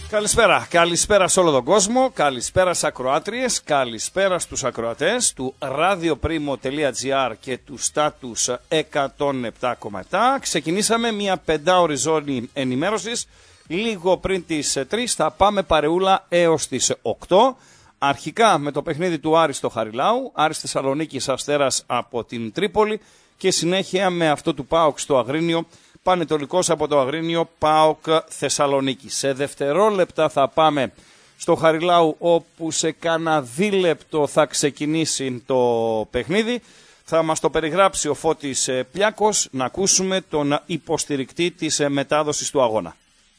Καλησπέρα. Καλησπέρα σε όλο τον κόσμο. Καλησπέρα στις ακροάτριες. Καλησπέρα στους ακροατές του radioprimo.gr και του Status 107,7. Ξεκινήσαμε μια 5ωρη ζώνη ενημέρωσης. Λίγο πριν τις 3 θα πάμε παρεούλα έως τις 8. Αρχικά με το παιχνίδι του Άρη στο Χαριλάου, Άρης Θεσσαλονίκης Αστέρας από την Τρίπολη και συνέχεια με αυτό του ΠΑΟΚ στο Αγρίνιο, Πανετολικός από το Αγρίνιο, ΠΑΟΚ Θεσσαλονίκη. Σε δευτερόλεπτα θα πάμε στο Χαριλάου όπου σε κάνα δίλεπτο θα ξεκινήσει το παιχνίδι. Θα μας το περιγράψει ο Φώτης Πλιάκος, να ακούσουμε τον υποστηρικτή της μετάδοσης του αγώνα.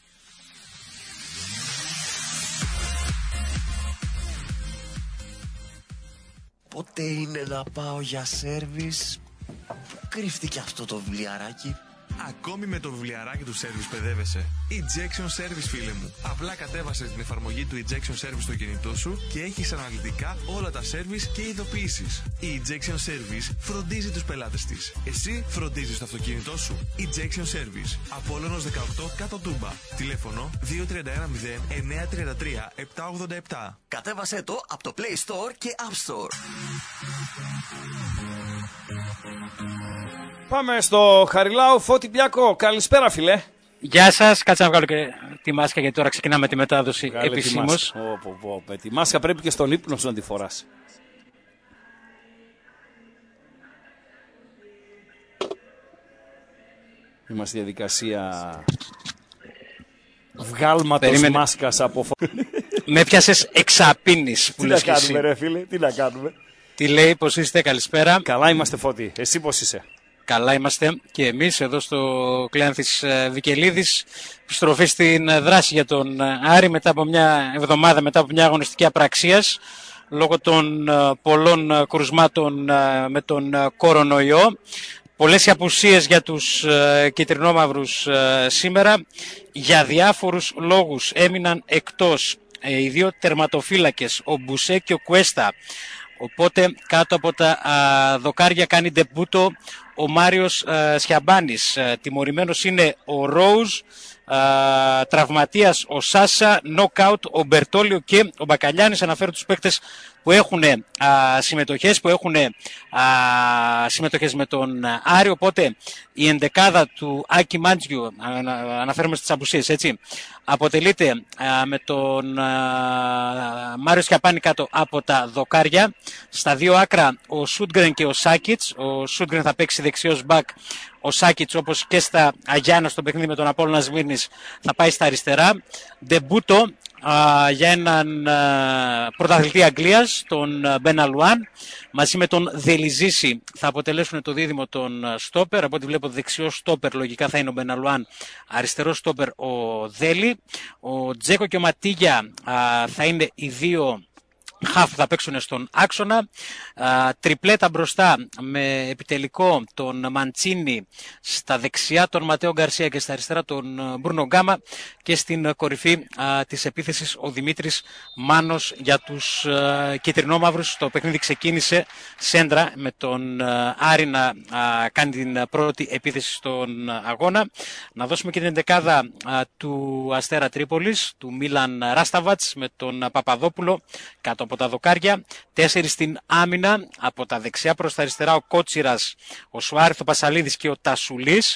Πότε είναι να πάω για σέρβις? Πού κρύφτηκε αυτό το βιβλιαράκι? Ακόμη με το βιβλιαράκι του Service παιδεύεσαι. Ejection Service, φίλε μου. Απλά κατέβασε την εφαρμογή του Ejection Service στο κινητό σου και έχεις αναλυτικά όλα τα service και ειδοποιήσεις. Η Ejection Service φροντίζει τους πελάτες της. Εσύ φροντίζεις το αυτοκίνητό σου. Ejection Service. Απόλλωνος 18 κάτω Τούμπα. Τηλέφωνο 2310 933 787. Κατέβασέ το από το Play Store και App Store. Πάμε στο Χαριλάου. Φώτη Πλιάκο, καλησπέρα φίλε. Γεια σας, κάτσε να βγάλω και τη μάσκα γιατί τώρα ξεκινάμε τη μετάδοση επισήμως. Με τη μάσκα πρέπει και στον ύπνο σου να τη φοράς. Είμαστε στη διαδικασία βγάλματος μάσκας από Με έπιασες εξαπίνης που λες και εσύ. Τι να κάνουμε ρε φίλε, τι να κάνουμε. Τι λέει, πώς είστε, καλησπέρα. Καλά είμαστε Φώτη, εσύ πώς είσαι? Καλά είμαστε και εμείς εδώ στο Κλέανθης Βικελίδης. Επιστροφή στην δράση για τον Άρη μετά από μια εβδομάδα, μετά από μια αγωνιστική απραξίας λόγω των πολλών κρουσμάτων με τον κορονοϊό. Πολλές οι απουσίες για τους κιτρινόμαυρους σήμερα. Για διάφορους λόγους έμειναν εκτός οι δύο τερματοφύλακες, ο Μπουσέ και ο Κουέστα. Οπότε κάτω από τα δοκάρια κάνει ντεμπούτο ο Μάριος Σιαμπάνης. Τιμωρημένος είναι ο Ρόουζ, τραυματίας ο Σάσα, νοκάουτ ο Μπερτόλιο και ο Μπακαλιάνης. Αναφέρω τους παίκτες που έχουν συμμετοχές, συμμετοχές με τον Άρη. Οπότε η εντεκάδα του Άκη Μάντζιου, αναφέρομαι στις απουσίες, έτσι, αποτελείται με τον Μάριο Σιαπάνη κάτω από τα δοκάρια. Στα δύο άκρα ο Σούντγκρεν και ο Σάκιτς. Ο Σούντγκρεν θα παίξει δεξιός μπακ. Ο Σάκιτς, όπως και στα Αγιάννα στο παιχνίδι με τον Απόλλωνα Σμύρνης, θα πάει στα αριστερά. Ντεμπούτο για έναν πρωταθλητή Αγγλίας, τον Μπεναλουάν, μαζί με τον Δελιζίση θα αποτελέσουν το δίδυμο των στόπερ. Από ό,τι βλέπω δεξιός στόπερ λογικά θα είναι ο Μπεναλουάν, αριστερός στόπερ ο Δέλη. Ο Τζέκο και ο Ματίγια θα είναι οι δύο χαφ που θα παίξουν στον άξονα. Τριπλέτα μπροστά με επιτελικό τον Μαντσίνι, στα δεξιά τον Ματέο Γκαρσία και στα αριστερά τον Μπρούνο Γκάμα, και στην κορυφή της επίθεσης ο Δημήτρης Μάνος για τους κιτρινόμαυρους. Το παιχνίδι ξεκίνησε σέντρα με τον Άρη να κάνει την πρώτη επίθεση στον αγώνα. Να δώσουμε και την εντεκάδα του Αστέρα Τρίπολης, του Μίλαν Ράσταβατς, με τον Παπαδόπουλο κάτω από τα δοκάρια. 4 στην άμυνα, από τα δεξιά προς τα αριστερά ο Κότσιρας, ο Σουάρεθ, ο Πασαλίδης και ο Τασουλής.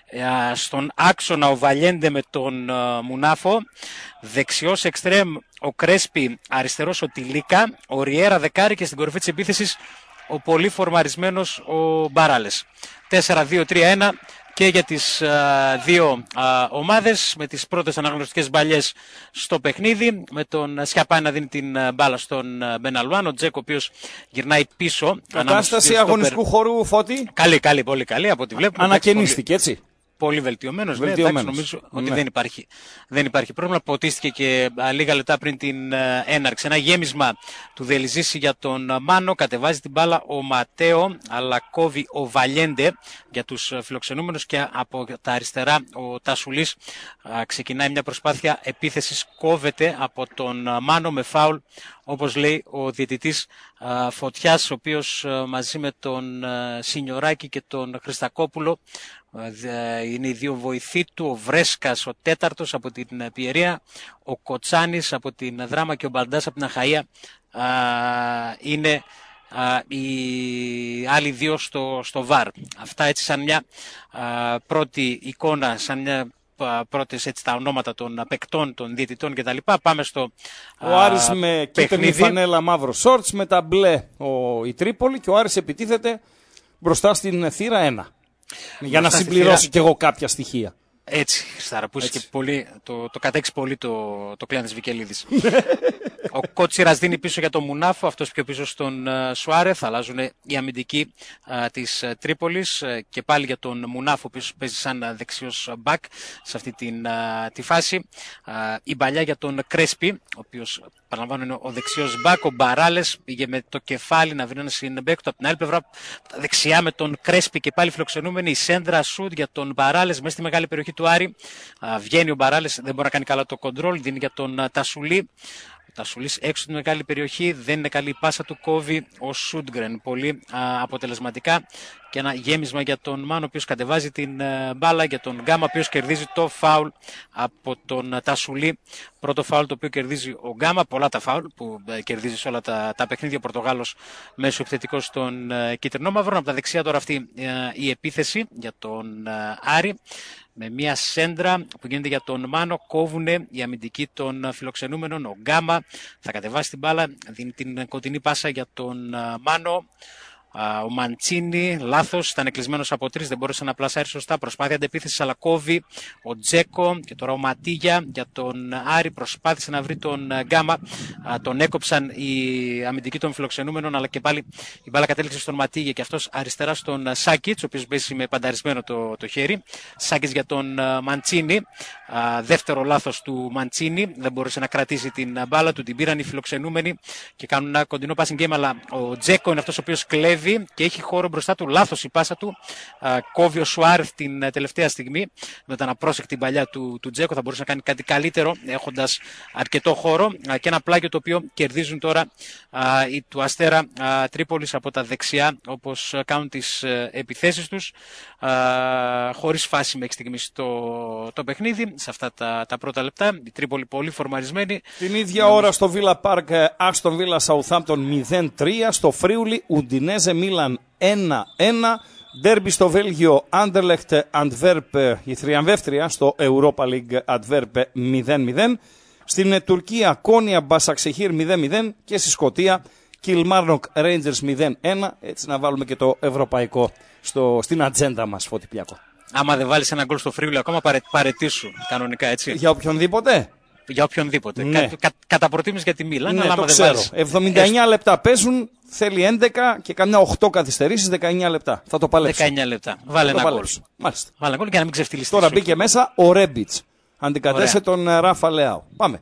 Στον άξονα ο Βαλιέντε με τον Μουνάφο. Δεξιός εξτρέμ ο Κρέσπι, αριστερός ο Τιλίκα, ο Ριέρα δεκάρι και στην κορυφή της επίθεσης ο πολύ φορμαρισμένος ο Μπάραλες. 4-2-3-1 και για τις δύο ομάδες, με τις πρώτες αναγνωριστικές μπαλιές στο παιχνίδι, με τον Σιαπάνη να δίνει την μπάλα στον Μπεναλουάν, ο Τζέκο ο οποίος γυρνάει πίσω. Κατάσταση αγωνιστικού χώρου, Φώτη? Καλή, πολύ καλή από ό,τι βλέπουμε. Ανακαινίστηκε, έτσι. Πολύ βελτιωμένος. Νομίζω ότι δεν υπάρχει πρόβλημα. Ποτίστηκε και λίγα λεπτά πριν την έναρξη. Ένα γέμισμα του Δελιζίση για τον Μάνο. Κατεβάζει την μπάλα ο Ματέο, αλλά κόβει ο Βαλιέντε για τους φιλοξενούμενους, και από τα αριστερά ο Τασουλής ξεκινάει μια προσπάθεια επίθεσης. Κόβεται από τον Μάνο με φάουλ, όπως λέει ο διαιτητής, Φωτιάς, ο οποίος μαζί με τον Σινιωράκη και τον Χριστακόπουλο είναι οι δύο βοηθοί του, ο Βρέσκας ο τέταρτος από την Πιερία, ο Κοτσάνης από την Δράμα και ο Μπαλντάς από την Αχαΐα είναι οι άλλοι δύο στο ΒΑΡ. Αυτά έτσι σαν μια πρώτη εικόνα, σαν μια πρώτες έτσι τα ονόματα των παικτών, των διαιτητών κτλ. Πάμε στο ο Άρης με κίτρινη φανέλα, μαύρο σόρτς, με τα μπλε η Τρίπολη, και ο Άρης επιτίθεται μπροστά στην θύρα 1. Για να συμπληρώσω κι εγώ κάποια στοιχεία. Έτσι, Χριστάρα, που και πολύ, το κατέξει πολύ το Κλέαντης Βικελίδης. Ο Κότσιρας δίνει πίσω για τον Μουνάφο, αυτός πιο πίσω στον Σουάρεθ. Αλλάζουν οι αμυντικοί της Τρίπολης και πάλι για τον Μουνάφο, που παίζει σαν δεξιός μπακ σε αυτή τη φάση. Η παλιά για τον Κρέσπι, ο οποίος, παραλαμβάνω, είναι ο δεξιός μπακ. Ο Μπαράλες πήγε με το κεφάλι να βρει ένα συνμπέκ του. Από την άλλη πλευρά, δεξιά με τον Κρέσπι και πάλι φιλοξενούμενη. Η σέντρα σουτ για τον Μπαράλες μέσα στη μεγάλη περιοχή του Άρη. Βγαίνει ο Μπαράλες, δεν μπορεί να κάνει καλά το κοντρόλ. Δίνει για τον Τασουλή. Ο Τασουλής έξω στην μεγάλη περιοχή, δεν είναι καλή η πάσα του, κόβει ο Σούντγκρεν πολύ αποτελεσματικά. Και ένα γέμισμα για τον Μάνο, ο οποίος κατεβάζει την μπάλα, για τον Γκάμα, ο οποίος κερδίζει το φάουλ από τον Τασουλή. Πρώτο φάουλ το οποίο κερδίζει ο Γκάμα, πολλά τα φάουλ που κερδίζει σε όλα τα παιχνίδια. Ο Πορτογάλος μέσω επιθετικός στον κίτρινο-μαύρο. Από τα δεξιά τώρα αυτή η επίθεση για τον Άρη. Με μια σέντρα που γίνεται για τον Μάνο, κόβουνε οι αμυντικοί των φιλοξενούμενων. Ο Γκάμα θα κατεβάσει την μπάλα, δίνει την κοντινή πάσα για τον Μάνο. Ο Μαντσίνη, λάθος, ήταν κλεισμένος από 3, δεν μπόρεσε να πλασάρει σωστά. Προσπάθεια αντεπίθεσης, αλλά κόβει ο Τζέκο. Και τώρα ο Ματίγια για τον Άρη προσπάθησε να βρει τον Γκάμα. Τον έκοψαν οι αμυντικοί των φιλοξενούμενων, αλλά και πάλι η μπάλα κατέληξε στον Ματίγια και αυτός αριστερά στον Σάκιτς, ο οποίος παίζει με πανταρισμένο το χέρι. Σάκιτς για τον Μαντσίνη. Δεύτερο λάθος του Μαντσίνη, δεν μπόρεσε να κρατήσει την μπάλα του, την πήραν οι φιλοξενούμενοι και κάνουν ένα κοντινό passing game, αλλά ο Τζέκο είναι αυτός ο οποίος κλέβει και έχει χώρο μπροστά του. Λάθος η πάσα του. Κόβει ο Σουάρεθ την τελευταία στιγμή. Με την απρόσεκτη παλιά του Τζέκο θα μπορούσε να κάνει κάτι καλύτερο, έχοντας αρκετό χώρο. Και ένα πλάγιο το οποίο κερδίζουν τώρα οι του Αστέρα Τρίπολης από τα δεξιά, όπως κάνουν τις επιθέσεις τους. Χωρίς φάση μέχρι στιγμής το παιχνίδι. Σε αυτά τα πρώτα λεπτά. Η Τρίπολη πολύ φορμαρισμένη. Την ίδια ώρα στο Villa Park, Aston Villa Southampton 0-3. Στο Φρίουλι, Ουντινέζε Μίλαν 1-1. Ντέρμπι στο Βέλγιο, Anderlecht Antwerp, η θριαμβεύτρια στο Europa League Antwerp 0-0. Στην Τουρκία, Κόνια Μπασαξεχήρ 0-0. Και στη Σκωτία, Kilmarnock Rangers 0-1. Έτσι να βάλουμε και το ευρωπαϊκό στην ατζέντα μας, Φώτη Πιάκο. Άμα δεν βάλεις ένα γκολ στο Φρίουλι ακόμα, παρετήσου κανονικά, έτσι. Για οποιονδήποτε. Για οποιονδήποτε. Ναι. Κατά προτίμηση για τη Μίλαν, Ναι, αλλά το άμα δεν ξέρω. βάλεις... 79 λεπτά παίζουν, θέλει 11 και καμιά 8 καθυστερήσεις, 19 λεπτά. Θα το παλέψω. 19 λεπτά. Βάλε ένα γκολ. Μάλιστα. Βάλε ένα γκολ για να μην ξεφτυλιστείς. Τώρα μπήκε μέσα ο Ρέμπιτς. Αντικατέστησε τον Ράφα Λεάου. Πάμε.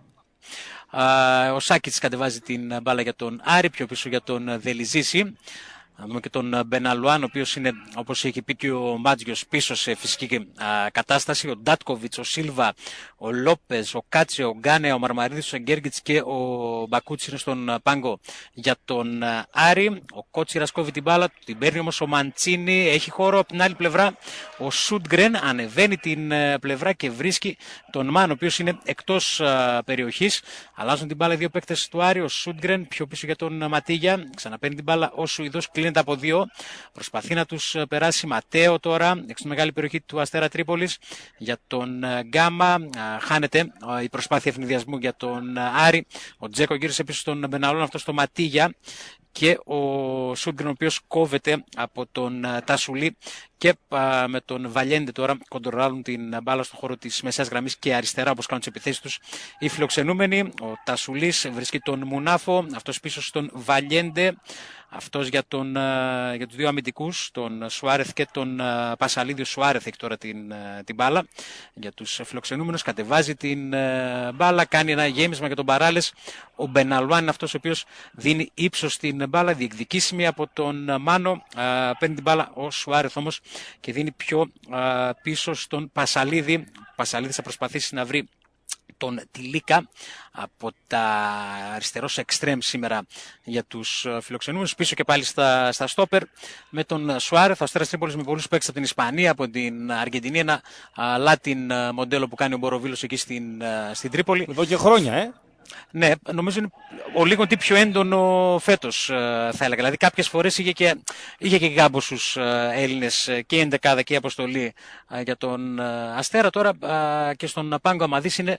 Ο Σάκιτς κατεβάζει την μπάλα για τον Άρη, πιο πίσω για τον Δελιζίση. Να δούμε και τον Μπεναλουάν, ο οποίος είναι, όπως έχει πει και ο Μάτζιος, πίσω σε φυσική κατάσταση. Ο Ντάτκοβιτς, ο Σίλβα, ο Λόπες, ο Κάτσε, ο Γκάνε, ο Μαρμαρίδης, ο Γκέργκιτς και ο Μπακούτσι είναι στον πάγκο για τον Άρη. Ο Κότσιρας κόβει την μπάλα, την παίρνει όμως ο Μαντσίνη, έχει χώρο από την άλλη πλευρά. Ο Σούντγκρεν ανεβαίνει την πλευρά και βρίσκει τον Μάν, ο οποίος είναι εκτός περιοχής. Αλλάζουν την μπάλα οι δύο παίκτες του Άρη. Ο Σούντγκρεν πιο πίσω για τον Ματίγια, ξαναπαίρνει την μπάλα ο Σουηδός, κλείνεται από 2. Προσπαθεί να τους περάσει. Ματέο τώρα, έξω στη μεγάλη περιοχή του Αστέρα Τρίπολης για τον Γκάμα. Χάνεται η προσπάθεια ευνηδιασμού για τον Άρη. Ο Τζέκο γύρισε πίσω στον Μπεναλόν, αυτό στο Ματίγια. Και ο Σούντγκρεν, ο οποίος κόβεται από τον Τασουλή, και με τον Βαλιέντε τώρα κοντρολάρουν την μπάλα στο χώρο της μεσαίας γραμμής και αριστερά, όπως κάνουν τις επιθέσεις τους οι φιλοξενούμενοι. Ο Τασουλής βρίσκει τον Μουνάφο, αυτός πίσω στον Βαλιέντε. Αυτός για τους δύο αμυντικούς, τον Σουάρεθ και τον Πασαλίδη. Ο Σουάρεθ έχει τώρα την μπάλα για τους φιλοξενούμενους. Κατεβάζει την μπάλα, κάνει ένα γέμισμα για τον Παράλες. Ο Μπεναλουάν είναι αυτός ο οποίος δίνει ύψος στην μπάλα, διεκδικήσιμη από τον Μάνο. Παίρνει την μπάλα ο Σουάρεθ όμως και δίνει πιο πίσω στον Πασαλίδη. Ο Πασαλίδης θα προσπαθήσει να βρει τον Τιλίκα από τα αριστερός εξτρέμ σήμερα για τους φιλοξενούμενους. Πίσω και πάλι στα στόπερ με τον Σουάρεθ, ο Αστέρας Τρίπολης με πολλούς παίκτες από την Ισπανία, από την Αργεντινή, ένα Latin μοντέλο που κάνει ο Μποροβίλος εκεί στην Τρίπολη. Εδώ και χρόνια, Ναι, νομίζω είναι ο λίγο τι πιο έντονο φέτος, θα έλεγα. Δηλαδή κάποιες φορές είχε και κάμποσους Έλληνες και η ενδεκάδα και η αποστολή για τον Αστέρα. Τώρα και στον πάγκο Αμαδής είναι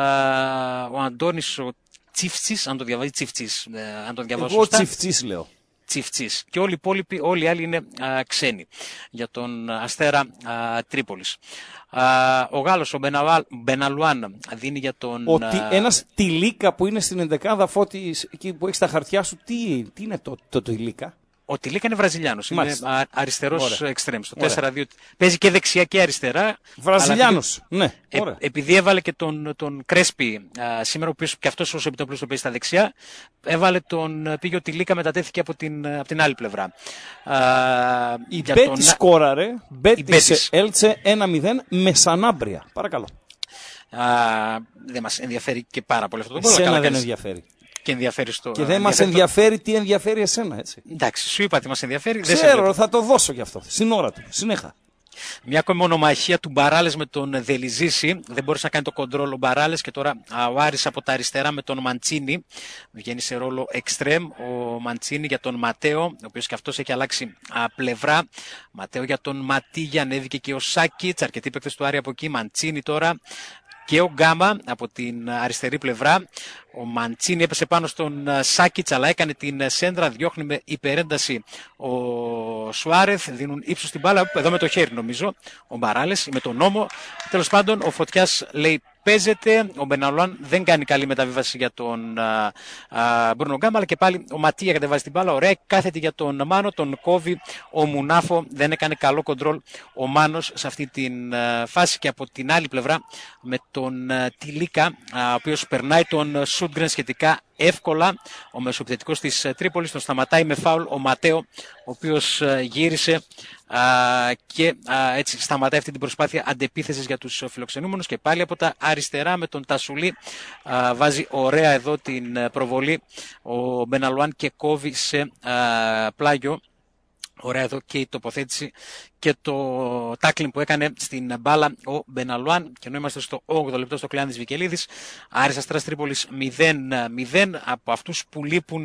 ο Αντώνης ο Τσίφτσης, αν το διαβάζει Τσίφτσης, αν το διαβάζω σωστά. Εγώ Τσίφτσης λέω. Τσίφτσης. Και όλοι οι υπόλοιποι, όλοι οι άλλοι είναι ξένοι για τον Αστέρα Τρίπολης. Ο Γάλλος, ο Μπεναλουάν, δίνει για τον... Ένας Τιλίκα που είναι στην ενδεκάδα, Φώτη, εκεί που έχει τα χαρτιά σου, τι είναι το Τιλίκα? Ο Τιλίκα είναι Βραζιλιάνος, είναι αριστερός εξτρέμ. Στο 4-2 παίζει και δεξιά και αριστερά. Βραζιλιάνος, ναι. Επειδή έβαλε και τον Κρέσπι σήμερα, ο οποίος και αυτός ως επιτοπλός το παίζει στα δεξιά, πήγε ο Τιλίκα, μετατέθηκε από την άλλη πλευρά. Η Μπέτη σκόραρε, Μπέτη Έλτσε 1-0 με Σανάμπρια. Παρακαλώ. Δεν μας ενδιαφέρει και πάρα πολύ αυτό το γκολ. Εσένα δεν ενδιαφέρει. Και δεν μας ενδιαφέρει τι ενδιαφέρει εσένα, έτσι. Εντάξει, σου είπα τι μας ενδιαφέρει. Ξέρω, θα το δώσω γι' αυτό. Στην ώρα του. Συνέχα. Μια ακόμη μονομαχία του Μπαράλες με τον Δελιζίση. Δεν μπορούσε να κάνει το κοντρόλ ο Μπαράλες και τώρα ο Άρης από τα αριστερά με τον Μαντσίνη. Βγαίνει σε ρόλο εξτρέμ ο Μαντσίνη για τον Ματέο, ο οποίος και αυτός έχει αλλάξει πλευρά. Ματέο για τον Ματίγια, ανέβηκε και ο Σάκιτς, αρκετοί παίκτες του Άρη από εκεί. Μαντσίνη τώρα. Και ο Γκάμα από την αριστερή πλευρά. Ο Μαντσίνη έπεσε πάνω στον Σάκιτς, αλλά έκανε την σέντρα, διώχνει με υπερένταση ο Σουάρεθ, δίνουν ύψος στην μπάλα, εδώ με το χέρι νομίζω, ο Μπαράλες με τον νόμο. Τέλος πάντων, ο Φωτιάς λέει παίζεται, ο Μπεναλουάν δεν κάνει καλή μεταβίβαση για τον Μπρούνο Γκάμα, αλλά και πάλι ο Ματία κατεβάζει την μπάλα, ωραία, κάθεται για τον Μάνο, τον κόβει ο Μουνάφο, δεν έκανε καλό κοντρόλ ο Μάνος σε αυτή την φάση. Και από την άλλη πλευρά με τον Τιλίκα, ο οποίος περνάει τον Σούντγκρεν σχετικά εύκολα, ο μεσοεπιθετικός της Τρίπολης, τον σταματάει με φάουλ ο Ματέο, ο οποίος γύρισε και έτσι σταματάει αυτή την προσπάθεια αντεπίθεσης για τους φιλοξενούμενους. Και πάλι από τα αριστερά με τον Τασουλή βάζει ωραία εδώ την προβολή ο Μπεναλουάν και κόβει σε πλάγιο. Ωραία εδώ και η τοποθέτηση και το τάκλινγκ που έκανε στην μπάλα ο Μπεναλουάν. Και ενώ είμαστε στο 8ο λεπτό στο Κλεάνδης Βικελίδης, Άρης Αστέρας Τρίπολης 0-0. Από αυτούς που λείπουν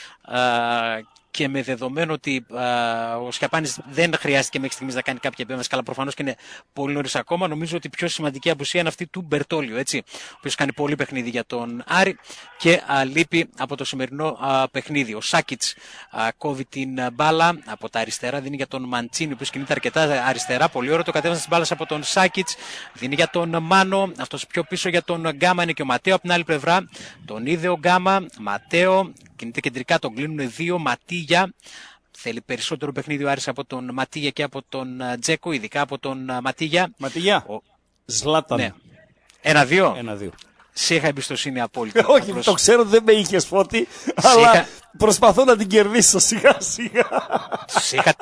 και με δεδομένο ότι ο Σιαπάνης δεν χρειάστηκε μέχρι στιγμής να κάνει κάποια επέμβαση, αλλά προφανώς και είναι πολύ νωρίς ακόμα, νομίζω ότι η πιο σημαντική απουσία είναι αυτή του Μπερτόλιο, έτσι, ο οποίος κάνει πολύ παιχνίδι για τον Άρη και λείπει από το σημερινό παιχνίδι. Ο Σάκιτς κόβει την μπάλα από τα αριστερά, δίνει για τον Μαντσίνη, ο οποίος κινείται αρκετά αριστερά, πολύ ωραίο το κατέβασε της μπάλας από τον Σάκιτς, δίνει για τον Μάνο, αυτός πιο πίσω για τον Γκάμα είναι και ο Ματέο από την άλλη πλευρά, τον είδε ο Γκάμα, Ματέο, κινείται κεντρικά, τον κλείνουν δύο, Ματίγια. Θέλει περισσότερο παιχνίδι ο Άρης από τον Ματίγια και από τον Τζέκο, ειδικά από τον Ματίγια. Ματίγια, Ζλάταν. Ναι. 1-2. Σε είχα εμπιστοσύνη απόλυτη. Όχι, το ξέρω ότι δεν με είχες, Φώτη, αλλά προσπαθώ να την κερδίσω σιγά σιγά. Σε είχα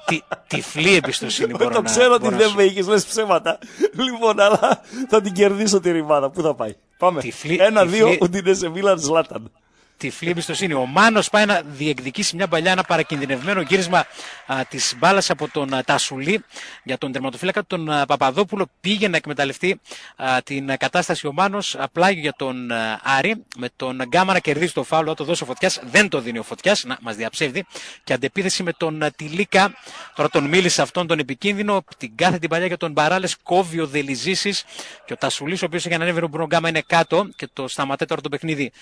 τυφλή εμπιστοσύνη. Το ξέρω ότι δεν με είχες, λες ψέματα. Λοιπόν, αλλά θα την κερδίσω τη ρημάδα. Πού θα πάει? Πάμε. 1-2, Ουντινέζε Μίλαν, Ζλάταν. Τυφλή εμπιστοσύνη. Ο Μάνος πάει να διεκδικήσει μια παλιά, ένα παρακινδυνευμένο γύρισμα της μπάλας από τον Τασουλή για τον τερματοφύλακα τον Παπαδόπουλο. Πήγε να εκμεταλλευτεί την κατάσταση ο Μάνος, πλάγιο για τον Άρη, με τον Γκάμα να κερδίσει το φάουλο, να το δώσει ο Φωτιάς. Δεν το δίνει ο Φωτιάς, να μας διαψεύδει. Και αντεπίθεση με τον Τιλίκα. Τώρα τον μίλησε αυτόν τον επικίνδυνο. Την κάθε την παλιά για τον Μπαράλες, κόβει ο Δελιζίσης. Και ο Τασουλής, ο οποίος έχει ανέβει, ο Μπρούνο Γκάμα είναι κάτω και το σταματάει τώρα το παιχνίδι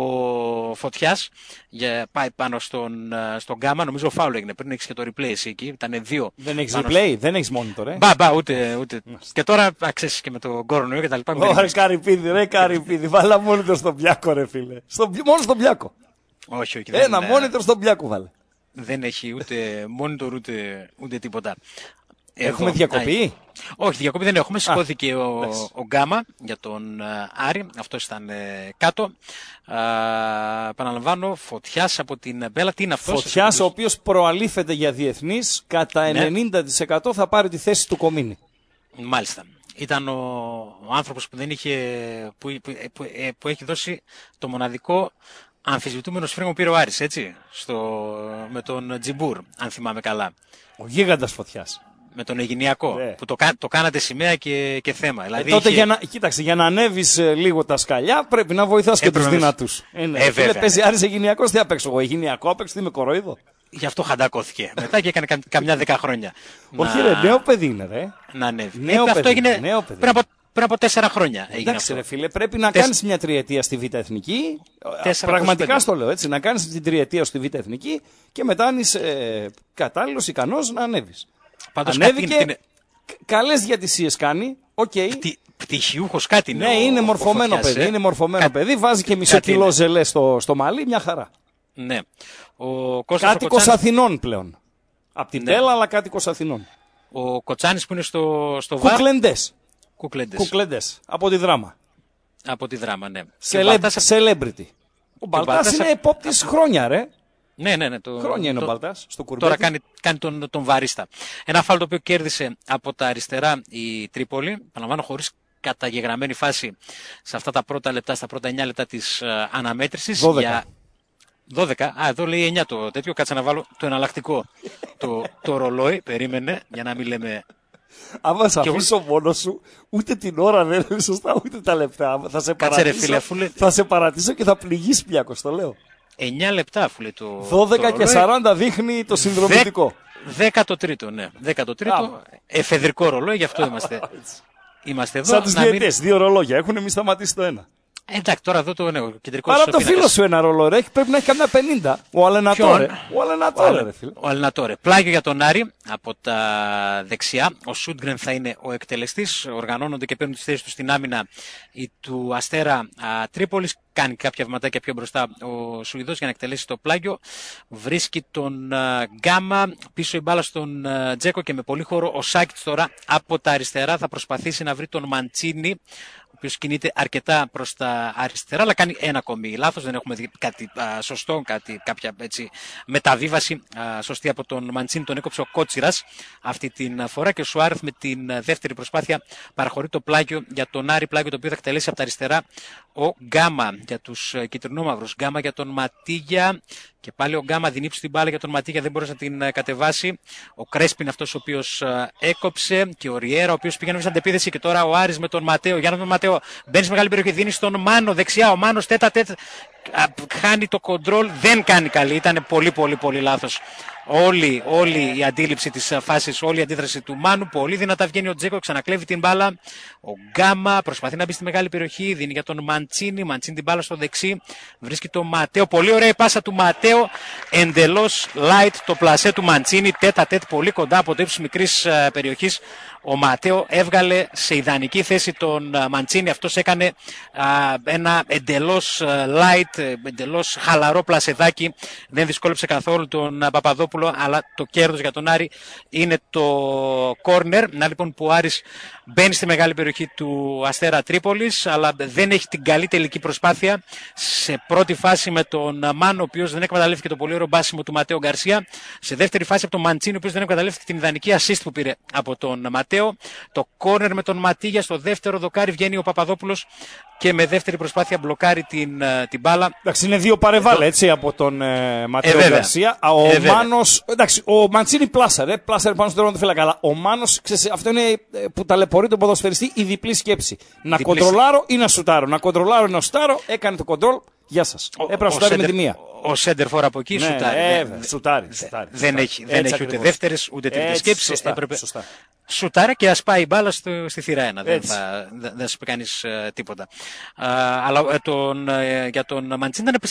ο Φωτιάς, πάει πάνω στον Γκάμα. Νομίζω φάουλ έγινε πριν, έχεις και το replay εσύ εκεί. Ήταν δύο. Δεν έχεις replay, δεν έχεις monitor, Μπα, ούτε. Και τώρα αξέσεις και με το κορονοϊό και τα λοιπά. Ωραία, καρυπίδι, βάλα monitor στον Πιάκο, ρε φίλε. Μόνο στον Πιάκο. Όχι. Ένα monitor στον Πιάκο βάλε. Δεν έχει ούτε monitor ούτε τίποτα. Έχουμε διακοπή? Όχι, διακοπή δεν έχουμε. Σηκώθηκε ο Γκάμα για τον Άρη. Αυτός ήταν κάτω. Επαναλαμβάνω, Φωτιάς από την Μπέλα. Τι είναι αυτός? Φωτιάς, ο οποίος προαλήφεται για διεθνής. Κατά 90% θα πάρει τη θέση του Κομίνη. Μάλιστα. ήταν ο άνθρωπος που δεν είχε, που έχει δώσει το μοναδικό αμφισβητούμενο σφύριγμα που πήρε ο Άρης, έτσι, με τον Τζιμπούρ, αν θυμάμαι καλά. Ο γίγαντας φωτιάς. Με τον Αιγινιακό, που το κάνατε σημαία και θέμα. Δηλαδή τότε κοίταξε, για να ανέβεις λίγο τα σκαλιά πρέπει να βοηθάς και τους δυνατούς. Φίλε, παίζει Άρης Αιγινιακός, τι απέξω εγώ, Αιγινιακό απέξω, τι με κοροϊδό. Γι' αυτό χαντακώθηκε. Μετά και έκανε καμιά 10 χρόνια. Όχι ρε, νέο παιδί είναι ρε. Να ανέβει. Αυτό έγινε πριν από 4 χρόνια. Εντάξει ρε φίλε, πρέπει να κάνεις μια τριετία στη Β' Εθνική. Πραγματικά στο λέω έτσι, να κάνεις την τριετία στη Β' Εθνική και μετά αν είσαι κατάλληλος, ικανός να ανέβεις. Ανέβηκε, καλές διατησίες κάνει, οκ. Πτυχιούχος κάτι είναι. Ναι, είναι μορφωμένο παιδί, είναι μορφωμένο παιδί, βάζει και μισό κιλό ζελέ στο μαλλί, μια χαρά. Ναι. Κάτοικος Αθηνών πλέον. Απ' την Πέλα, αλλά κάτοικος Αθηνών. Ο Κοτσάνης που είναι στο ΒΑΡ. Κουκλεντές. Από τη Δράμα. Από τη Δράμα, ναι. Celebrity. Ο Μπαλτάς είναι επόπτης χρόνια, ρε. Ναι. Χρόνια είναι ο Μπαλτάς στο κουρμπέτι. Τώρα κάνει τον βαρίστα. Ένα φάουλ το οποίο κέρδισε από τα αριστερά η Τρίπολη. Παραλαμβάνω χωρίς καταγεγραμμένη φάση σε αυτά τα πρώτα λεπτά, στα πρώτα 9 λεπτά της αναμέτρησης. 12. Εδώ λέει 9 το τέτοιο. Κάτσε να βάλω το εναλλακτικό. το ρολόι. Περίμενε για να μην λέμε. Άμα σε αφήσω μόνος σου, ούτε την ώρα δεν είναι σωστά, ούτε τα λεπτά. Θα σε παρατήσω και θα πληγείς Πλιάκος, το λέω. 9 λεπτά αφού λέει το. 12 και 40 δείχνει το συνδρομητικό. 13ο, ναι. 13ο. Εφεδρικό ρολόι, γι' αυτό είμαστε εδώ. Σαν τους διαιτές, 2 ρολόγια έχουν, εμείς σταματήσει το ένα. Εντάξει, τώρα εδώ το κεντρικό. Παρά το φίλο σου ένα ρολόι, πρέπει να έχει καμιά 50. Ο Αλενατόρε. Ο Αλενατόρε. Πλάγιο για τον Άρη από τα δεξιά. Ο Σούντγκρεν θα είναι ο εκτελεστής. Οργανώνονται και παίρνουν τις θέσεις του στην άμυνα του Αστέρα Τρίπολης. Κάνει κάποια βηματάκια πιο μπροστά ο Σουηδός για να εκτελέσει το πλάγιο. Βρίσκει τον Γκάμα. Πίσω η μπάλα στον Τζέκο και με πολύ χώρο ο Σάκητς τώρα από τα αριστερά θα προσπαθήσει να βρει τον Μαντσίνι, ο οποίος κινείται αρκετά προς τα αριστερά, αλλά κάνει ένα ακόμη λάθος. Δεν έχουμε δει κάτι σωστό, κάποια έτσι, μεταβίβαση σωστή από τον Μαντσίνι. Τον έκοψε ο Κότσιρας αυτή την φορά και ο Σουάρεθ με την δεύτερη προσπάθεια παραχωρεί το πλάγιο για τον Άρη, πλάγιο το οποίο θα εκτελέσει από τα αριστερά ο Γκάμα για τους κυτρινόμαυρους. Γκάμα για τον Ματίγια. Και πάλι ο Γκάμα δίνει την μπάλα για τον Ματίγια, δεν μπορούσε να την κατεβάσει. Ο Κρέσπιν αυτός ο οποίος έκοψε και ο Ριέρα ο οποίος πήγαινε στην αντεπίθεση. Και τώρα ο Άρης με τον Ματέο. Για να τον Ματέο μπαίνει σε μεγάλη περιοχή, δίνει στον Μάνο δεξιά. Ο Μάνος τέτα χάνει το κοντρόλ, δεν κάνει καλή. Ήταν πολύ λάθος. Όλη η αντίληψη της φάσης, όλη η αντίδραση του Μάνου. Πολύ δυνατά βγαίνει ο Τζέκο, ξανακλέβει την μπάλα. Ο Γκάμα προσπαθεί να μπει στη μεγάλη περιοχή, δίνει για τον Μαντσίνι. Μαντσίνι την μπάλα στο δεξί. Βρίσκει τον Ματέο. Πολύ ωραία η πάσα του Ματέο. Εντελώς light το πλασέ του Μαντσίνι. Τέτα πολύ κοντά από το ύψος μικρής περιοχής. Ο Ματέο έβγαλε σε ιδανική θέση τον Μαντσίνι. Αυτός έκανε ένα εντελώς light, εντελώς χαλαρό πλασεδάκι. Δεν δυσκόλεψε καθόλου τον Παπαδόπουλο, αλλά το κέρδος για τον Άρη είναι το κόρνερ. Να λοιπόν που ο Άρης μπαίνει στη μεγάλη περιοχή του Αστέρα Τρίπολης, αλλά δεν έχει την καλή τελική προσπάθεια. Σε πρώτη φάση με τον Μάνο, ο οποίος δεν εκμεταλλεύτηκε το πολύ ωραίο μπάσιμο του Ματέο Γκαρσία. Σε δεύτερη φάση από τον Μαντσίνη, ο οποίος δεν εκμεταλλεύτηκε την ιδανική assist που πήρε από τον Ματέο. Το κόρνερ με τον Ματίγια, στο δεύτερο δοκάρι βγαίνει ο Παπαδόπουλος και με δεύτερη προσπάθεια μπλοκάρει την μπάλα. Εντάξει, είναι 2 παρεβάλε έτσι από τον Ματέο Γκαρσία. Ο Μάνος, εντάξει, ο Μαντσίνη πλάσαρε πάνω στον τερματοφύλακα. Αλλά ο Μάνος, αυτό είναι που ταλαιπωρεί τον ποδοσφαιριστή, η διπλή σκέψη. Να κοντρολάρω ή να σουτάρω. Να κοντρολάρω ή να σουτάρω. Έκανε το κοντρόλ. Γεια σας. Έπρεπε να σουτάρει με τη μία. Ο Σέντερφορ από εκεί σουτάρει. Δεν έχει ούτε δεύτερες ούτε τρίτες σκέψεις. Σουτάρε και ας πάει η μπάλα στη θύρα 1. Δεν σου πει κανείς τίποτα. Αλλά για τον Μαντσίνη ήταν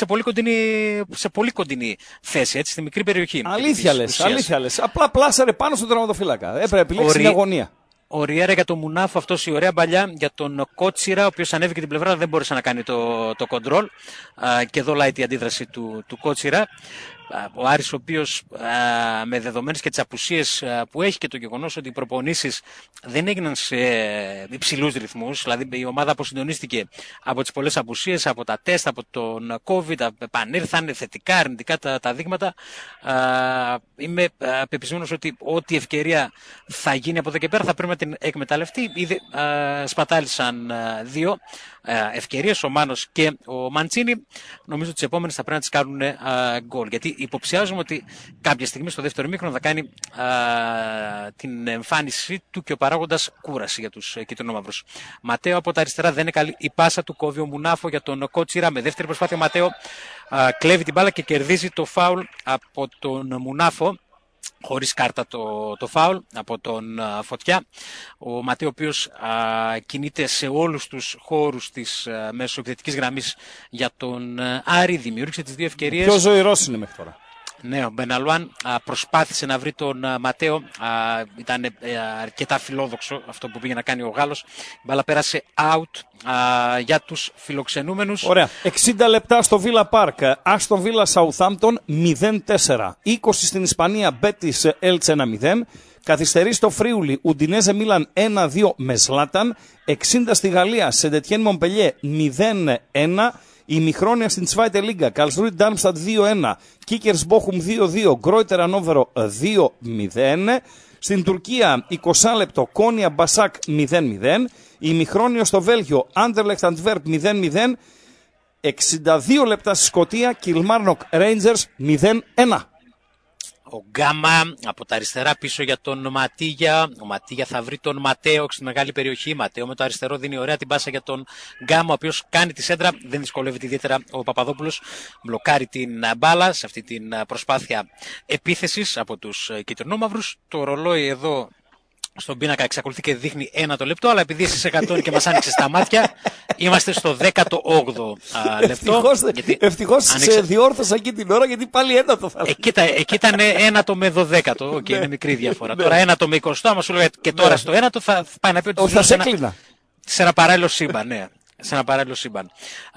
σε πολύ κοντινή θέση, έτσι, στη μικρή περιοχή. Αλήθεια λες. Απλά πλάσαρε πάνω στον τερματοφύλακα. Έπρεπε να επιλέξει μια γωνία. Ο Ριέρα για τον Μουνάφο, αυτός η ωραία παλιά για τον Κότσιρα, ο οποίος ανέβηκε την πλευρά, δεν μπόρεσε να κάνει το κοντρόλ. Και εδώ λάει η αντίδραση του Κότσιρα. ο Άρης ο οποίος με δεδομένες και τις απουσίες που έχει και το γεγονός ότι οι προπονήσεις δεν έγιναν σε υψηλούς ρυθμούς, δηλαδή η ομάδα αποσυντονίστηκε από τις πολλές απουσίες, από τα τεστ, από τον COVID, επανήρθαν θετικά, αρνητικά τα δείγματα. Είμαι πεπισμένος ότι ό,τι ευκαιρία θα γίνει από εδώ και πέρα θα πρέπει να την εκμεταλλευτεί. Ήδη σπατάλησαν 2 ευκαιρίες ο Μάνος και ο Μαντσίνη. Νομίζω ότι τις επόμενες θα πρέπει να τις κάνουν γκολ. Γιατί υποψιάζομαι ότι κάποια στιγμή στο δεύτερο ημίχρονο θα κάνει την εμφάνιση του και ο παράγοντας κούραση για τους κίτρινομαύρους. Ματέο από τα αριστερά δεν είναι καλή η πάσα του, κόβει ο Μουνάφο για τον Κότσιρα. Με δεύτερη προσπάθεια ο Ματέο κλέβει την μπάλα και κερδίζει το φάουλ από τον Μουνάφο. Χωρίς κάρτα το φάουλ από τον Φωτιά. Ο Ματέο, ο οποίος κινείται σε όλους τους χώρους της μεσοεπιθετικής γραμμής για τον Άρη, δημιούργησε τις 2 ευκαιρίες. Πιο ζωηρός είναι μέχρι τώρα. Ναι, ο Μπεναλουάν προσπάθησε να βρει τον Ματέο. Ήταν αρκετά φιλόδοξο αυτό που πήγε να κάνει ο Γάλλος. Η μπάλα πέρασε out για τους φιλοξενούμενους. Ωραία. 60 λεπτά στο Villa Park. Aston Villa Southampton 0-4. 20 στην Ισπανία, Betis Elche 1-0. Καθυστερεί στο Φρίουλι, Ουντινέζε Μίλαν 1-2 με Ζλάταν. 60 στη Γαλλία, Σεντετιέν Μομπελιέ 0-1. Ημιχρόνια στην Zweite Liga, Karlsruhe Darmstadt 2-1, Kickers Bochum 2-2, Γκρόιτερ Ανόβερο 2-0. Στην Τουρκία, 20 λεπτό, Κόνια Μπασάκ 0-0. Ημιχρόνιο στο Βέλγιο, Anderlecht Antwerp 0-0. 62 λεπτά στη Σκωτία, Kilmarnock Rangers 0-1. Ο Γκάμα από τα αριστερά πίσω για τον Ματίγια. Ο Ματίγια θα βρει τον Ματέο στη μεγάλη περιοχή. Ματέο με το αριστερό δίνει ωραία την πάσα για τον Γκάμα, ο οποίος κάνει τη σέντρα. Δεν δυσκολεύεται ιδιαίτερα ο Παπαδόπουλος. Μπλοκάρει την μπάλα σε αυτή την προσπάθεια επίθεσης από τους κυτρινόμαυρους. Το ρολόι εδώ στον πίνακα εξακολουθεί και δείχνει 1 λεπτό, αλλά επειδή είσαι 100 και μας άνοιξε τα μάτια, είμαστε στο 18ο λεπτό. Ευτυχώς σε διόρθωσα εκεί την ώρα, γιατί πάλι 1 θα εκεί ήταν 1 με 12ο και είναι μικρή διαφορά. Τώρα 1 με 20, άμα σου λέω και τώρα στο 1 θα πάει να πει ότι θα σε έκλεινα. Σε ένα παράλληλο σύμπαν, ναι. Σε ένα παράλληλο σύμπαν.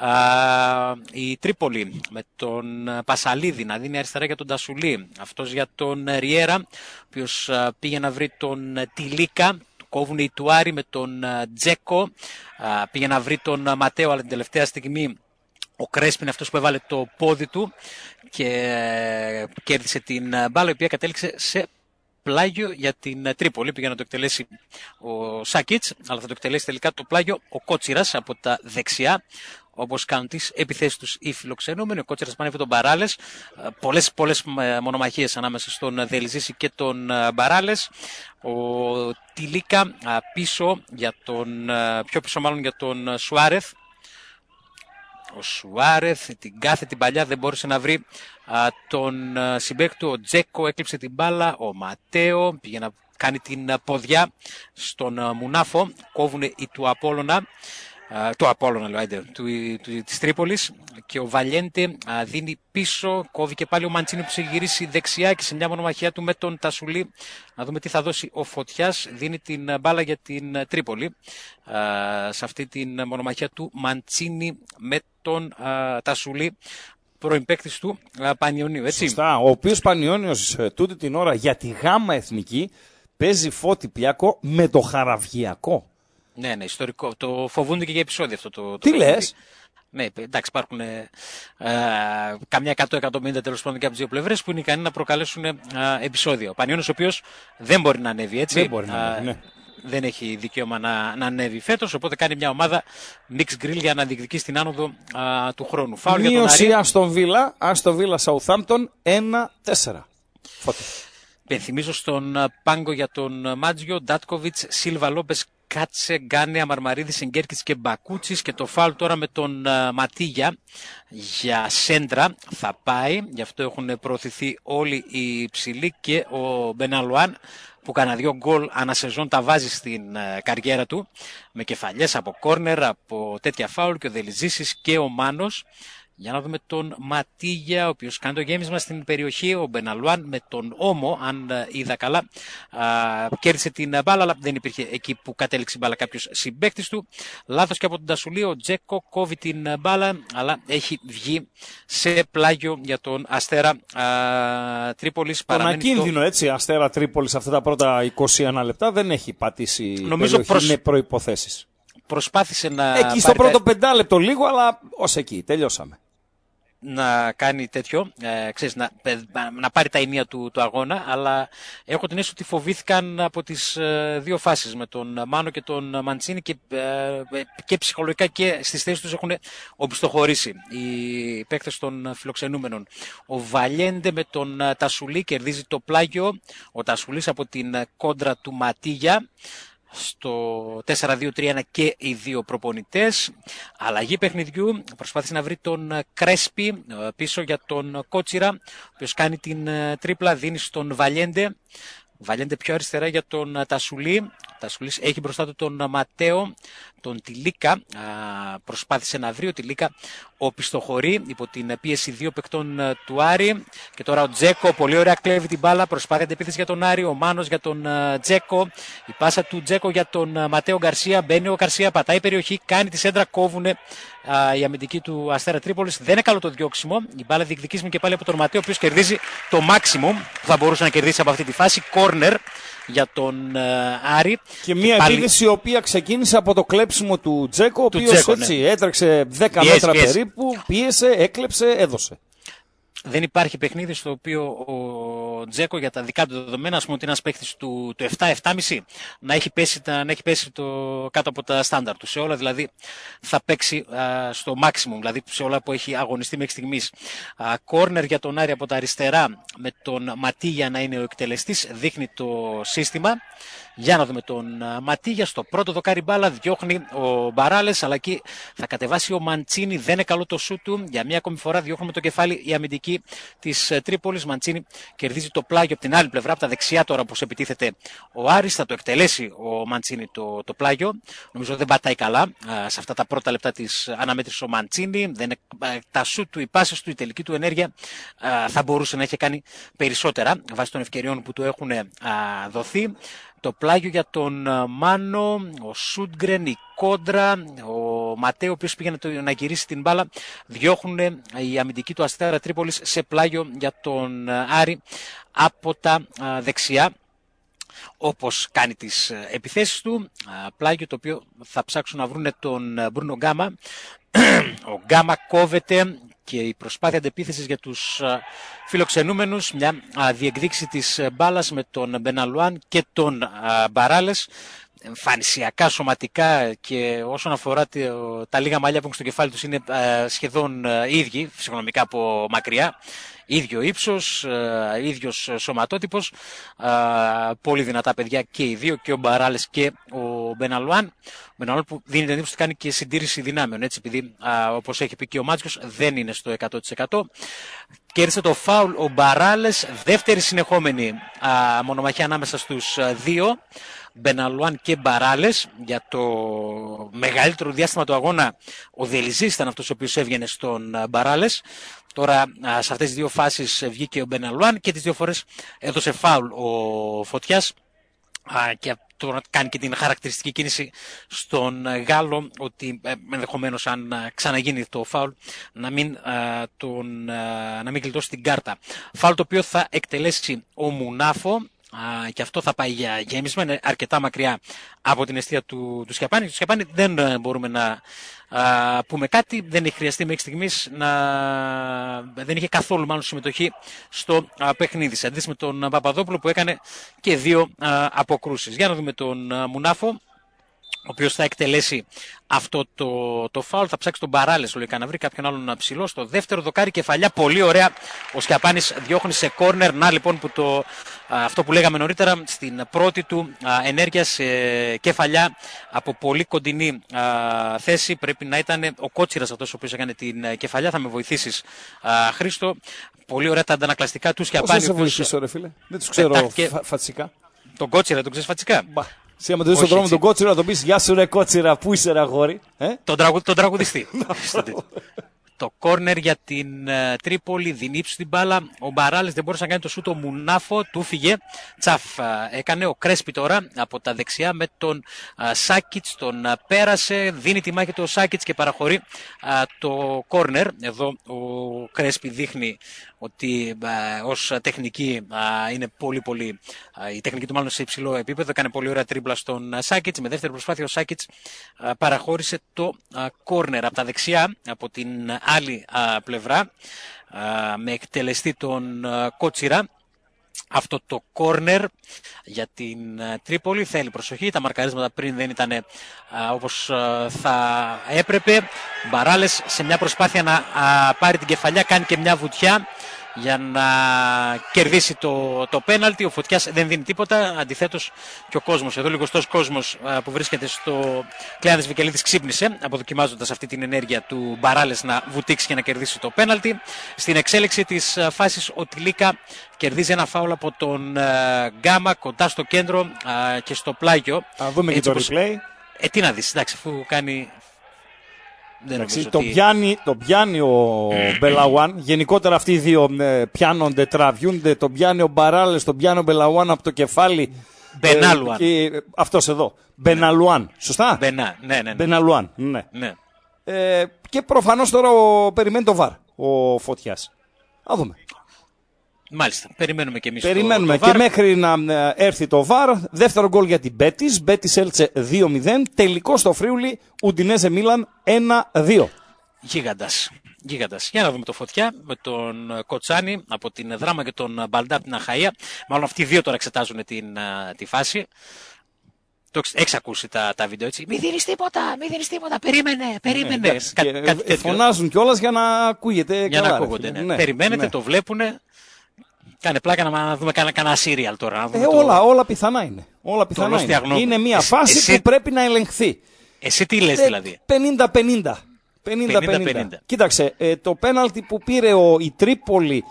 Η Τρίπολη με τον Πασαλίδη να δίνει αριστερά για τον Τασουλή. Αυτός για τον Ριέρα, ο οποίος πήγε να βρει τον Τιλίκα. Κόβουν οι Τουάρι με τον Τζέκο. Πήγε να βρει τον Ματέο, αλλά την τελευταία στιγμή ο Κρέσπι είναι αυτός που έβαλε το πόδι του και κέρδισε την μπάλα, η οποία κατέληξε σε πλάγιο για την Τρίπολη. Πήγε να το εκτελέσει ο Σάκιτς, αλλά θα το εκτελέσει τελικά το πλάγιο ο Κότσιρας από τα δεξιά, όπως κάνουν τις επιθέσεις τους οι φιλοξενούμενοι. Ο Κότσιρας πανεύει τον Μπαράλες. Πολλές μονομαχίες ανάμεσα στον Δελιζήση και τον Μπαράλες. Ο Τιλίκα πίσω για τον, πιο πίσω μάλλον για τον Σουάρεθ. Ο Σουάρεθ την κάθετη παλιά δεν μπόρεσε να βρει τον συμπαίκτη του. Ο Τζέκο έκλειψε την μπάλα. Ο Ματέο πήγε να κάνει την ποδιά στον Μουνάφο. Κόβουν οι του Απόλλωνα. Του Απόλλωνα, της Τρίπολης, και ο Βαλιέντε δίνει πίσω, κόβει και πάλι ο Μαντσίνη που έχει γυρίσει δεξιά και σε μια μονομαχία του με τον Τασουλή. Να δούμε τι θα δώσει ο Φωτιάς. Δίνει την μπάλα για την Τρίπολη σε αυτή την μονομαχία του Μαντσίνη με τον Τασουλή, πρώην παίκτης του Πανιωνίου, έτσι. Σωστά, ο οποίος Πανιώνιος τούτη την ώρα για τη Γάμα Εθνική παίζει Φώτη Πλιάκο με το Χαραυγιακό. Ναι, ιστορικό. Το φοβούνται και για επεισόδιο αυτό το Τι λες? Ναι, εντάξει, υπάρχουν καμιά 100-150 τέλος πάντων και από τις δύο πλευρές που είναι ικανοί να προκαλέσουν επεισόδιο. Ο Πανιώνιος, ο οποίος δεν μπορεί να ανέβει, έτσι. Δεν μπορεί να ανέβει, ναι. Δεν έχει δικαίωμα να ανέβει φέτος, οπότε κάνει μια ομάδα mixed grill για να διεκδικήσει την άνοδο του χρόνου. Φάουλ για τον Άρη. Αστον Βίλα Southampton 1-4. Φώτη. Πενθυμίζω στον πάγκο για τον Μάτζιο, Ντάτκοβιτς, Σίλβα Λόπες, Κάτσε, Γκάνεα, Μαρμαρίδη, Σιγκέρκης και Μπακούτσης, και το φάουλ τώρα με τον Ματίγια για σέντρα θα πάει. Γι' αυτό έχουν προωθηθεί όλοι οι ψηλοί και ο Μπεναλουάν, που κάνα 2 γκολ ανασεζόν τα βάζει στην καριέρα του με κεφαλιές από κόρνερ, από τέτοια φάουλ, και ο Δελιζήσης και ο Μάνος Για να δούμε τον Ματίγια, ο οποίος κάνει το γέμισμα στην περιοχή. Ο Μπεναλουάν με τον Όμο, αν είδα καλά, κέρδισε την μπάλα, αλλά δεν υπήρχε εκεί που κατέληξε η μπάλα κάποιος συμπαίκτης του. Λάθος και από τον Τασουλή, ο Τζέκο κόβει την μπάλα, αλλά έχει βγει σε πλάγιο για τον Αστέρα Τρίπολης. Τον ακίνδυνο έτσι, Αστέρα Τρίπολης αυτά τα πρώτα 21 λεπτά δεν έχει πατήσει, νομίζω περιοχή με προϋποθέσεις. Προσπάθησε να... Εκεί στο πρώτο πεντάλεπτο λίγο, αλλά ως εκεί, τελειώσαμε. Να κάνει τέτοιο, ξέρεις, να πάρει τα ενία του αγώνα, αλλά έχω την αίσθηση ότι φοβήθηκαν από τις δύο φάσεις με τον Μάνο και τον Μαντσίνη και ψυχολογικά και στις θέσεις τους έχουν οπισθοχωρήσει οι παίκτες των φιλοξενούμενων. Ο Βαλιέντε με τον Τασουλή κερδίζει το πλάγιο, ο Τασουλής από την κόντρα του Ματίγια. Στο 4-2-3-1 και οι δύο προπονητές. Αλλαγή παιχνιδιού. Προσπάθησε να βρει τον Κρέσπι πίσω για τον Κότσιρα, ο οποίος κάνει την τρίπλα, δίνει στον Βαλιέντε. Βαλιέντε πιο αριστερά για τον Τασουλή. Τασουλής έχει μπροστά του τον Ματέο, τον Τιλίκα. Προσπάθησε να βρει ο Τιλίκα, οπισθοχωρεί υπό την πίεση δύο παικτών του Άρη. Και τώρα ο Τζέκο, πολύ ωραία, κλέβει την μπάλα. Προσπάθεια επίθεση για τον Άρη. Ο Μάνος για τον Τζέκο. Η πάσα του Τζέκο για τον Ματέο Γκαρσία. Μπαίνει ο Γκαρσία, πατάει περιοχή, κάνει τη σέντρα, κόβουνε η αμυντική του Αστέρα Τρίπολης. Δεν είναι καλό το διώξιμο. Η μπάλα διεκδικήσουμε και πάλι από τον Ματέο, ο οποίος κερδίζει το maximum που θα μπορούσε να κερδίσει από αυτή τη φάση. Κόρνερ για τον Άρη. Και μια επίθεση η οποία ξεκίνησε από το κλέψιμο του Τζέκο, ο οποίος έτσι έτρεξε 10 μέτρα περίπου, πίεσε, έκλεψε, έδωσε. Δεν υπάρχει παιχνίδι στο οποίο ο Τζέκο για τα δικά του δεδομένα, ας πούμε ότι είναι ένας παίκτης του 7-7,5 να έχει πέσει κάτω από τα στάνταρ του. Σε όλα δηλαδή θα παίξει στο maximum, δηλαδή σε όλα που έχει αγωνιστεί μέχρι στιγμής. Κόρνερ για τον Άρη από τα αριστερά με τον Ματίγια να είναι ο εκτελεστής, δείχνει το σύστημα. Για να δούμε τον Ματίγια στο πρώτο δοκάρι μπάλα, διώχνει ο Μπαράλες, αλλά εκεί θα κατεβάσει ο Μαντσίνη, δεν είναι καλό το σούτ του. Για μία ακόμη φορά διώχνουμε το κεφάλι η αμυντική της Τρίπολης. Μαντσίνη κερδίζει το πλάγιο από την άλλη πλευρά, από τα δεξιά τώρα που επιτίθεται ο Άρης. Θα το εκτελέσει ο Μαντσίνη το πλάγιο. Νομίζω δεν πατάει καλά σε αυτά τα πρώτα λεπτά της αναμέτρησης ο Μαντσίνη. Τα σούτ του, οι πάσες του, η τελική του ενέργεια θα μπορούσε να έχει κάνει περισσότερα βάσει των ευκαιριών που του έχουν δοθεί. Το πλάγιο για τον Μάνο, ο Σούντγκρεν, η κόντρα, ο Ματέο, ο οποίος πήγαινε να γυρίσει την μπάλα. Διώχνουν η αμυντική του Αστέρα Τρίπολης σε πλάγιο για τον Άρη από τα δεξιά, όπως κάνει τις επιθέσεις του. Πλάγιο το οποίο θα ψάξουν να βρουν τον Μπρούνο Γκάμα. Ο Γκάμα κόβεται και η προσπάθεια αντεπίθεσης για τους φιλοξενούμενους, μια διεκδίκηση της μπάλας με τον Μπεναλουάν και τον Μπαράλες. Εμφανισιακά, σωματικά και όσον αφορά τα λίγα μαλλιά που έχουν στο κεφάλι τους είναι σχεδόν ίδιοι, φυσιογνωμικά από μακριά. Ίδιο ύψος, ίδιος σωματότυπος, πολύ δυνατά παιδιά και οι δύο, και ο Μπαράλες και ο Μπεναλουάν. Ο Μπεναλουάν που δίνει την εντύπωση ότι κάνει και συντήρηση δυνάμεων, έτσι, επειδή όπως έχει πει και ο Μάτζιος δεν είναι στο 100%. Κέρδισε το φάουλ ο Μπαράλες, δεύτερη συνεχόμενη μονομαχία ανάμεσα στους δύο, Μπεναλουάν και Μπαράλες. Για το μεγαλύτερο διάστημα του αγώνα ο Δελιζής ήταν αυτός ο οποίος έβγαινε στον Μπαράλες. Τώρα σε αυτές τις δύο φάσεις βγήκε ο Μπεναλουάν και τις δύο φορές έδωσε φάουλ ο Φωτιάς και τώρα κάνει και την χαρακτηριστική κίνηση στον Γάλλο ότι ενδεχομένως αν ξαναγίνει το φάουλ να μην γλιτώσει την κάρτα. Φάουλ το οποίο θα εκτελέσει ο Μουνάφο. Και αυτό θα πάει για γέμισμα, είναι αρκετά μακριά από την εστία του Σκιαπάνη. Του Σκιαπάνη δεν μπορούμε να πούμε κάτι, δεν έχει χρειαστεί μέχρι στιγμής δεν είχε καθόλου μάλλον συμμετοχή στο παιχνίδι. Σε αντίθεση με τον Παπαδόπουλο που έκανε και δύο αποκρούσεις. Για να δούμε τον Μουνάφο, ο οποίος θα εκτελέσει αυτό το φάουλ. Θα ψάξει τον Μπαράλες λογικά να βρει κάποιον άλλον ψηλό. Στο δεύτερο δοκάρι κεφαλιά, πολύ ωραία. Ο Σκιαπάνης διώχνει σε κόρνερ. Να λοιπόν που αυτό που λέγαμε νωρίτερα, στην πρώτη του ενέργεια σε κεφαλιά από πολύ κοντινή θέση. Πρέπει να ήταν ο Κότσιρας αυτός ο οποίος έκανε την κεφαλιά. Θα με βοηθήσεις, Χρήστο. Πολύ ωραία τα αντανακλαστικά του Σκιαπάνη. Πώς θα σε βοηθήσω, ρε φίλε? Δεν τους ξέρω φατσικά. Τον Κότσιρα τον ξέρεις φατσικά? Εσύ άμα το δεις στον δρόμο τον Κότσιρα να τον πεις «Γεια σου ρε Κότσιρα, πού είσαι ρε αγόρι?» Τον τραγουδιστή. Το κόρνερ για την Τρίπολη, δίνει ύψος την μπάλα. Ο Μπαράλες δεν μπορούσε να κάνει το σούτ, ο Μουνάφο του φύγε. Τσαφ έκανε. Ο Κρέσπι τώρα από τα δεξιά με τον Σάκιτς, τον πέρασε. Δίνει τη μάχη του ο Σάκιτς και παραχωρεί το κόρνερ. Εδώ ο Κρέσπι δείχνει ότι ως τεχνική είναι πολύ η τεχνική του μάλλον σε υψηλό επίπεδο. Έκανε πολύ ωραία τρίμπλα στον Σάκιτς. Με δεύτερη προσπάθεια ο Σάκιτς παραχώρησε το κόρνερ από τα δεξιά, από την άλλη πλευρά, με εκτελεστή τον Κότσιρα. Αυτό το κόρνερ για την Τρίπολη θέλει προσοχή. Τα μαρκαρίσματα πριν δεν ήταν όπως θα έπρεπε. Μπαράλες σε μια προσπάθεια να πάρει την κεφαλιά κάνει και μια βουτιά για να κερδίσει το πέναλτι. Ο Φωτιάς δεν δίνει τίποτα. Αντιθέτως και ο κόσμος, εδώ λιγοστός κόσμος που βρίσκεται στο Κλεάνθης Βικελίδης ξύπνησε, αποδοκιμάζοντας αυτή την ενέργεια του Μπαράλες να βουτήξει και να κερδίσει το πέναλτι. Στην εξέλιξη της φάσης ο Τιλίκα κερδίζει ένα φάουλ από τον Γκάμα κοντά στο κέντρο και στο πλάγιο. Θα δούμε και το replay. Τι να δεις, εντάξει, αφού κάνει... Το πιάνει ο Μπελαουάν. Γενικότερα αυτοί οι δύο πιάνονται, τραβιούνται. Το πιάνει ο Μπαράλες, το πιάνει ο Μπελαουάν από το κεφάλι. Μπενάλουαν. Αυτός εδώ. Μπεναλουάν. Σωστά. Ναι. Μπεναλουάν. Ναι. Και προφανώς τώρα περιμένει το VAR ο Φωτιάς. Θα δούμε. Μάλιστα. Περιμένουμε και εμείς. Περιμένουμε το και VAR. μέχρι να έρθει το VAR. Δεύτερο γκολ για την Μπέτις. Μπέτις έλτσε 2-0. Τελικό στο Φρίουλι. Ουντινέζε Μίλαν 1-2. Γίγαντας. Για να δούμε το Φωτιά με τον Κοτσάνη από την Δράμα και τον Μπαλντά από την Αχαΐα. Μάλλον αυτοί οι δύο τώρα εξετάζουν τη φάση. Έχεις ακούσει τα βίντεο έτσι. Μη δίνεις τίποτα, περίμενε. Φωνάζουν κιόλας για να ακούγεται. Για να ακούγονται. Ναι. Περιμένετε, το βλέπουνε. Κάνε πλάκα να δούμε κανένα σύριαλ τώρα. Όλα πιθανά είναι. Είναι μια φάση που πρέπει να ελεγχθεί. Εσύ τι λες δηλαδή? 50-50. Κοίταξε, το πέναλτι που πήρε η Τρίπολη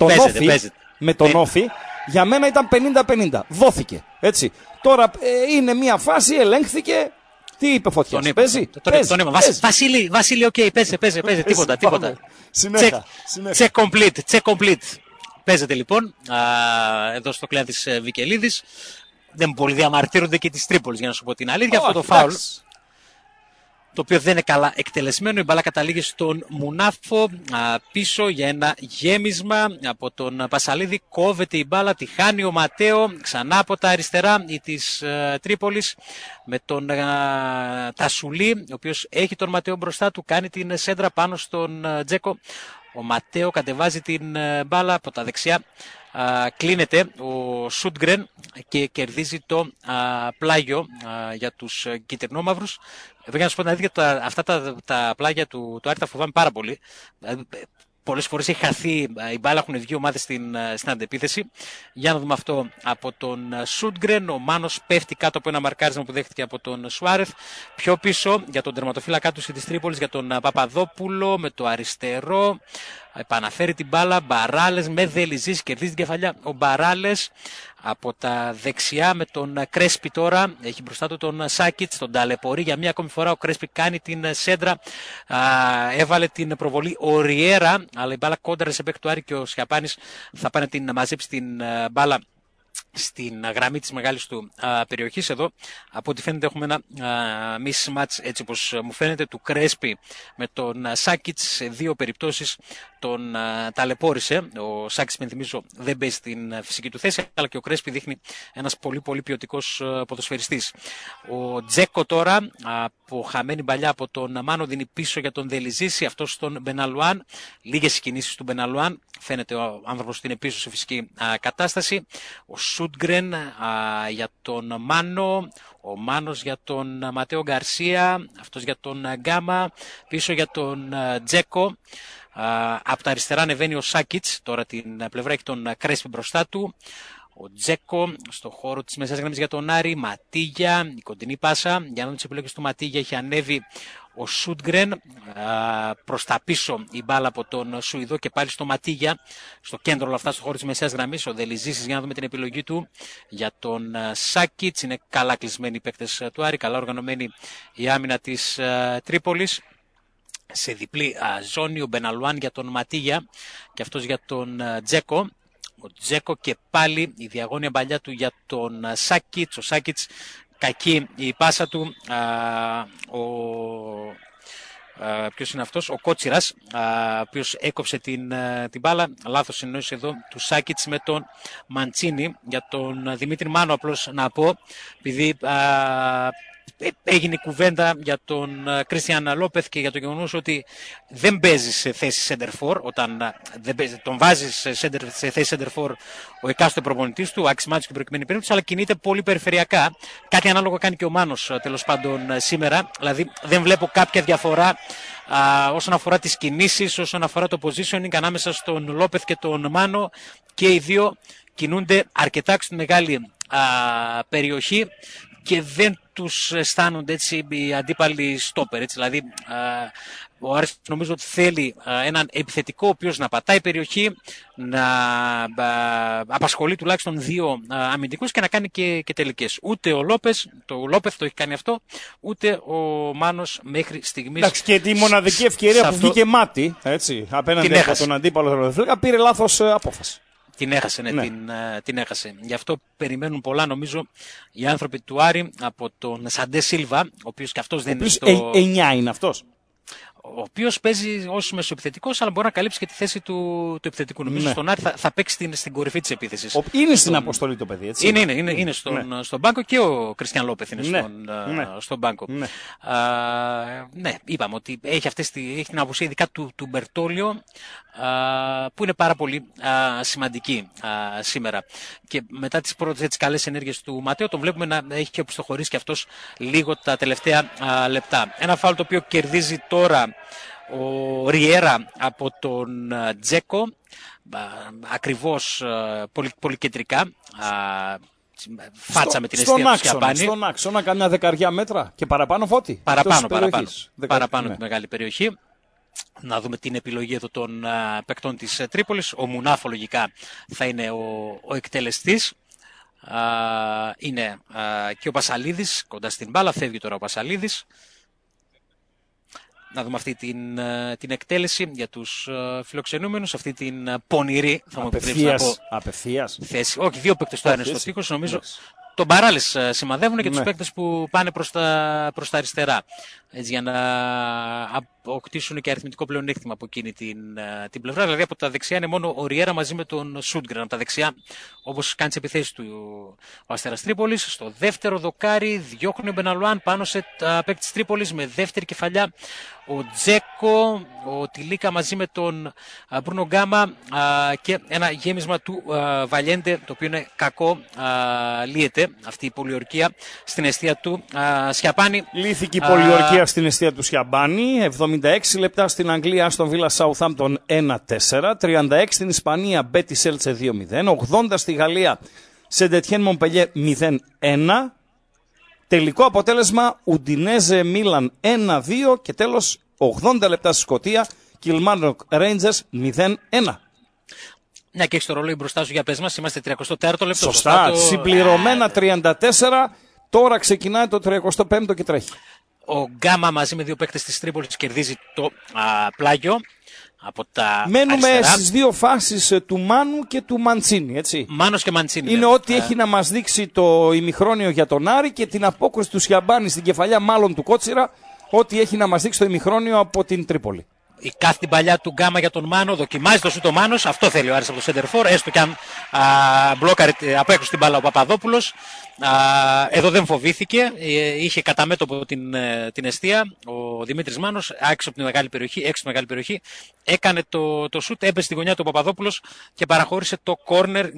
με τον Όφη, για μένα ήταν 50-50. Δόθηκε. Έτσι. Τώρα είναι μια φάση, ελέγχθηκε. Τι είπε Φωτιάς? Παίζει. Βασίλη, οκ, παίζει. Τίποτα. Συνέχεια. Check complete. Παίζεται λοιπόν εδώ στο Κλεάνθης Βικελίδης. Δεν πολύ διαμαρτύρονται και της Τρίπολης, για να σου πω την αλήθεια. Αυτό το φάουλ, το οποίο δεν είναι καλά εκτελεσμένο. Η μπάλα καταλήγει στον Μουνάφο πίσω για ένα γέμισμα από τον Πασαλίδη. Κόβεται η μπάλα, τη χάνει ο Ματέο ξανά από τα αριστερά της Τρίπολης με τον Τασουλή, ο οποίος έχει τον Ματέο μπροστά του, κάνει την σέντρα πάνω στον Τζέκο. Ο Ματέο κατεβάζει την μπάλα από τα δεξιά. Κλείνεται ο Σούντγκρεν και κερδίζει το πλάγιο για τους κυτρινόμαυρους. Εδώ για να σου πω την αλήθεια, αυτά τα πλάγια του Άρη τα φοβάμαι πάρα πολύ. Πολλές φορές έχει χαθεί η μπάλα, έχουν βγει ομάδες στην αντεπίθεση. Για να δούμε αυτό από τον Σούντγκρεν. Ο Μάνος πέφτει κάτω από ένα μαρκάρισμα που δέχτηκε από τον Σουάρεθ. Πιο πίσω για τον τερματοφύλακά του της Τρίπολης, για τον Παπαδόπουλο με το αριστερό. Επαναφέρει την μπάλα. Μπαράλες με Δελιζής, κερδίζει την κεφαλιά. Ο Μπαράλες από τα δεξιά με τον Κρέσπι τώρα. Έχει μπροστά του τον Σάκιτς, τον ταλαιπωρεί για μία ακόμη φορά. Ο Κρέσπι κάνει την σέντρα. Έβαλε την προβολή ο Ριέρα, αλλά η μπάλα κόντραρε σε παίκτη του Άρη και ο Σιαπάνης θα πάνε την μαζέψει την μπάλα στην γραμμή της μεγάλης του περιοχής. Εδώ από ό,τι φαίνεται έχουμε ένα mismatch, έτσι όπως μου φαίνεται, του Κρέσπι με τον Σάκιτς. Σε δύο περιπτώσεις τον ταλαιπώρησε. Ο Σάκιτς, με θυμίζω, δεν παίζει στην φυσική του θέση, αλλά και ο Κρέσπι δείχνει ένας πολύ ποιοτικός ποδοσφαιριστής. Ο Τζέκο τώρα από χαμένη παλιά από τον Μάνο δίνει πίσω για τον Δελιζήση, αυτός στον Μπεναλουάν. Λίγες κινήσεις του Μπεναλουάν, φαίνεται ο άνθρωπος ότι είναι πίσω σε φυσική κατάσταση. Ο Σούντγκρεν για τον Μάνο, ο Μάνος για τον Ματέο Γκαρσία, αυτός για τον Γκάμα, πίσω για τον Τζέκο. Από τα αριστερά ανεβαίνει ο Σάκιτς, τώρα την πλευρά έχει τον Κρέσπι μπροστά του. Ο Τζέκο στο χώρο της μεσαίας γραμμής για τον Άρη. Ματίγια, η κοντινή πάσα. Για να δούμε τις επιλογές του Ματίγια. Έχει ανέβει ο Σούντγκρεν. Προς τα πίσω η μπάλα από τον Σουηδό και πάλι στο Ματίγια. Στο κέντρο όλα αυτά, στο χώρο της μεσαίας γραμμής. Ο Δελιζήσης, για να δούμε την επιλογή του για τον Σάκιτς. Είναι καλά κλεισμένοι οι παίκτες του Άρη. Καλά οργανωμένη η άμυνα της Τρίπολης. σε διπλή ζώνη, ο Μπεναλουάν για τον Ματίγια και αυτός για τον Τζέκο. Ο Τζέκο και πάλι η διαγώνια παλιά του για τον Σάκιτς. Ο Σάκιτς, κακή η πάσα του. Ποιος είναι αυτός? Ο Κότσιρας, ο οποίος έκοψε την μπάλα. Λάθος συνεννόηση εδώ του Σάκιτς με τον Μαντσίνη. Για τον Δημήτρη Μάνο απλώς να πω, επειδή έγινε κουβέντα για τον Κρίστιαν Λόπεθ και για το γεγονός ότι δεν παίζει σε θέση center for, όταν τον βάζει σε θέση center for ο εκάστοτε προπονητής του, ο Άκης Μάτσος και προκειμένη περίπτωση, αλλά κινείται πολύ περιφερειακά. Κάτι ανάλογο κάνει και ο Μάνος τέλος πάντων σήμερα. Δηλαδή δεν βλέπω κάποια διαφορά όσον αφορά τις κινήσεις, όσον αφορά το positioning ανάμεσα στον Λόπεθ και τον Μάνο, και οι δύο κινούνται αρκετά στη μεγάλη περιοχή και δεν τους αισθάνονται έτσι οι αντίπαλοι στόπερ. Έτσι. Δηλαδή ο Άρης νομίζω ότι θέλει έναν επιθετικό ο οποίος να πατάει περιοχή, να απασχολεί τουλάχιστον δύο αμυντικούς και να κάνει και τελικές. Ούτε ο Λόπεθ το έχει κάνει αυτό, ούτε ο Μάνος μέχρι στιγμής. Εντάξει, και τη μοναδική ευκαιρία που βγήκε μάτι, έτσι, απέναντι από τον αντίπαλο πήρε λάθος απόφαση. Την έχασε, την έχασε. Γι' αυτό περιμένουν πολλά, νομίζω, οι άνθρωποι του Άρη από τον Σαντέ Σίλβα, ο οποίος και αυτός δεν είναι στο... 9 είναι αυτός. Ο οποίος παίζει ως μεσοεπιθετικός, αλλά μπορεί να καλύψει και τη θέση του επιθετικού. Νομίζω στον Άρη θα παίξει στην κορυφή της επίθεσης. Είναι στην αποστολή το παιδί, έτσι. Είναι στον μπάνκο, και ο Κριστιαν Λόπεθ είναι στον μπάνκο. Ναι, είπαμε ότι έχει την απουσία ειδικά του Μπερτόλιο, που είναι πάρα πολύ σημαντική σήμερα. Και μετά τις πρώτες καλές ενέργειες του Ματέο, τον βλέπουμε να έχει και οπισθοχωρήσει και αυτός λίγο τα τελευταία λεπτά. Ένα φάουλ το οποίο κερδίζει τώρα ο Ριέρα από τον Τζέκο, ακριβώς πολύ κεντρικά, φάτσα με την αιστεία του Σιαμπάνη. Στον άξονα, καμιά 10 μέτρα και παραπάνω, Φώτη. Παραπάνω τη μεγάλη περιοχή. Να δούμε την επιλογή εδώ των παικτών της Τρίπολης. Ο Μουνάφο λογικά θα είναι ο εκτελεστής. Είναι και ο Πασαλίδης κοντά στην μπάλα. Φεύγει τώρα ο Πασαλίδης. Να δούμε αυτή την εκτέλεση για τους φιλοξενούμενους, αυτή την πονηρή, θα μου επιτρέψει να πω, απευθείας. θέση. Όχι, δύο παίκτες τώρα είναι στο τείχος, νομίζω. Τον Μπαράλες σημαδεύουν και τους παίκτες που πάνε προς τα αριστερά. Έτσι, για να αποκτήσουν και αριθμητικό πλεονέκτημα από εκείνη την πλευρά. Δηλαδή από τα δεξιά είναι μόνο ο Ριέρα μαζί με τον Σούντγκρεν. Από τα δεξιά, όπως κάνει τις επιθέσεις του ο Αστέρας Τρίπολης. Στο δεύτερο δοκάρι διώχνει ο Μπεναλουάν πάνω σε παίκτη της Τρίπολης με δεύτερη κεφαλιά. Ο Τζέκο, ο Τιλίκα μαζί με τον Μπρούνο Γκάμα και ένα γέμισμα του Βαλιέντε, το οποίο είναι κακό. Λύεται αυτή η πολιορκία στην αιστεία του Σιαπάνη. Λύθηκε η πολιορκία στην αιστεία του Σιαμπάνη. 76 λεπτά στην Αγγλία, στον Villa Southampton 1-4. 36 στην Ισπανία, Betis Elche 2-0. 80 στη Γαλλία, Saint-Étienne Montpellier 0-1. Τελικό αποτέλεσμα Ουντινέζε Μίλαν 1-2 και τέλος 80 λεπτά στη Σκωτία, Kilmarnock Rangers 0-1. Ναι, και έχεις το ρολόι μπροστά σου, για πες μας, είμαστε 34ο λεπτό. Σωστά, συμπληρωμένα 34, τώρα ξεκινάει το 35ο και τρέχει. Ο Γκάμα μαζί με δύο παίκτες της Τρίπολης κερδίζει το πλάγιο. Από τα μένουμε αριστερά. στις δύο φάσεις του Μάνου και του Μαντσίνη, έτσι. Μάνος και Μαντσίνη. Είναι ό,τι έχει να μας δείξει το ημιχρόνιο για τον Άρη και την απόκριση του Σιαμπάνη στην κεφαλιά μάλλον του Κότσιρα, ό,τι έχει να μας δείξει το ημιχρόνιο από την Τρίπολη. Η κάθε την παλιά του Γκάμα για τον Μάνο, δοκιμάζει το σούτ ο Μάνος, αυτό θέλει ο Άρης από το center for, έστω και αν μπλόκαρε από έξω την μπάλα ο Παπαδόπουλος. Εδώ δεν φοβήθηκε, είχε κατά μέτωπο την εστία ο Δημήτρης Μάνος, έξω από τη μεγάλη περιοχή, έκανε το σούτ, έπεσε στη γωνιά του Παπαδόπουλος και παραχώρησε το κόρνερ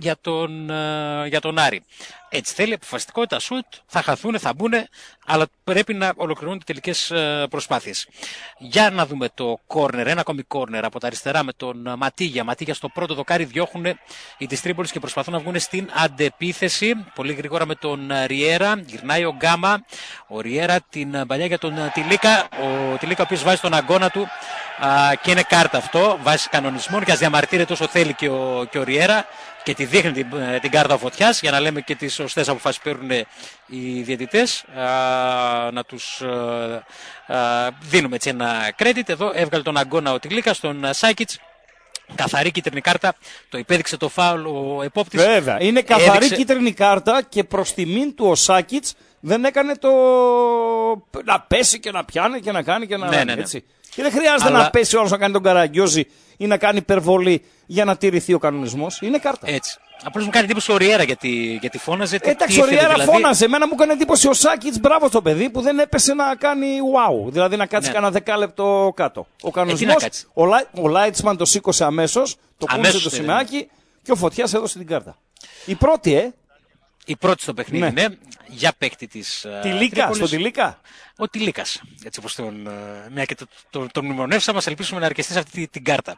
για τον Άρη. Έτσι θέλει αποφασιστικότητα, σούτ, θα χαθούν, θα μπουν, αλλά πρέπει να ολοκληρώνουν τελικές προσπάθειες. Για να δούμε το κόρνερ, ένα ακόμη κόρνερ από τα αριστερά με τον Ματίγια. Ματίγια στο πρώτο δοκάρι διώχνουν οι της Τρίπολης και προσπαθούν να βγουν στην αντεπίθεση. Πολύ γρήγορα με τον Ριέρα, γυρνάει ο Γκάμα, ο Ριέρα την παλιά για τον Τιλίκα, ο Τιλίκα ο οποίος βάζει τον αγκώνα του και είναι κάρτα αυτό, βάζει κανονισμό και ας διαμαρτύρεται όσο θέλει και ο Ριέρα. και τη δείχνει την κάρτα ο Φωτιάς, για να λέμε και τις σωστές αποφάσεις που παίρνουν οι διαιτητές, να τους δίνουμε έτσι ένα credit. Εδώ έβγαλε τον αγκώνα ο Τιλίκα στον Σάκιτς. Καθαρή κίτρινη κάρτα, το υπέδειξε το φάουλ ο επόπτης. Βέβαια, είναι καθαρή κίτρινη κάρτα και προς τιμήν του ο Σάκιτς δεν έκανε το να πέσει και να πιάνει και να κάνει και να ναι. έτσι. Και δεν χρειάζεται να πέσει όλος να κάνει τον Καραγκιόζη ή να κάνει υπερβολή για να τηρηθεί ο κανονισμός. Είναι κάρτα. Έτσι. Απλώς μου κάνει εντύπωση ο Ριέρα γιατί φώναζε. Εντάξει, ο Ριέρα φώναζε. Εμένα μου έκανε εντύπωση ο Σάκιτς, μπράβο στο παιδί που δεν έπεσε να κάνει wow. Δηλαδή να κάτσει κανένα δεκάλεπτο κάτω. Ο κανονισμός, ο Λάιτσμαν το σήκωσε αμέσως, το κούνησε το σημαίακι και ο Φωτιάς έδωσε την κάρτα. Η πρώτη, Η πρώτη στο παιχνίδι, ναι. Για παίκτη της Τιλίκα, στον Τιλίκα. Ο Τιλίκας, έτσι όπως μια και τον μνημονεύσαμε, μας ελπίσουμε να αρκεστεί σε αυτή την κάρτα.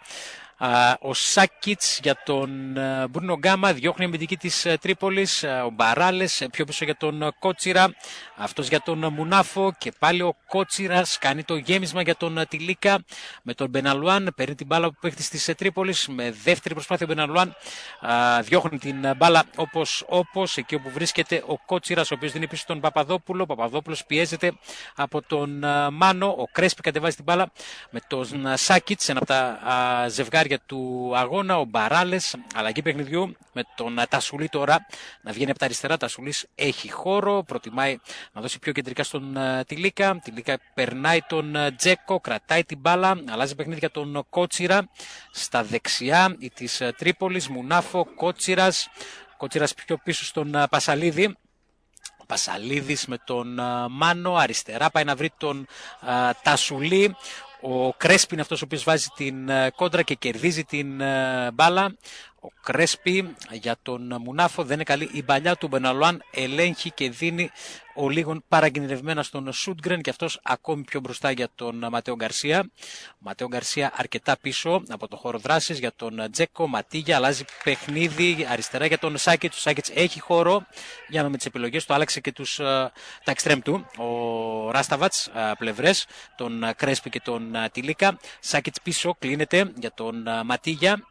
Ο Σάκιτς για τον Μπρούνο Γκάμα διώχνει αμυντική της Τρίπολης. Ο Μπαράλες πιο πίσω για τον Κότσιρα. Αυτός για τον Μουνάφο. Και πάλι ο Κότσιρας κάνει το γέμισμα για τον Τιλίκα. Με τον Μπεναλουάν παίρνει την μπάλα που παίχτης της Τρίπολης. Με δεύτερη προσπάθεια ο Μπεναλουάν διώχνει την μπάλα όπως εκεί όπου βρίσκεται ο Κότσιρας, ο οποίος δίνει πίσω τον Παπαδόπουλο. Ο Παπαδόπουλος πιέζεται από τον Μάνο. Ο Κρέσπι κατεβάζει την μπάλα με τον Σάκιτς, ένα από τα ζευγάρια του αγώνα. Ο Μπαράλες, αλλαγή παιχνιδιού με τον Τασουλή τώρα να βγαίνει από τα αριστερά. Τασουλής έχει χώρο, προτιμάει να δώσει πιο κεντρικά στον Τιλίκα. Τιλίκα περνάει τον Τζέκο, κρατάει την μπάλα, αλλάζει παιχνίδι για τον Κότσιρα. Στα δεξιά της Τρίπολης, Μουνάφο, Κότσιρας πιο πίσω στον Πασαλίδη. Πασαλίδης με τον Μάνο, αριστερά πάει να βρει τον Τασουλή. Ο Κρέσπι είναι αυτός ο οποίος βάζει την κόντρα και κερδίζει την μπάλα. Ο Κρέσπι για τον Μουνάφο, δεν είναι καλή η παλιά του. Μπεναλουάν ελέγχει και δίνει ο λίγων παρακινδυνευμένα στον Σούντγκρεν και αυτός ακόμη πιο μπροστά για τον Ματέο Γκαρσία. Ματέο Γκαρσία αρκετά πίσω από το χώρο δράσης για τον Τζέκο. Ματίγια αλλάζει παιχνίδι αριστερά για τον Σάκετς. Ο Σάκετς έχει χώρο για να με τις επιλογές του, άλλαξε και τα εξτρέμ του. Ο Ράσταβατς πλευρές, τον Κρέσπι και τον Τιλίκα. Σάκετς πίσω κλείνεται για τον Ματίγια.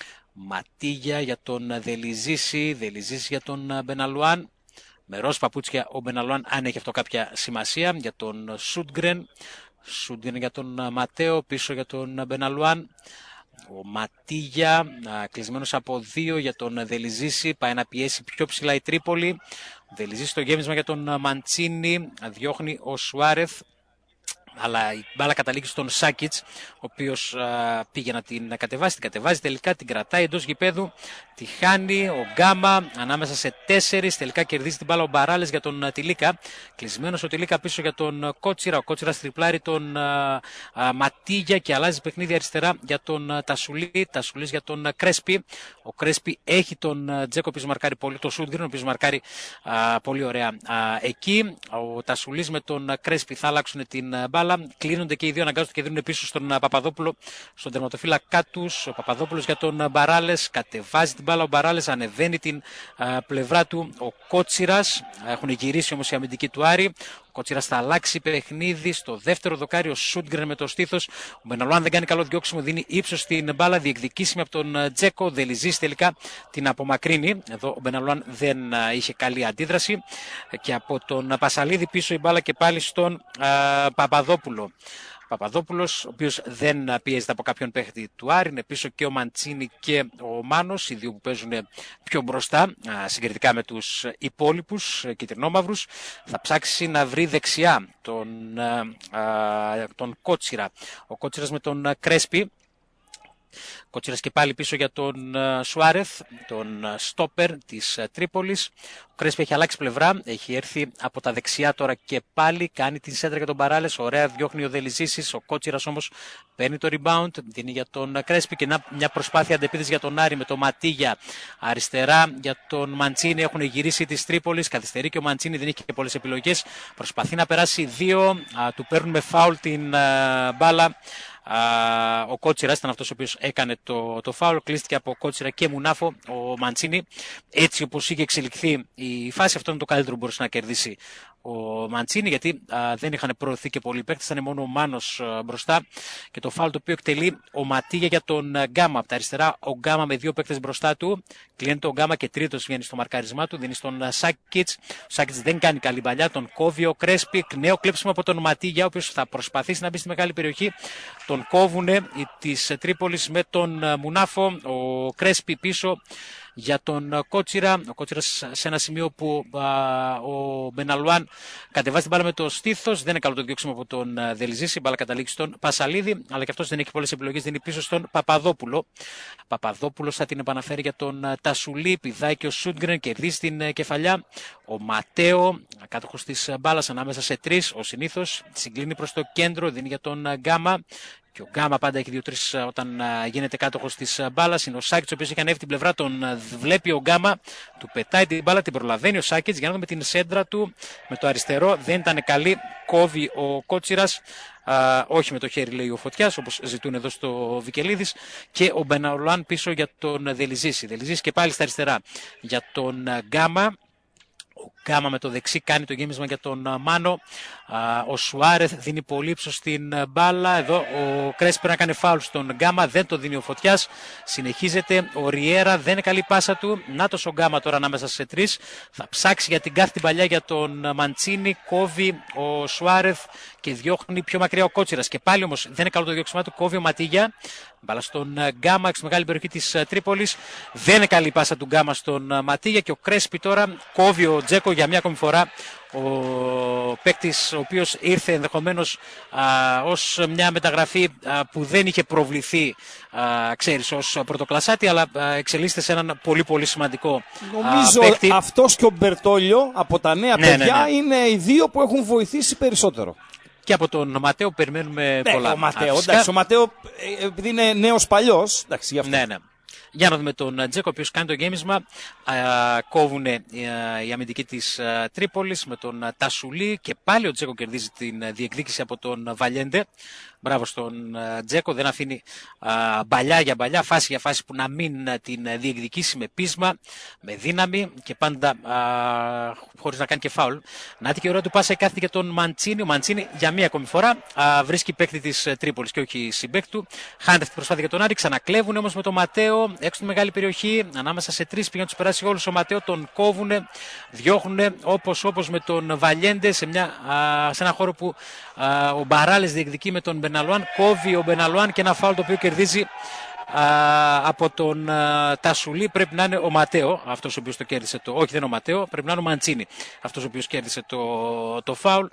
Ματίγια για τον Δελιζίση για τον Μπεναλουάν. Με ροζ παπούτσια ο Μπεναλουάν, αν έχει αυτό κάποια σημασία, για τον Σούντγκρεν για τον Ματέο, πίσω για τον Μπεναλουάν. Ο Ματίγια κλεισμένος από δύο για τον Δελιζίση, πάει να πιέσει πιο ψηλά η Τρίπολη. Δελιζίση στο γέμισμα για τον Μαντσίνι, διώχνει ο Σουάρεθ. Αλλά η μπάλα καταλήγει στον Σάκιτς, ο οποίος πήγε να την κατεβάσει. Την κατεβάζει τελικά, την κρατάει εντός γηπέδου. Τη χάνει ο Γκάμα ανάμεσα σε 4. Τελικά κερδίζει την μπάλα ο Μπαράλες για τον Τιλίκα. Κλεισμένος ο Τιλίκα πίσω για τον Κότσιρα. Ο Κότσιρας τριπλάρει τον Ματίγια και αλλάζει παιχνίδι αριστερά για τον Τασουλή. Τασουλής για τον Κρέσπι. Ο Κρέσπι έχει τον Τζέκο, ο οποίος μαρκάρει πολύ. Το Σούντγκρεν, ο οποίος μαρκάρει πολύ ωραία εκεί. Ο Τασουλής με τον Κρέσπι θα αλλάξουν την μπάλα. Κλείνονται και οι δύο, αναγκάζονται και δίνουν πίσω στον Παπαδόπουλο, στον τερματοφύλακά τους. Ο Παπαδόπουλος για τον Μπαράλες, κατεβάζει την μπάλα ο Μπαράλες, ανεβαίνει την πλευρά του ο Κότσιρας. Έχουν γυρίσει όμως οι αμυντικοί του Άρη. Ο Κότσιρας θα αλλάξει παιχνίδι στο δεύτερο δοκάρι. Ο Σούντγκρεν με το στήθος. Ο Μπεναλουάν δεν κάνει καλό διώξιμο, δίνει ύψος στην μπάλα, διεκδικήσιμη από τον Τζέκο. Δελιζής τελικά την απομακρύνει. Εδώ ο Μπεναλουάν δεν είχε καλή αντίδραση. Και από τον Πασαλίδη πίσω η μπάλα και πάλι στον Παπαδόπουλο. Παπαδόπουλος, ο οποίος δεν πιέζεται από κάποιον παίχτη του Άρη, είναι πίσω και ο Μαντσίνι και ο Μάνος, οι δύο που παίζουν πιο μπροστά συγκριτικά με τους υπόλοιπους κυτρινόμαυρους. Θα ψάξει να βρει δεξιά τον Κότσιρα. Ο Κότσιρας με τον Κρέσπι. Κότσιρας και πάλι πίσω για τον Σουάρεθ, τον στόπερ της Τρίπολης. Ο Κρέσπι έχει αλλάξει πλευρά, έχει έρθει από τα δεξιά τώρα και πάλι κάνει την σέντρα για τον Μπαράλες. Ωραία, διώχνει ο Δελιζίσης. Ο Κότσιρας όμως παίρνει το rebound, δίνει για τον Κρέσπι και μια προσπάθεια αντεπίθεση για τον Άρη με τον Ματίγια. Αριστερά για τον Μαντσίνι, έχουν γυρίσει της Τρίπολης. Καθυστερεί και ο Μαντσίνι, δεν έχει και πολλές επιλογές. Προσπαθεί να περάσει δύο, του παίρνουν με φάουλ την μπάλα. Ο Κότσιρας ήταν αυτός ο οποίος έκανε το φάουλ. Κλείστηκε από Κότσιρα και Μουνάφο ο Μαντσίνι. Έτσι όπως είχε εξελιχθεί η φάση, αυτό είναι το καλύτερο που μπορούσε να κερδίσει ο Μαντσίνη, γιατί δεν είχαν προωθεί και πολλοί παίκτες, ήταν μόνο ο Μάνος μπροστά. Και το φάουλ το οποίο εκτελεί ο Ματίγια για τον Γκάμα. Από τα αριστερά ο Γκάμα με δύο παίκτες μπροστά του. Κλείνεται ο Γκάμα και τρίτος βγαίνει στο μαρκάρισμά του. Δίνει στον Σάκιτς. Ο Σάκιτς δεν κάνει καλή παλιά. Τον κόβει ο Κρέσπι. Νέο κλέψιμο από τον Ματίγια, ο οποίος θα προσπαθήσει να μπει στη μεγάλη περιοχή. Τον κόβουνε της Τρίπολης με τον Μουνάφο. Ο Κρέσπι πίσω για τον Κότσιρα. Ο Κότσιρας σε ένα σημείο που ο Μπεναλουάν κατεβάζει την μπάλα με το στήθος. Δεν είναι καλό το διώξιμο από τον Δελιζήση. Η μπάλα καταλήγει στον Πασαλίδη, αλλά και αυτός δεν έχει πολλές επιλογές. Δίνει πίσω στον Παπαδόπουλο. Παπαδόπουλος θα την επαναφέρει για τον Τασουλή. Πηδάει και ο Σούντγκρεν, κερδίζει την κεφαλιά. Ο Ματέο, κάτοχος της μπάλας ανάμεσα σε τρεις, ο συνήθως, συγκλίνει προς το κέντρο, δίνει για τον Γκάμα. Και ο Γκάμα πάντα έχει 2-3 όταν γίνεται κάτοχος της μπάλας. Είναι ο Σάκιτς, ο οποίος έχει ανέβει την πλευρά, τον βλέπει ο Γκάμα, του πετάει την μπάλα, την προλαβαίνει ο Σάκιτς για να δούμε την σέντρα του με το αριστερό. Δεν ήταν καλή, κόβει ο Κότσιρας. Όχι με το χέρι, λέει ο Φωτιάς, όπως ζητούν εδώ στο Βικελίδης. Και ο Μπεναολάν πίσω για τον Δελιζήση. Δελιζήση και πάλι στα αριστερά για τον Γκάμα. Ο Γκάμα με το δεξί κάνει το γέμισμα για τον Μάνο. Ο Σουάρεθ δίνει πολύ ύψο στην μπάλα. Εδώ ο Κρέσπι πρέπει να κάνει φάουλ στον Γκάμα. Δεν το δίνει ο Φωτιάς. Συνεχίζεται. Ο Ριέρα δεν είναι καλή πάσα του. Νάτος ο Γκάμα τώρα ανάμεσα σε τρεις. Θα ψάξει για την κάθετη παλιά για τον Μαντσίνη. Κόβει ο Σουάρεθ και διώχνει πιο μακριά ο Κότσιρας. Και πάλι όμως δεν είναι καλό το διώξιμά του. Κόβει ο Ματίγια. Μπάλα στον Γκάμα, στη μεγάλη περιοχή της Τρίπολης. Δεν είναι καλή πάσα του Γκάμα στον Ματίγια. Και ο Κρέσπι τώρα κόβει ο Τζέκο για μια ακόμη φορά. Ο παίκτης ο οποίος ήρθε ενδεχομένως ως μια μεταγραφή που δεν είχε προβληθεί, ξέρεις, ως πρωτοκλασάτη, αλλά εξελίσσεται σε έναν πολύ πολύ σημαντικό νομίζω παίκτη. Αυτός και ο Μπερτόλιο από τα νέα παιδιά είναι οι δύο που έχουν βοηθήσει περισσότερο. Και από τον Ματέο περιμένουμε πολλά. Ο Ματέο, επειδή είναι νέος παλιός, εντάξει, γι' αυτό. Ναι. Για να δούμε τον Τζέκο, ο οποίος κάνει το γέμισμα. Κόβουν οι αμυντικοί της Τρίπολης με τον Τασουλή και πάλι ο Τζέκο κερδίζει την διεκδίκηση από τον Βαλιέντε. Μπράβο στον Τζέκο, δεν αφήνει μπαλιά για μπαλιά, φάση για φάση που να μην την διεκδικήσει με πείσμα, με δύναμη και πάντα χωρίς να κάνει και φάουλ. Να δει και ωραία του πάσα η κάθετη για τον Μαντσίνη. Ο Μαντσίνη για μία ακόμη φορά βρίσκει παίκτη της Τρίπολης και όχι συμπαίκτη του. Χάνεται αυτή την προσπάθεια για τον Άρη, ξανακλέβουν όμως με τον Ματέο έξω στη μεγάλη περιοχή. Ανάμεσα σε τρεις πήγαν τους περάσει όλους. Ο Ματέο τον κόβουνε, διώχνουνε όπως με τον Βαλιέντε σε ένα χώρο που ο Μπαράλες διεκδικεί με τον Μπεναλουάν. Κόβει ο Μπεναλουάν και ένα φάουλ το οποίο κερδίζει από τον Τασουλή. Πρέπει να είναι ο Ματέο, αυτός ο οποίος το κέρδισε το. Όχι, δεν είναι ο Ματέο, πρέπει να είναι ο Μαντσίνη, αυτός ο οποίος κέρδισε το φάουλ.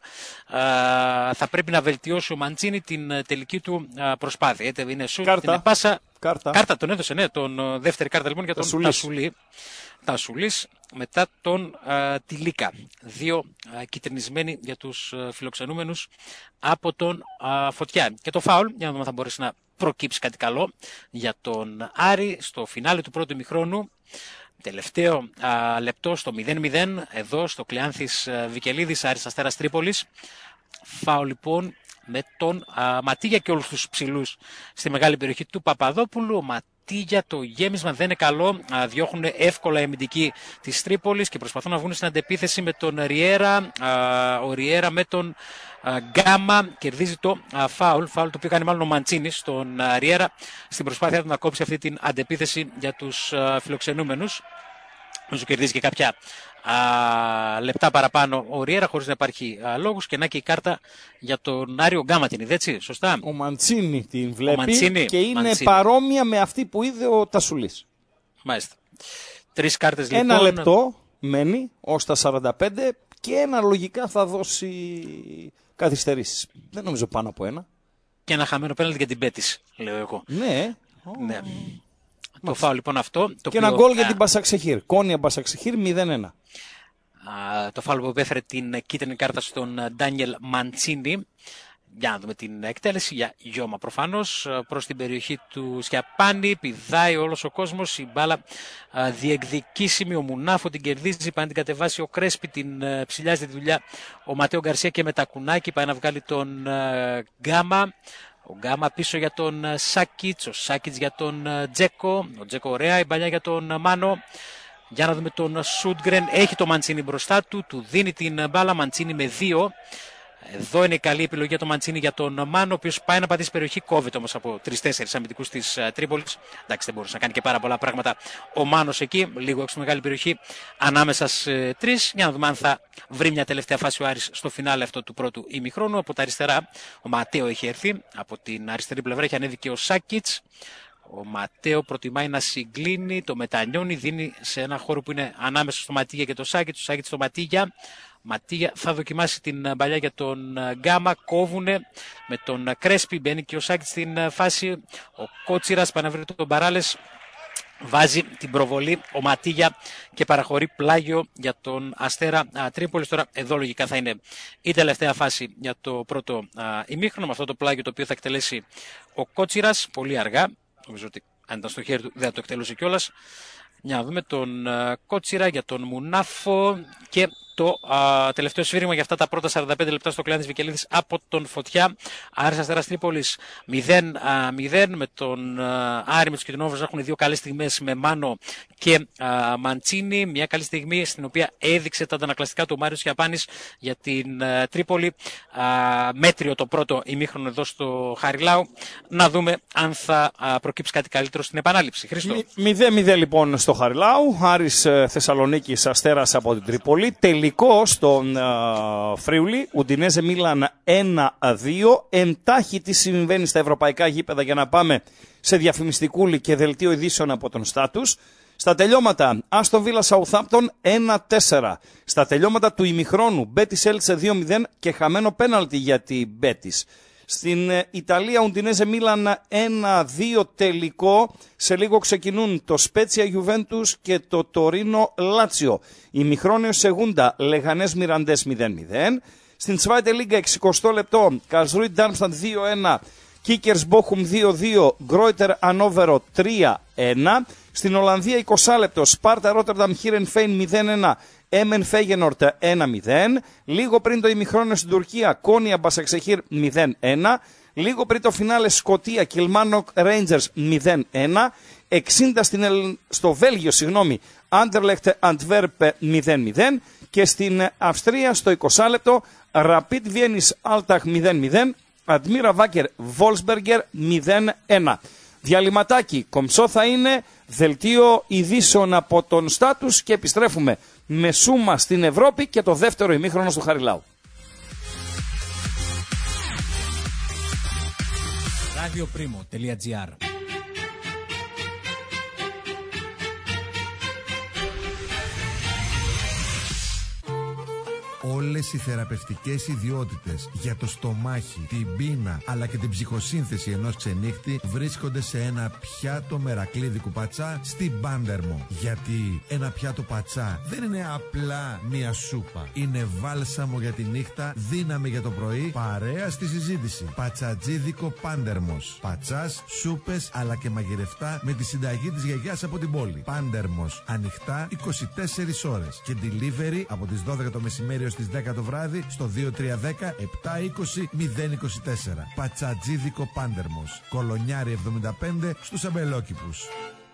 Θα πρέπει να βελτιώσει ο Μαντσίνη την τελική του προσπάθεια. Είναι σουτ, είναι πάσα. Κάρτα τον έδωσε, ναι, τον δεύτερη κάρτα λοιπόν για τον Τασουλή. Τασουλής μετά τον Τιλίκα. Δύο κυτρινισμένοι για τους φιλοξενούμενους από τον Φωτιά. Και το φάουλ, για να δούμε αν θα μπορέσει να προκύψει κάτι καλό για τον Άρη στο φινάλε του πρώτου ημιχρόνου. Τελευταίο λεπτό στο 0-0 εδώ στο Κλεάνθης Βικελίδης, Άρης Αστέρας Τρίπολης. Φάουλ λοιπόν με τον Ματίγια και όλους τους ψηλούς στη μεγάλη περιοχή του Παπαδόπουλου. Ο Ματίγια, το γέμισμα δεν είναι καλό. Διώχνουν εύκολα οι αμυντικοί της Τρίπολης και προσπαθούν να βγουν στην αντεπίθεση με τον Ριέρα. Ο Ριέρα με τον Γκάμα κερδίζει το φάουλ το οποίο κάνει μάλλον ο Μαντσίνης στον Ριέρα στην προσπάθεια του να κόψει αυτή την αντεπίθεση για τους φιλοξενούμενους. Νομίζω κερδίζει και κάποια λεπτά παραπάνω ο Ριέρα χωρίς να υπάρχει λόγος και να και η κάρτα για τον Άριο Γκάμα την είδε, έτσι, σωστά. Ο Μαντσίνη την βλέπει και είναι παρόμοια με αυτή που είδε ο Τασουλής. Μάλιστα. 3 κάρτες λοιπόν. Ένα λεπτό μένει ως τα 45 και ένα λογικά θα δώσει καθυστερήσεις. Δεν νομίζω πάνω από ένα. Και ένα χαμένο πέναλτι για την Πέτης, λέω εγώ. Ναι. Ναι. Το φάω λοιπόν αυτό. Και ένα γκολ για την Μπασαξεχήρ. Κόνια Μπασαξεχήρ 0-1. Το φάουλ που επέφερε την κίτρινη κάρτα στον Ντάνιελ Μαντσίνη. Για να δούμε την εκτέλεση για Γιώμα προφανώς προς την περιοχή του Σιαπάνη. Πηδάει όλος ο κόσμος. Η μπάλα διεκδικήσιμη. Ο Μουνάφο την κερδίζει. Πάει να την κατεβάσει ο Κρέσπι. Την ψηλιάζει τη δουλειά ο Ματέο Γκαρσία και με τα κουνάκι πάει να βγάλει τον Γκάμα. Ο Γκάμα πίσω για τον Σάκιτς. Ο Σάκιτς για τον Τζέκο. Ο Τζέκο ωραία. Η μπαλιά για τον Μάνο. Για να δούμε τον Σούντγκρεν. Έχει το Μαντσίνι μπροστά του. Του δίνει την μπάλα. Μαντσίνι με 2. Εδώ είναι η καλή επιλογή για τον Μαντσίνι για τον Μάνο, ο οποίος πάει να πατήσει περιοχή. Κόβεται όμως από 3-4 αμυντικούς της Τρίπολης. Εντάξει, δεν μπορούσε να κάνει και πάρα πολλά πράγματα ο Μάνος εκεί. Λίγο έξω μεγάλη περιοχή ανάμεσα σε 3. Για να δούμε αν θα βρει μια τελευταία φάση ο Άρης στο φινάλε αυτό του πρώτου ημιχρόνου. Από τα αριστερά ο Ματέο έχει έρθει. Από την αριστερή πλευρά έχει ανέβει και ο Σάκιτς. Ο Ματέο προτιμάει να συγκλίνει, το μετανιώνει, δίνει σε ένα χώρο που είναι ανάμεσα στο Ματίγια και το Σάκιτς. Το Σάκιτς στο Ματίγια. Ματίγια θα δοκιμάσει την παλιά για τον Γκάμα. Κόβουνε με τον Κρέσπι. Μπαίνει και ο Σάκης στην φάση. Ο Κότσιρας παναβρει τον Παράλες. Βάζει την προβολή ο Ματίγια και παραχωρεί πλάγιο για τον Αστέρα Τρίπολης. Τώρα εδώ λογικά θα είναι η τελευταία φάση για το πρώτο ημίχρονο. Με αυτό το πλάγιο το οποίο θα εκτελέσει ο Κότσιρας πολύ αργά. Νομίζω ότι αν ήταν στο χέρι του δεν θα το εκτελούσε κιόλας. Για να δούμε τον Κότσιρα για τον Μουνάφο και το τελευταίο σφύριγμα για αυτά τα πρώτα 45 λεπτά στο Κλεάνθης Βικελίδης από τον Φωτιά. Άρης Αστέρας Τρίπολης 0-0 με τον Άρη με τους Κιτρινόβρους να έχουν 2 καλές στιγμές με Μάνο και Μαντσίνη. Μια καλή στιγμή στην οποία έδειξε τα αντανακλαστικά του Μάριος Γιαπάνης για την Τρίπολη. Μέτριο το πρώτο ημίχρονο εδώ στο Χαριλάου. Να δούμε αν θα προκύψει κάτι καλύτερο στην επανάληψη. Χρήστο. 0-0 λοιπόν στο Χαριλάου. Άρης Θεσσαλονίκης Αστέρας από την Τρίπολη. Τελικό στον Φρίουλι, Ουντινέζε Μίλαν 1-2. Εντάχει τι συμβαίνει στα ευρωπαϊκά γήπεδα για να πάμε σε διαφημιστικούλι και δελτίο ειδήσεων από τον Στάτους. Στα τελειώματα, Άστον Βίλα Σαουθάμπτον 1-4. Στα τελειώματα του ημιχρόνου, Μπέτις Έλτσε 2-0 και χαμένο πέναλτι για τη Μπέτις. Στην Ιταλία, Ουντινέζε Μίλαν 1-2 τελικό. Σε λίγο ξεκινούν το Σπέτσια Γιουβέντους και το Τορίνο Λάτσιο. Ημιχρόνιο Σεγούντα, Λεγανές Μιραντές 0-0. Στην Zweite Liga 60 λεπτό, Καλσρούιτ Ντάρμσταντ 2-1. Κίκερς Μπόχουμ 2-2, Γκρόιτερ Ανόβερο 3-1. Στην Ολλανδία 20 λεπτό, Σπάρτα Ρότερνταμ Χίρενφέιν 0-1. Έμεν Φέγενορτ 1-0. Λίγο πριν το ημιχρόνιο στην Τουρκία, Κόνια Μπασαξεχήρ 0-1. Λίγο πριν το φινάλε, Σκωτία Κιλμάνοκ Ρέιντζερς 0-1. 60 στο Βέλγιο, Άντερλεχτ Αντβέρπ 0-0. Και στην Αυστρία στο 20 λεπτό, Ραπίτ Βιέννης Άλταχ 0-0. Αντμίρα Βάκερ Βόλσμπεργκερ 0-1. Διαλυματάκι, κομψό θα είναι, δελτίο ειδήσεων από τον Στάτους και επιστρέφουμε με σούμα στην Ευρώπη και το δεύτερο ημίχρονο στο Χαριλάου. radioprimo.gr Όλες οι θεραπευτικές ιδιότητες για το στομάχι, την πείνα αλλά και την ψυχοσύνθεση ενός ξενύχτη βρίσκονται σε ένα πιάτο μερακλείδικου πατσά στην Πάντερμο. Γιατί ένα πιάτο πατσά δεν είναι απλά μία σούπα. Είναι βάλσαμο για τη νύχτα, δύναμη για το πρωί, παρέα στη συζήτηση. Πατσατζίδικο Πάντερμος. Πατσάς, σούπες αλλά και μαγειρευτά με τη συνταγή της γιαγιάς από την πόλη. Πάντερμος. Ανοιχτά 24 ώρες και delivery από τις 12 το μεσημέρι στις 10 το βράδυ στο 2310 720 024. Πατσατζίδικο Πάντερμος. Κολονιάρη 75 στους Αμπελόκηπους.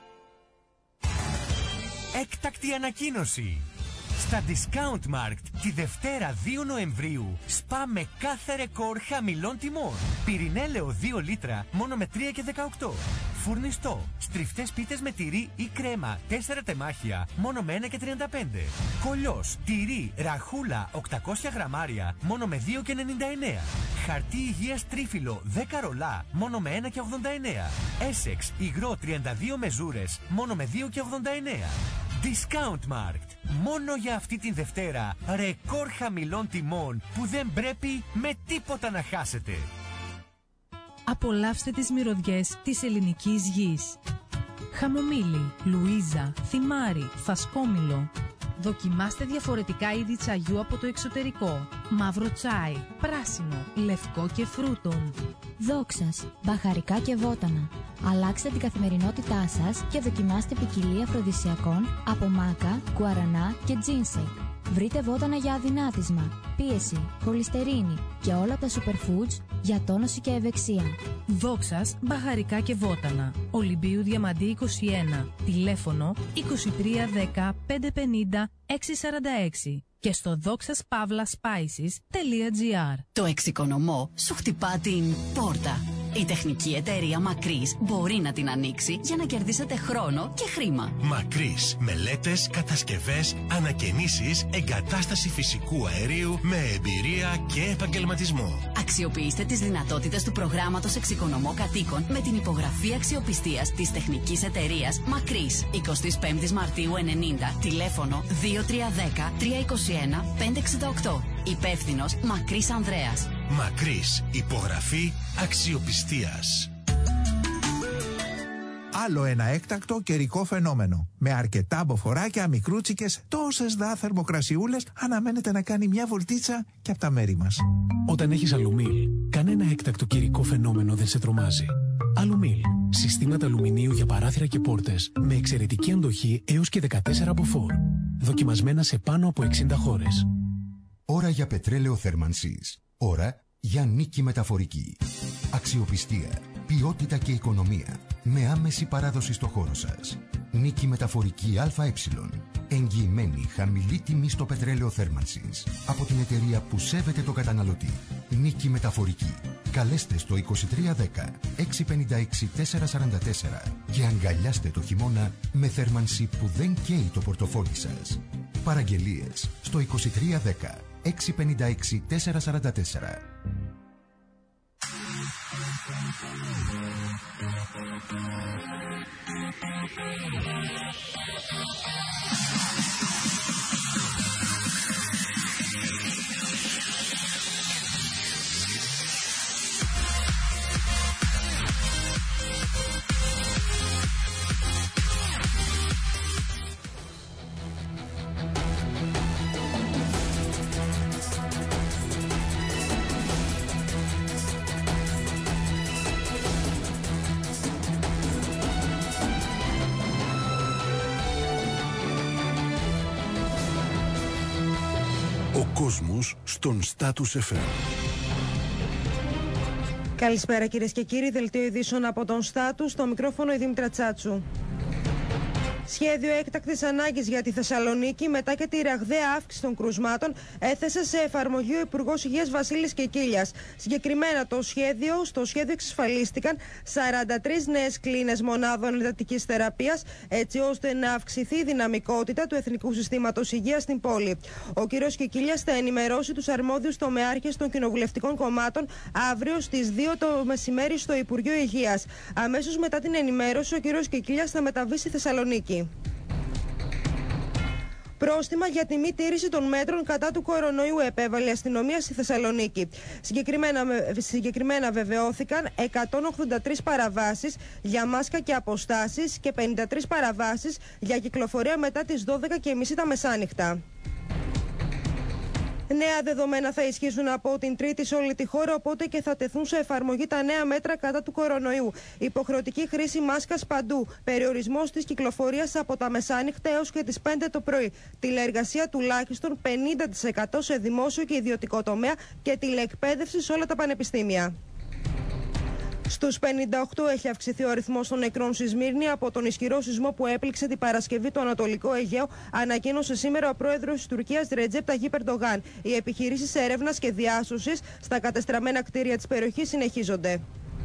Έκτακτη ανακοίνωση. Στα Discount Markt τη Δευτέρα 2 Νοεμβρίου σπα με κάθε ρεκόρ χαμηλών τιμών. Πυρηνέλαιο 2 λίτρα μόνο με 3 και 18. Φουρνιστό, στριφτές πίτες με τυρί ή κρέμα 4 τεμάχια μόνο με 1 και 35. Κολλιός, τυρί, ραχούλα 800 γραμμάρια μόνο με 2 και 99. Χαρτί υγείας τρίφυλλο 10 ρολά μόνο με 1 και 89. Essex, υγρό 32 μεζούρες μόνο με 2 και 89. Discount Markt. Μόνο για αυτή την Δευτέρα ρεκόρ χαμηλών τιμών που δεν πρέπει με τίποτα να χάσετε. Απολαύστε τις μυρωδιές της ελληνικής γης. Χαμομήλι, Λουίζα, θυμάρι, φασκόμηλο. Δοκιμάστε διαφορετικά είδη τσαγιού από το εξωτερικό. Μαύρο τσάι, πράσινο, λευκό και φρούτων. Δόξας, μπαχαρικά και βότανα. Αλλάξτε την καθημερινότητά σας και δοκιμάστε ποικιλία αφροδισιακών από μάκα, γκουαρανά και τζίνσεκ. Βρείτε βότανα για αδυνάτισμα, πίεση, χολυστερίνη και όλα τα superfoods για τόνωση και ευεξία. Δόξας, μπαχαρικά και βότανα. Ολυμπίου Διαμαντή 21. Τηλέφωνο 2310 550 646. Και στο doxaspavlaspices.gr. Το εξοικονομώ σου χτυπά την πόρτα. Η τεχνική εταιρεία Μακρύς μπορεί να την ανοίξει για να κερδίσετε χρόνο και χρήμα. Μακρύς. Μελέτες, κατασκευές, ανακαινήσεις, εγκατάσταση φυσικού αερίου με εμπειρία και επαγγελματισμό. Αξιοποιήστε τις δυνατότητες του προγράμματος Εξοικονομώ Κατοίκων με την υπογραφή αξιοπιστίας της τεχνικής εταιρείας Μακρύς. 25 Μαρτίου 90. Τηλέφωνο 2310 321 568. Υπεύθυνος Μακρύς Ανδρέας. Μακρύς. Υπογραφή αξιοπιστίας. Άλλο ένα έκτακτο καιρικό φαινόμενο. Με αρκετά μποφοράκια, μικρούτσικες, τόσες δα θερμοκρασιούλες, αναμένεται να κάνει μια βολτίτσα και από τα μέρη μας. Όταν έχεις Αλουμίλ, κανένα έκτακτο καιρικό φαινόμενο δεν σε τρομάζει. Αλουμίλ. Συστήματα αλουμινίου για παράθυρα και πόρτες με εξαιρετική αντοχή έως και 14 μποφόρ. Δοκιμασμένα σε πάνω από 60 χώρες. Ώρα για πετρέλαιο θέρμανσης. Ώρα για νίκη μεταφορική. Αξιοπιστία, ποιότητα και οικονομία. Με άμεση παράδοση στο χώρο σας. Νίκη μεταφορική ΑΕ. Εγγυημένη χαμηλή τιμή στο πετρέλαιο θέρμανσης. Από την εταιρεία που σέβεται το καταναλωτή. Νίκη μεταφορική. Καλέστε στο 2310 656 444 και αγκαλιάστε το χειμώνα με θέρμανση που δεν καίει το πορτοφόλι σας. Παραγγελίες στο 2310 656 444. Ο κόσμος στον Status FM. Καλησπέρα κυρίες και κύριοι, δελτίο ειδήσεων από τον Status, στο μικρόφωνο η Δήμητρα Τσάτσου. Σχέδιο έκτακτης ανάγκης για τη Θεσσαλονίκη μετά και τη ραγδαία αύξηση των κρουσμάτων έθεσε σε εφαρμογή ο Υπουργός Υγείας Βασίλης Κεκίλιας. Συγκεκριμένα στο σχέδιο εξασφαλίστηκαν 43 νέες κλίνες μονάδων εντατικής θεραπείας, έτσι ώστε να αυξηθεί η δυναμικότητα του Εθνικού Συστήματος Υγείας στην πόλη. Ο κ. Κεκίλιας θα ενημερώσει τους αρμόδιους τομεάρχες των κοινοβουλευτικών κομμάτων αύριο στις 2 το μεσημέρι στο Υπουργείο Υγείας. Αμέσως μετά την ενημέρωση, ο κ. Κεκίλιας θα μεταβεί στη Θεσσαλονίκη. Πρόστιμα για τη μη τήρηση των μέτρων κατά του κορονοϊού επέβαλε η αστυνομία στη Θεσσαλονίκη. Συγκεκριμένα βεβαιώθηκαν 183 παραβάσεις για μάσκα και αποστάσεις και 53 παραβάσεις για κυκλοφορία μετά τις 12:30 τα μεσάνυχτα. Νέα δεδομένα θα ισχύσουν από την Τρίτη σε όλη τη χώρα, οπότε και θα τεθούν σε εφαρμογή τα νέα μέτρα κατά του κορονοϊού. Υποχρεωτική χρήση μάσκας παντού. Περιορισμός της κυκλοφορίας από τα μεσάνυχτα έως και τις 5 το πρωί. Τηλεεργασία τουλάχιστον 50% σε δημόσιο και ιδιωτικό τομέα και τηλεεκπαίδευση σε όλα τα πανεπιστήμια. Στους 58 έχει αυξηθεί ο αριθμός των νεκρών στη Σμύρνη από τον ισχυρό σεισμό που έπληξε την Παρασκευή το Ανατολικό Αιγαίο, ανακοίνωσε σήμερα ο πρόεδρος της Τουρκίας Ρετζέπ Ταγίπ Ερντογάν. Οι επιχειρήσεις έρευνας και διάσωσης στα κατεστραμμένα κτίρια της περιοχής συνεχίζονται.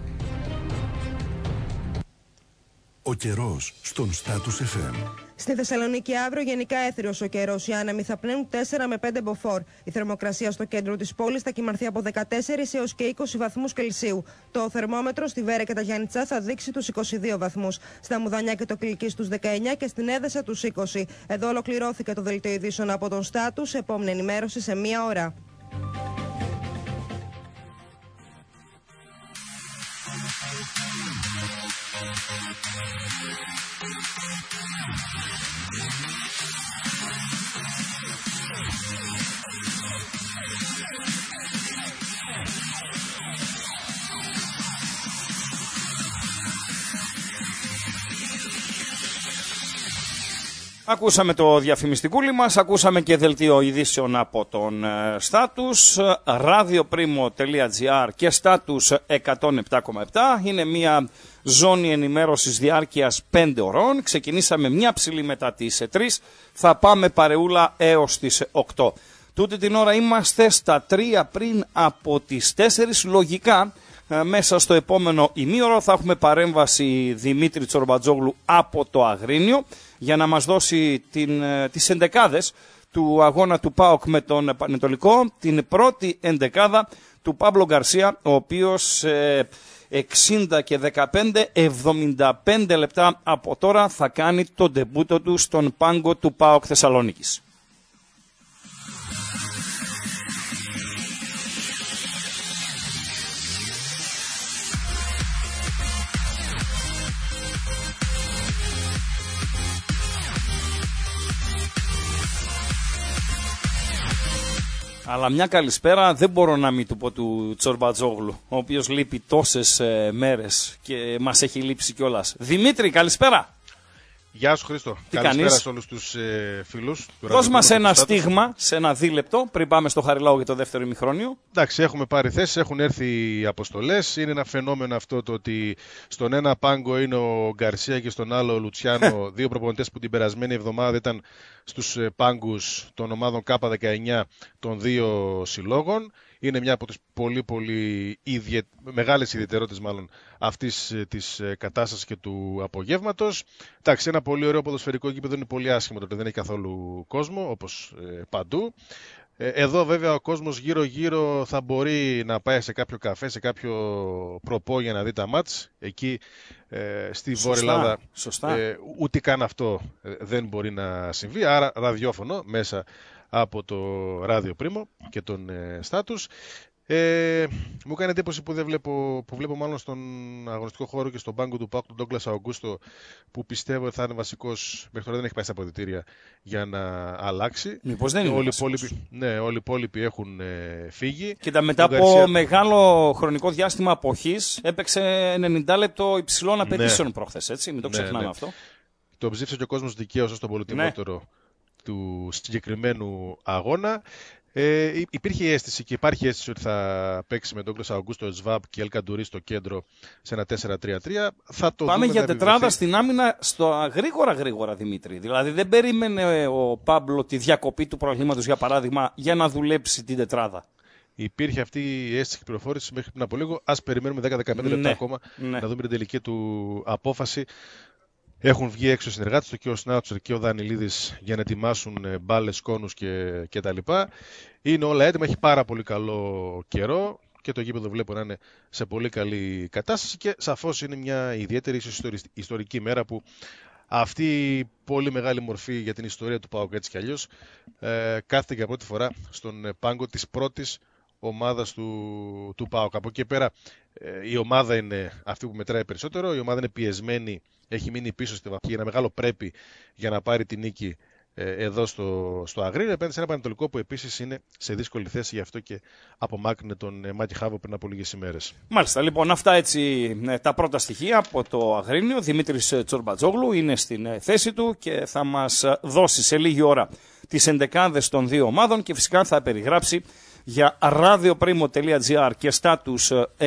Ο καιρός στον Status FM. Στη Θεσσαλονίκη αύριο γενικά έθριος ο καιρός. Οι άνεμοι θα πνέουν 4 με 5 μποφόρ. Η θερμοκρασία στο κέντρο της πόλης θα κυμανθεί από 14 έως και 20 βαθμούς Κελσίου. Το θερμόμετρο στη Βέρα και τα Γιάννητσά θα δείξει τους 22 βαθμούς. Στα Μουδανιά και το Κιλκί τους 19 και στην Έδεσα τους 20. Εδώ ολοκληρώθηκε το δελτίο ειδήσεων από τον Status. Επόμενη ενημέρωση σε 1 ώρα. Ακούσαμε το διαφημιστικούλι μας, ακούσαμε και δελτίο ειδήσεων από τον Στάτους, radioprimo.gr και Στάτους 107,7. Είναι μια ζώνη ενημέρωσης διάρκειας 5 ωρών. Ξεκινήσαμε μια ψηλή μετά τις 3, θα πάμε παρεούλα έως τις 8. Τούτη την ώρα είμαστε στα 3 πριν από τις 4, λογικά. Μέσα στο επόμενο ημίωρο θα έχουμε παρέμβαση Δημήτρη Τσορμπατζόγλου από το Αγρίνιο για να μας δώσει τις εντεκάδες του αγώνα του ΠΑΟΚ με τον Πανετολικό, την πρώτη εντεκάδα του Παύλο Γκαρσία, ο οποίος 60 και 15, 75 λεπτά από τώρα θα κάνει τον ντεμπούτο του στον πάγκο του ΠΑΟΚ Θεσσαλονίκης. Αλλά μια καλησπέρα δεν μπορώ να μην του πω του Τσορμπατζόγλου, ο οποίος λείπει τόσες μέρες και μας έχει λείψει κιόλας. Δημήτρη, καλησπέρα. Γεια σου Χρήστο. Καλησπέρα σε όλους τους φίλους. Δώσ' μας ένα στίγμα σε ένα δίλεπτο πριν πάμε στο Χαριλάου για το δεύτερο ημιχρόνιο. Εντάξει, έχουμε πάρει θέσεις, έχουν έρθει οι αποστολές. Είναι ένα φαινόμενο αυτό το ότι στον ένα πάγκο είναι ο Γκαρσία και στον άλλο ο Λουτσιάνο, δύο προπονητές που την περασμένη εβδομάδα ήταν στους πάγκους των ομάδων K19 των δύο συλλόγων. Είναι μια από τις πολύ μεγάλες ιδιαιτερότητες μάλλον αυτής της κατάστασης και του απογεύματος. Εντάξει, ένα πολύ ωραίο ποδοσφαιρικό γήπεδο, είναι πολύ άσχημο το ότι δεν έχει καθόλου κόσμο, όπως παντού. Εδώ βέβαια ο κόσμος γύρω-γύρω θα μπορεί να πάει σε κάποιο καφέ, σε κάποιο προπό για να δει τα μάτς. Εκεί στη Βόρεια Ελλάδα ούτε καν αυτό δεν μπορεί να συμβεί, άρα ραδιόφωνο μέσα από το Ράδιο Πρίμο και τον Στάτους. Μου κάνει εντύπωση που βλέπω μάλλον στον αγωνιστικό χώρο και στον πάγκο του ΠΑΟΚ τον Ντόγκλας Αουγκούστο, που πιστεύω θα είναι βασικός. Μέχρι τώρα δεν έχει πάει στα αποδυτήρια για να αλλάξει. Μήπως δεν είναι όλοι οι υπόλοιποι έχουν φύγει. Και μετά από μεγάλο χρονικό διάστημα αποχής έπαιξε 90 λεπτό υψηλών απαιτήσεων προχθές, έτσι, μην το ξεχνάμε αυτό. Το ψήφισε και ο κόσμος δικαίως ως τον πολυτιμότερο του συγκεκριμένου αγώνα. Υπήρχε η αίσθηση και υπάρχει αίσθηση ότι θα παίξει με τον Ντόγκλας Αουγκούστο, Σβάμπ και Ελ Καντουρί στο κέντρο σε ένα 4-3-3. Πάμε για τετράδα στην άμυνα γρήγορα, Δημήτρη. Δηλαδή δεν περίμενε ο Πάμπλο τη διακοπή του προαθλήματος, για παράδειγμα, για να δουλέψει την τετράδα. Υπήρχε αυτή η αίσθηση και πληροφόρηση μέχρι πριν από λίγο. Ας περιμένουμε 10-15 λεπτά ακόμα να δούμε την τελική του απόφαση. Έχουν βγει έξω οι συνεργάτες του και ο Σνάουτσερ και ο Δανιλίδης για να ετοιμάσουν μπάλες, κόνους και τα λοιπά. Είναι όλα έτοιμα, έχει πάρα πολύ καλό καιρό και το γήπεδο βλέπω να είναι σε πολύ καλή κατάσταση και σαφώς είναι μια ιδιαίτερη ιστορική μέρα που αυτή η πολύ μεγάλη μορφή για την ιστορία του ΠΑΟΚ έτσι κι αλλιώς κάθεται για πρώτη φορά στον πάγκο της πρώτης ομάδας του ΠΑΟΚ. Από εκεί πέρα η ομάδα είναι αυτή που μετράει περισσότερο, η ομάδα είναι πιεσμένη, έχει μείνει πίσω στη βαθμία, ένα μεγάλο πρέπει για να πάρει την νίκη εδώ στο Αγρίνιο. Επένδυσε ένα Πανετολικό που επίσης είναι σε δύσκολη θέση, γι' αυτό και απομάκρυνε τον Μάκη Χάβο πριν από λίγες ημέρες. Μάλιστα, λοιπόν, αυτά έτσι τα πρώτα στοιχεία από το Αγρίνιο. Δημήτρης Τσορμπατζόγλου είναι στην θέση του και θα μας δώσει σε λίγη ώρα τις εντεκάδες των δύο ομάδων και φυσικά θα περιγράψει για radioprimo.gr και Στάτους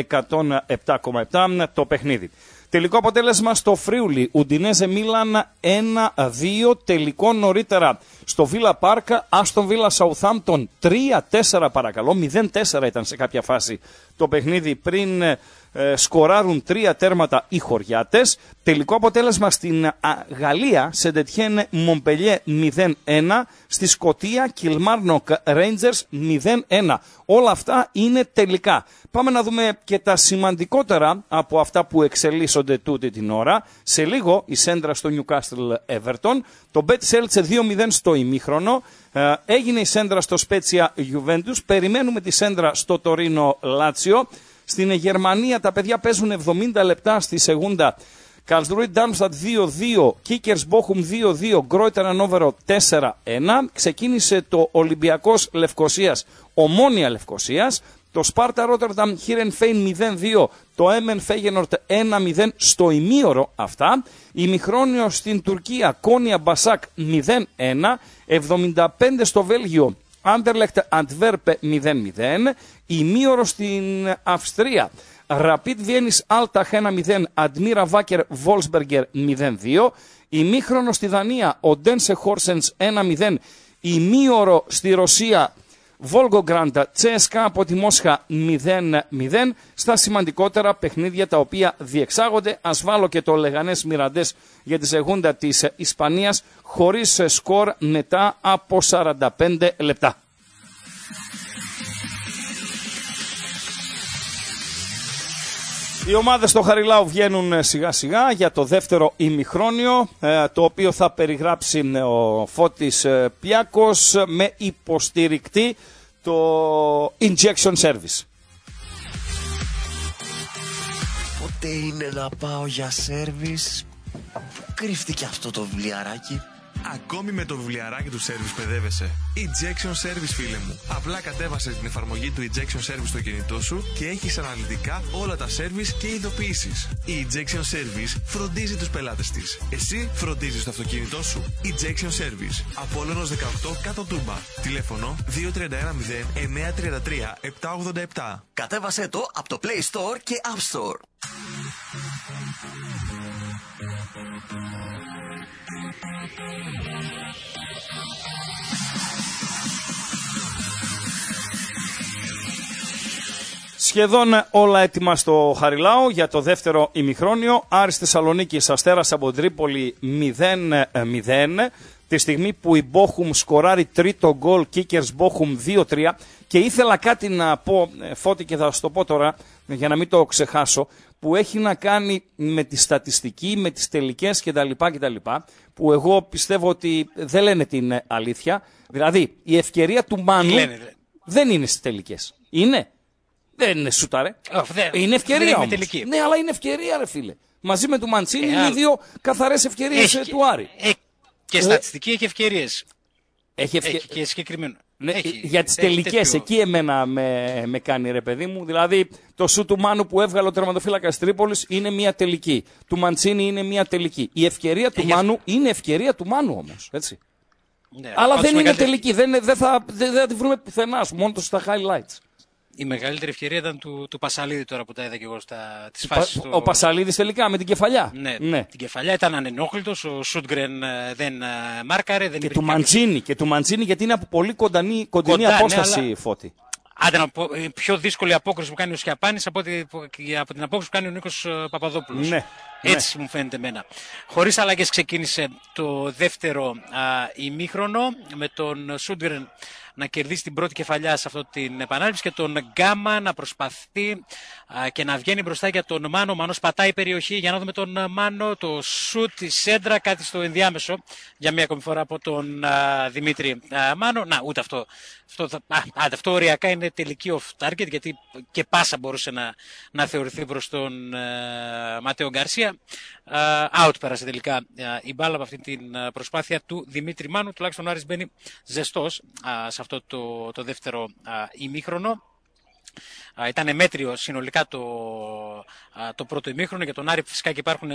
107,7 το παιχνίδι. Τελικό αποτέλεσμα στο Φρίουλι, Ουντινέζε Μίλαν 1-2, τελικό νωρίτερα στο Βίλα Πάρκα, Άστον Βίλα Σαουθάμπτον 3-4 παρακαλώ, 0-4 ήταν σε κάποια φάση το παιχνίδι πριν σκοράρουν 3 τέρματα οι χωριάτες. Τελικό αποτέλεσμα στην Γαλλία, Σεντετιέν Μομπελιέ 0-1, στη Σκωτία Κιλμάρνοκ Ρέιντζερς 0-1. Όλα αυτά είναι τελικά. Πάμε να δούμε και τα σημαντικότερα από αυτά που εξελίσσονται τούτη την ώρα. Σε λίγο η σέντρα στο Newcastle Everton, το Betis έλτσε 2-0 στο ημίχρονο, έγινε η σέντρα στο Spezia Juventus, περιμένουμε τη σέντρα στο Τωρίνο Λάτσιο. Στην Γερμανία τα παιδιά παίζουν 70 λεπτά στη Σεγούντα. Καλσρούι Ντάρμσταντ 2-2, Κίκερς Μπόχουμ 2-2, Γκρόιτερ Ανόβερο 4-1. Ξεκίνησε το Ολυμπιακός Λευκοσίας, Ομόνια Λευκοσίας. Το Σπάρτα Ρότερνταμ Χίρενφέιν 0-2. Το Έμεν Φέγενορτ 1-0 στο ημίωρο αυτά. Ημιχρόνιο στην Τουρκία Κόνια Μπασάκ 0-1. 75 στο Βέλγιο Άντερλεχτ Αντβέρπε 0-0. Ημίωρο στην Αυστρία Ραπίτ Βιέννης Άλταχ 1-0. Αντμίρα Βάκερ Βόλσμπεργκερ 0-2. Ημίχρονο στη Δανία Οντένσε Χόρσενς 1-0. Ημίωρο στη Ρωσία Βόλγκογκραντ Τσέσκα από τη Μόσχα 0-0. Στα σημαντικότερα παιχνίδια τα οποία διεξάγονται, ας βάλω και το Λεγανές Μιραντές για τη Σεγούντα της Ισπανίας χωρίς σκορ μετά από 45 λεπτά. Οι ομάδες στο Χαριλάου βγαίνουν σιγά σιγά για το δεύτερο ημιχρόνιο, το οποίο θα περιγράψει ο Φώτης Πιάκος με υποστηρικτή το Injection Service. Πότε είναι να πάω για σέρβις? Κρύφτηκε αυτό το βιβλιαράκι. Ακόμη με το βιβλιαράκι του Service παιδεύεσαι. Injection Service, φίλε μου. Απλά κατέβασες την εφαρμογή του Injection Service στο κινητό σου και έχεις αναλυτικά όλα τα service και ειδοποιήσεις. Η Injection Service φροντίζει τους πελάτες της. Εσύ φροντίζεις το αυτοκίνητό σου. Injection Service. Απόλλωνος 18 κάτω Τούμπα. Τηλέφωνο 2310-933-787. Κατέβασέ το από το Play Store και App Store. Σχεδόν όλα έτοιμα στο Χαριλάου για το δεύτερο ημιχρόνιο. Άρης Θεσσαλονίκης Αστέρας από Τρίπολη 0-0. Τη στιγμή που η Μπόχουμ σκοράρει τρίτο γκολ, Κίκερς Μπόχουμ 2-3. Και ήθελα κάτι να πω, Φώτη, και θα σου το πω τώρα για να μην το ξεχάσω, που έχει να κάνει με τη στατιστική, με τις τελικές κτλ. Που εγώ πιστεύω ότι δεν λένε την αλήθεια. Δηλαδή η ευκαιρία του Μάνου δεν είναι στις τελικές. Είναι. Δεν είναι σούταρε. Είναι ευκαιρία όμως. Ναι, αλλά είναι ευκαιρία, ρε φίλε. Μαζί με του Μαντσίνη είναι δύο καθαρές ευκαιρίες του Άρη. Και στατιστική έχει ευκαιρίες. Έχει και συγκεκριμένο. Ναι, για τις τελικές, εκεί εμένα με κάνει, ρε παιδί μου. Δηλαδή το σου του Μάνου που έβγαλε ο τερματοφύλακας Τρίπολης είναι μια τελική. Του Μαντσίνη είναι μια τελική. Η ευκαιρία του Μάνου είναι ευκαιρία του Μάνου όμως. Έτσι. Ναι, αλλά δεν είναι τελική. Δεν θα τη βρούμε πουθενά, μόνο στα highlights. Η μεγαλύτερη ευκαιρία ήταν του Πασαλίδη τώρα που τα είδα και εγώ στις φάσεις του. Ο Πασαλίδης τελικά με την κεφαλιά. Ναι. Την κεφαλιά ήταν ανενόχλητος, ο Σούντγκρεν δεν μάρκαρε. Δεν και του Μαντσίνη γιατί είναι από πολύ κοντινή απόσταση, ναι, Φώτη. Άντε να πω, πιο δύσκολη απόκριση που κάνει ο Σιαπάνης από την απόκριση που κάνει ο Νίκος Παπαδόπουλος. Ναι. Έτσι μου φαίνεται εμένα. Χωρίς αλλαγές ξεκίνησε το δεύτερο ημίχρονο με τον Σούντγκρεν να κερδίσει την πρώτη κεφαλιά σε αυτή την επανάληψη και τον Γκάμα να προσπαθεί και να βγαίνει μπροστά για τον Μάνο. Ο Μάνος πατάει περιοχή για να δούμε τον Μάνο. Το σουτ, η σέντρα, κάτι στο ενδιάμεσο για μία ακόμη φορά από τον Δημήτρη Μάνο. Να, ούτε αυτό. Αυτό οριακά είναι τελική off target, γιατί και πάσα μπορούσε να θεωρηθεί προς τον Ματέο Γκαρσία. Out πέρασε τελικά η μπάλα από αυτή την προσπάθεια του Δημήτρη Μάνου. Τουλάχιστον ο Άρης μπαίνει ζεστός σε αυτό το δεύτερο ημίχρονο. Ήταν μέτριο συνολικά το πρώτο ημίχρονο. Για τον Άρη φυσικά και υπάρχουν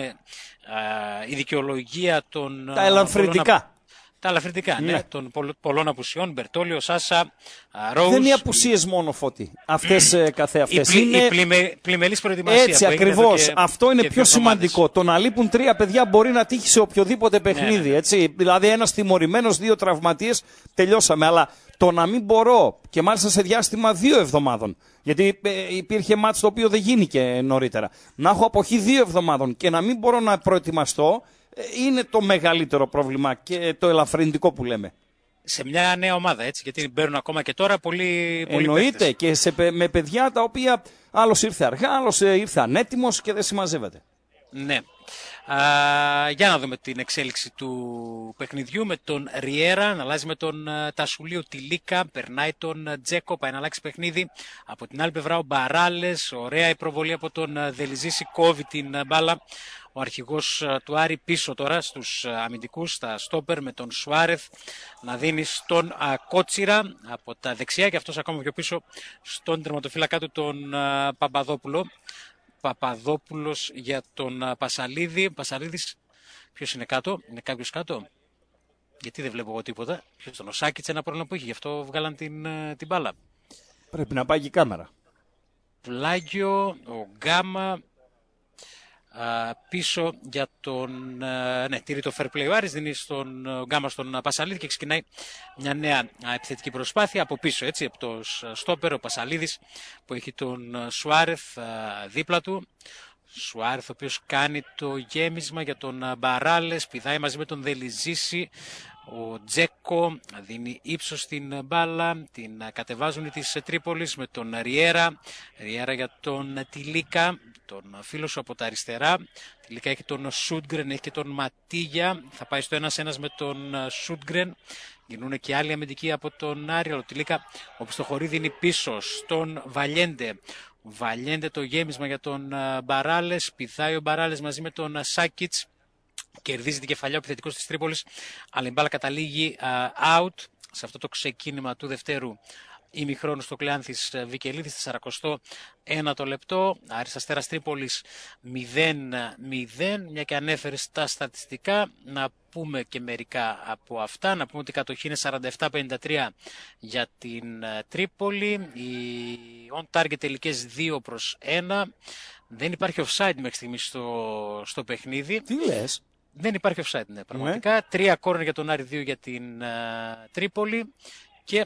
η δικαιολογία των... Τα ελαφρυντικά. Τα ελαφρυντικά, ναι, των πολλών απουσιών, Μπερτόλιο, Σάσα, Ρόουζ. Δεν είναι οι απουσίες μόνο, Φώτη, αυτές καθεαυτές. Η πλημελής προετοιμασία. Έτσι ακριβώς, αυτό είναι πιο σημαντικό. Το να λείπουν τρία παιδιά μπορεί να τύχει σε οποιοδήποτε παιχνίδι. Ναι. Έτσι. Δηλαδή ένας τιμωρημένος, δύο τραυματίες, τελειώσαμε. Αλλά το να μην μπορώ, και μάλιστα σε διάστημα 2 εβδομάδων, γιατί υπήρχε μάτς το οποίο δεν γίνηκε νωρίτερα, να έχω αποχή 2 εβδομάδων και να μην μπορώ να προετοιμαστώ, είναι το μεγαλύτερο πρόβλημα και το ελαφρυντικό που λέμε. Σε μια νέα ομάδα, έτσι, γιατί μπαίνουν ακόμα και τώρα πολύ εννοείται παίκτες. Και με παιδιά τα οποία άλλος ήρθε αργά, άλλος ήρθε ανέτοιμος και δεν συμμαζεύεται. Ναι. Για να δούμε την εξέλιξη του παιχνιδιού με τον Ριέρα να αλλάζει με τον Τασουλίου Τιλίκα, περνάει τον Τζέκο, πάει να αλλάξει παιχνίδι. Από την άλλη πλευρά ο Μπαράλες, ωραία η προβολή από τον Δελιζήση, κόβει την μπάλα. Ο αρχηγός του Άρη πίσω τώρα στους αμυντικούς, στα στόπερ με τον Σουάρεθ να δίνει στον Κότσιρα από τα δεξιά και αυτός ακόμα πιο πίσω στον τερματοφύλακα του τον Παπαδόπουλο. Παπαδόπουλος για τον Πασαλίδη. Πασαλίδης, ποιος είναι κάτω, είναι κάποιος κάτω? Γιατί δεν βλέπω εγώ τίποτα. Ποιος τον Σάκητς, ένα πρόβλημα που είχε, γι' αυτό βγάλαν την μπάλα. Πρέπει να πάει και η κάμερα. Πλάγιο, ο Γκάμα, πίσω για τον... ναι, τηρεί το fair play ο Άρης, δίνει στον Γκάμα στον Πασαλίδη και ξεκινάει μια νέα επιθετική προσπάθεια από πίσω, έτσι, από το στόπερ, ο Πασαλίδης που έχει τον Σουάρεθ δίπλα του. Σουάρεθ ο οποίος κάνει το γέμισμα για τον Μπαράλες, πηδάει μαζί με τον Δελιζήση. Ο Τζέκο δίνει ύψος στην μπάλα, την κατεβάζουν οι της Τρίπολης με τον Ριέρα. Ριέρα για τον Τιλίκα, τον φίλο σου από τα αριστερά. Τιλίκα έχει τον Σούντγκρεν, έχει και τον Ματίγια. Θα πάει στο 1-1 με τον Σούντγκρεν. Γινούν και άλλοι αμυντικοί από τον Άρη. Ο Τιλίκα, όπως το χωρί, δίνει πίσω στον Βαλιέντε. Βαλιέντε το γέμισμα για τον Μπαράλες. Πηδάει ο Μπαράλες μαζί με τον Σάκητς. Κερδίζει την κεφαλιά ο επιθετικός της Τρίπολης, αλλά η μπάλα καταλήγει out σε αυτό το ξεκίνημα του δευτέρου ημιχρόνου στο Κλεάνθης Βικελίδης, 41ο λεπτό. Άρης Αστέρας Τρίπολης 0-0, μια και ανέφερε στα στατιστικά, να πούμε και μερικά από αυτά. Να πούμε ότι η κατοχή είναι 47-53 για την Τρίπολη, οι on target τελικές 2-1. Δεν υπάρχει offside μέχρι στιγμής στο παιχνίδι. Τι λες? Δεν υπάρχει offside, ναι, πραγματικά. Ναι. 3 κόρνερ για τον Άρη, 2 για την Τρίπολη. Και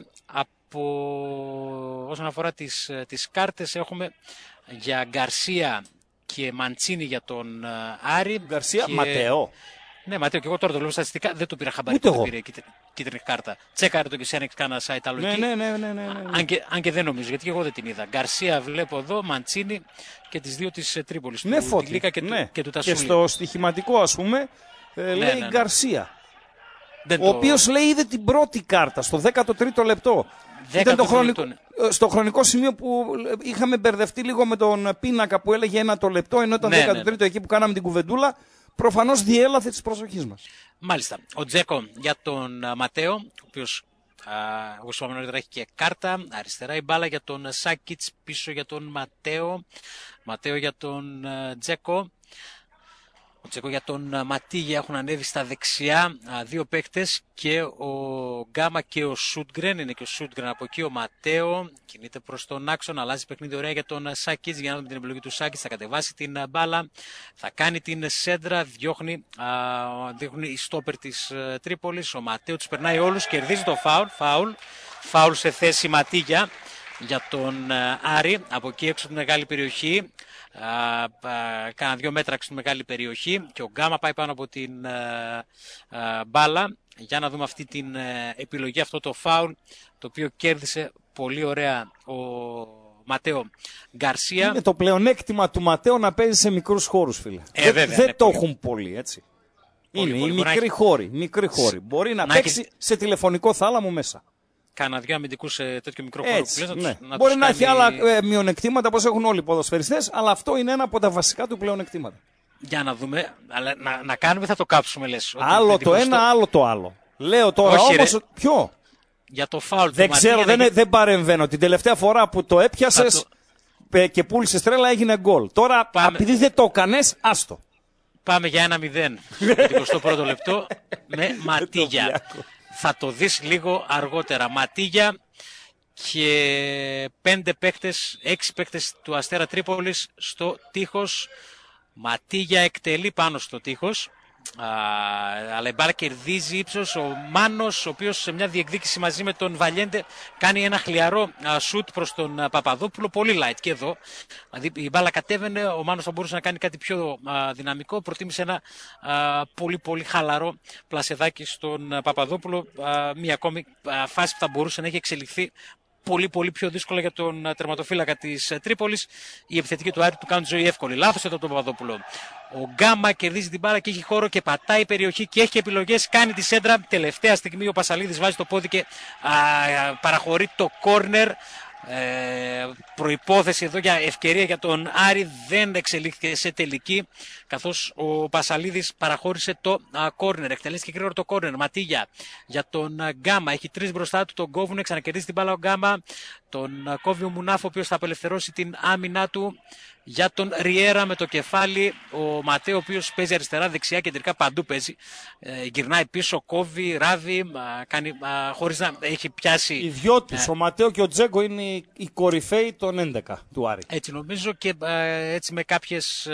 όσον αφορά τις κάρτες, έχουμε για Γκαρσία και Μαντσίνη για τον Άρη. Γκαρσία, Ματέο. Ναι, Ματέο, και εγώ τώρα το βλέπω στατιστικά, δεν το πήρα χαμπάρι που πήρε κίτρινη κάρτα. Τσέκαρε το και εσύ αν έχεις κάνα site άλλο εκεί. Ναι. Αν και δεν νομίζω, γιατί και εγώ δεν την είδα. Γκαρσία βλέπω εδώ, Μαντσίνη και τις 2 της Τρίπολης. Ναι, του Τιλίκα και του Τασούλη. Και στο στοιχηματικό, ας πούμε, λέει Γκαρσία. Ο οποίος λέει είδε την πρώτη κάρτα στο 13ο λεπτό. Ήταν στο χρονικό σημείο που είχαμε μπερδευτεί λίγο με τον πίνακα που έλεγε 1 λεπτό, ενώ ήταν 13ο εκεί που κάναμε την κουβεντούλα. Προφανώς διέλαθε της προσοχής μας. Μάλιστα. Ο Τζέκο για τον Ματέο, ο οποίος όπως είπαμε νωρίτερα έχει και κάρτα. Αριστερά η μπάλα για τον Σάκητς, πίσω για τον Ματέο. Ματέο για τον Τζέκο. Ο Τζέκο για τον Ματίγια έχουν ανέβει στα δεξιά 2 παίκτες, και ο Γκάμα και ο Σούντγκρεν. Είναι και ο Σούντγκρεν από εκεί. Ο Ματέο κινείται προς τον άξονα, αλλάζει παιχνίδι ωραία για τον Σάκητς. Για να δούμε την επιλογή του Σάκητς, θα κατεβάσει την μπάλα, θα κάνει την σέντρα, διώχνει οι στόπερ της Τρίπολης. Ο Ματέο τους περνάει όλους, κερδίζει το φάουλ σε θέση Ματίγια για τον Άρη, από εκεί έξω την μεγάλη περιοχή. Κάνα 2 μέτρα στην μεγάλη περιοχή και ο Γκάμα πάει πάνω από την μπάλα. Για να δούμε αυτή την επιλογή, αυτό το φάουλ, το οποίο κέρδισε πολύ ωραία ο Ματέο Γκαρσία. Είναι το πλεονέκτημα του Ματέο να παίζει σε μικρούς χώρους, φίλε. Δεν το έχουν πολύ, έτσι. Είναι οι μικροί χώροι. Μπορεί να παίξει σε τηλεφωνικό θάλαμο μέσα. Κάνα 2 αμυντικούς σε τέτοιο μικρό χώρο που λες, να μπορεί να έχει άλλα μειονεκτήματα, όπως έχουν όλοι οι ποδοσφαιριστές, αλλά αυτό είναι ένα από τα βασικά του πλεονεκτήματα. Για να δούμε, αλλά να κάνουμε, θα το κάψουμε, λες. Άλλο το ένα, άλλο το άλλο. Λέω τώρα όμως, ποιο? Για το φάουλ δεν ξέρω, δεν παρεμβαίνω. Την τελευταία φορά που το έπιασες και πούλησες τρέλα έγινε γκολ. Τώρα, επειδή δεν το έκανες, άστο. Πάμε για 1-0 το 21ο λεπτό με Ματίγια. Θα το δεις λίγο αργότερα. Ματίγια και 5 παίκτες, 6 παίκτες του Αστέρα Τρίπολης στο τείχος. Ματίγια εκτελεί πάνω στο τείχος, αλλά η μπάλα κερδίζει ύψος. Ο Μάνος, ο οποίος σε μια διεκδίκηση μαζί με τον Βαλιέντε κάνει ένα χλιαρό σουτ προς τον Παπαδόπουλο, πολύ light και εδώ. Δηλαδή η μπάλα κατέβαινε, ο Μάνος θα μπορούσε να κάνει κάτι πιο δυναμικό, προτίμησε ένα πολύ χαλαρό πλασεδάκι στον Παπαδόπουλο. Μια ακόμη φάση που θα μπορούσε να έχει εξελιχθεί πολύ πιο δύσκολα για τον τερματοφύλακα της Τρίπολης. Η επιθετική του Άρη του κάνουν τη ζωή εύκολη. Λάθος εδώ από τον Παπαδόπουλο. Ο Γκάμα κερδίζει την μπάλα και έχει χώρο και πατάει περιοχή και έχει επιλογές. Κάνει τη σέντρα. Τελευταία στιγμή ο Πασαλίδης βάζει το πόδι και παραχωρεί το κόρνερ. Προϋπόθεση εδώ για ευκαιρία για τον Άρη, δεν εξελίχθηκε σε τελική, καθώς ο Πασαλίδης παραχώρησε το κόρνερ. Εκτελέστηκε γρήγορα το κόρνερ. Ματίγια για τον Γκάμα, έχει 3 μπροστά του, τον κόβουνε, ξανακερδίζει την μπάλα ο Γκάμα, τον κόβει ο Μουνάφο, ο οποίος θα απελευθερώσει την άμυνά του για τον Ριέρα με το κεφάλι. Ο Ματέο, ο οποίος παίζει αριστερά, δεξιά, κεντρικά, παντού παίζει. Γυρνάει πίσω, κόβει, ράβει, κάνει χωρίς να έχει πιάσει. Οι δυο τους, ο Ματέο και ο Τζέκο, είναι οι κορυφαίοι των 11 του Άρη. Έτσι νομίζω, και έτσι με κάποιες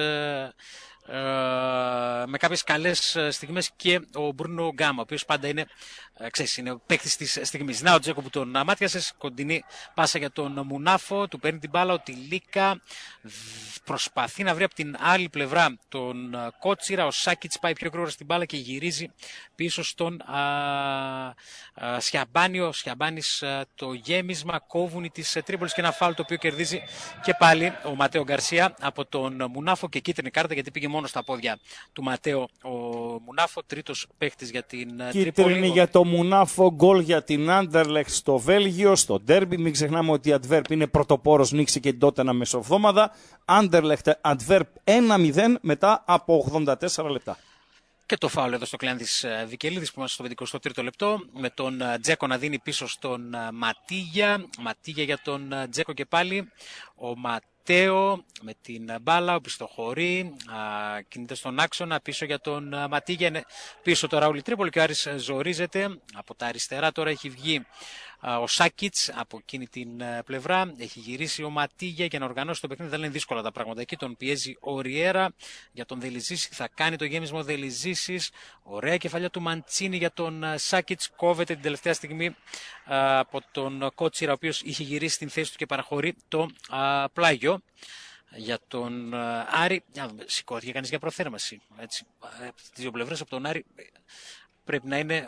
καλές στιγμές και ο Μπρούνο Γκάμα, ο οποίος πάντα είναι, είναι ο παίκτης της στιγμής. Να ο Τζέκο που τον μάτιασε, κοντινή πάσα για τον Μουνάφο, του παίρνει την μπάλα, ο Τιλίκα προσπαθεί να βρει από την άλλη πλευρά τον Κότσιρα, ο Σάκιτς πάει πιο γρήγορα στην μπάλα και γυρίζει πίσω στον Σιαμπάνη. Ο Σιαμπάνης το γέμισμα, κόβουνι της Τρίπολης και ένα φάουλ το οποίο κερδίζει και πάλι ο Ματέο Γκαρσία από τον Μουνάφο και κίτρινη κάρτα γιατί πήγε μόνο στα πόδια του Ματέο ο Μουνάφο, τρίτος παίχτης για την Τρίπολη. Κίτρινη για το Μουνάφο, γκολ για την Άντερλεχτ στο Βέλγιο, στο ντέρμπι. Μην ξεχνάμε ότι η Αντβέρπ είναι πρωτοπόρος, νίξει και την Τότεναμ μεσοβδόμαδα. Άντερλεχτ Αντβέρπ 1-0 μετά από 84 λεπτά. Και το φάουλ εδώ στο κλειάν της Βικελίδης που είμαστε στο 53ο λεπτό, με τον Τζέκο να δίνει πίσω στον Ματίγια. Ματίγια για τον Τζέκο και πάλι. Ο Ματέο με την μπάλα, οπισθοχωρεί, κινείται στον άξονα, πίσω για τον Ματίγια. Είναι πίσω τώρα όλη η Τρίπολη και ο Άρης ζορίζεται. Από τα αριστερά τώρα έχει βγει ο Σάκιτς από εκείνη την πλευρά. Έχει γυρίσει ο Ματίγια για να οργανώσει το παιχνίδι. Δεν είναι δύσκολα τα πράγματα εκεί. Τον πιέζει ο Ριέρα για τον Δελιζήση. Θα κάνει το γέμισμα ο Δελιζήσης. Ωραία κεφαλιά του Μαντσίνη για τον Σάκιτς. Κόβεται την τελευταία στιγμή από τον Κότσιρα, ο οποίος είχε γυρίσει στην θέση του και παραχωρεί το πλάγιο για τον Άρη. Σηκώθηκε κανείς για προθέρμαση. Έτσι. Τις δύο πλευρές από τον Άρη πρέπει να είναι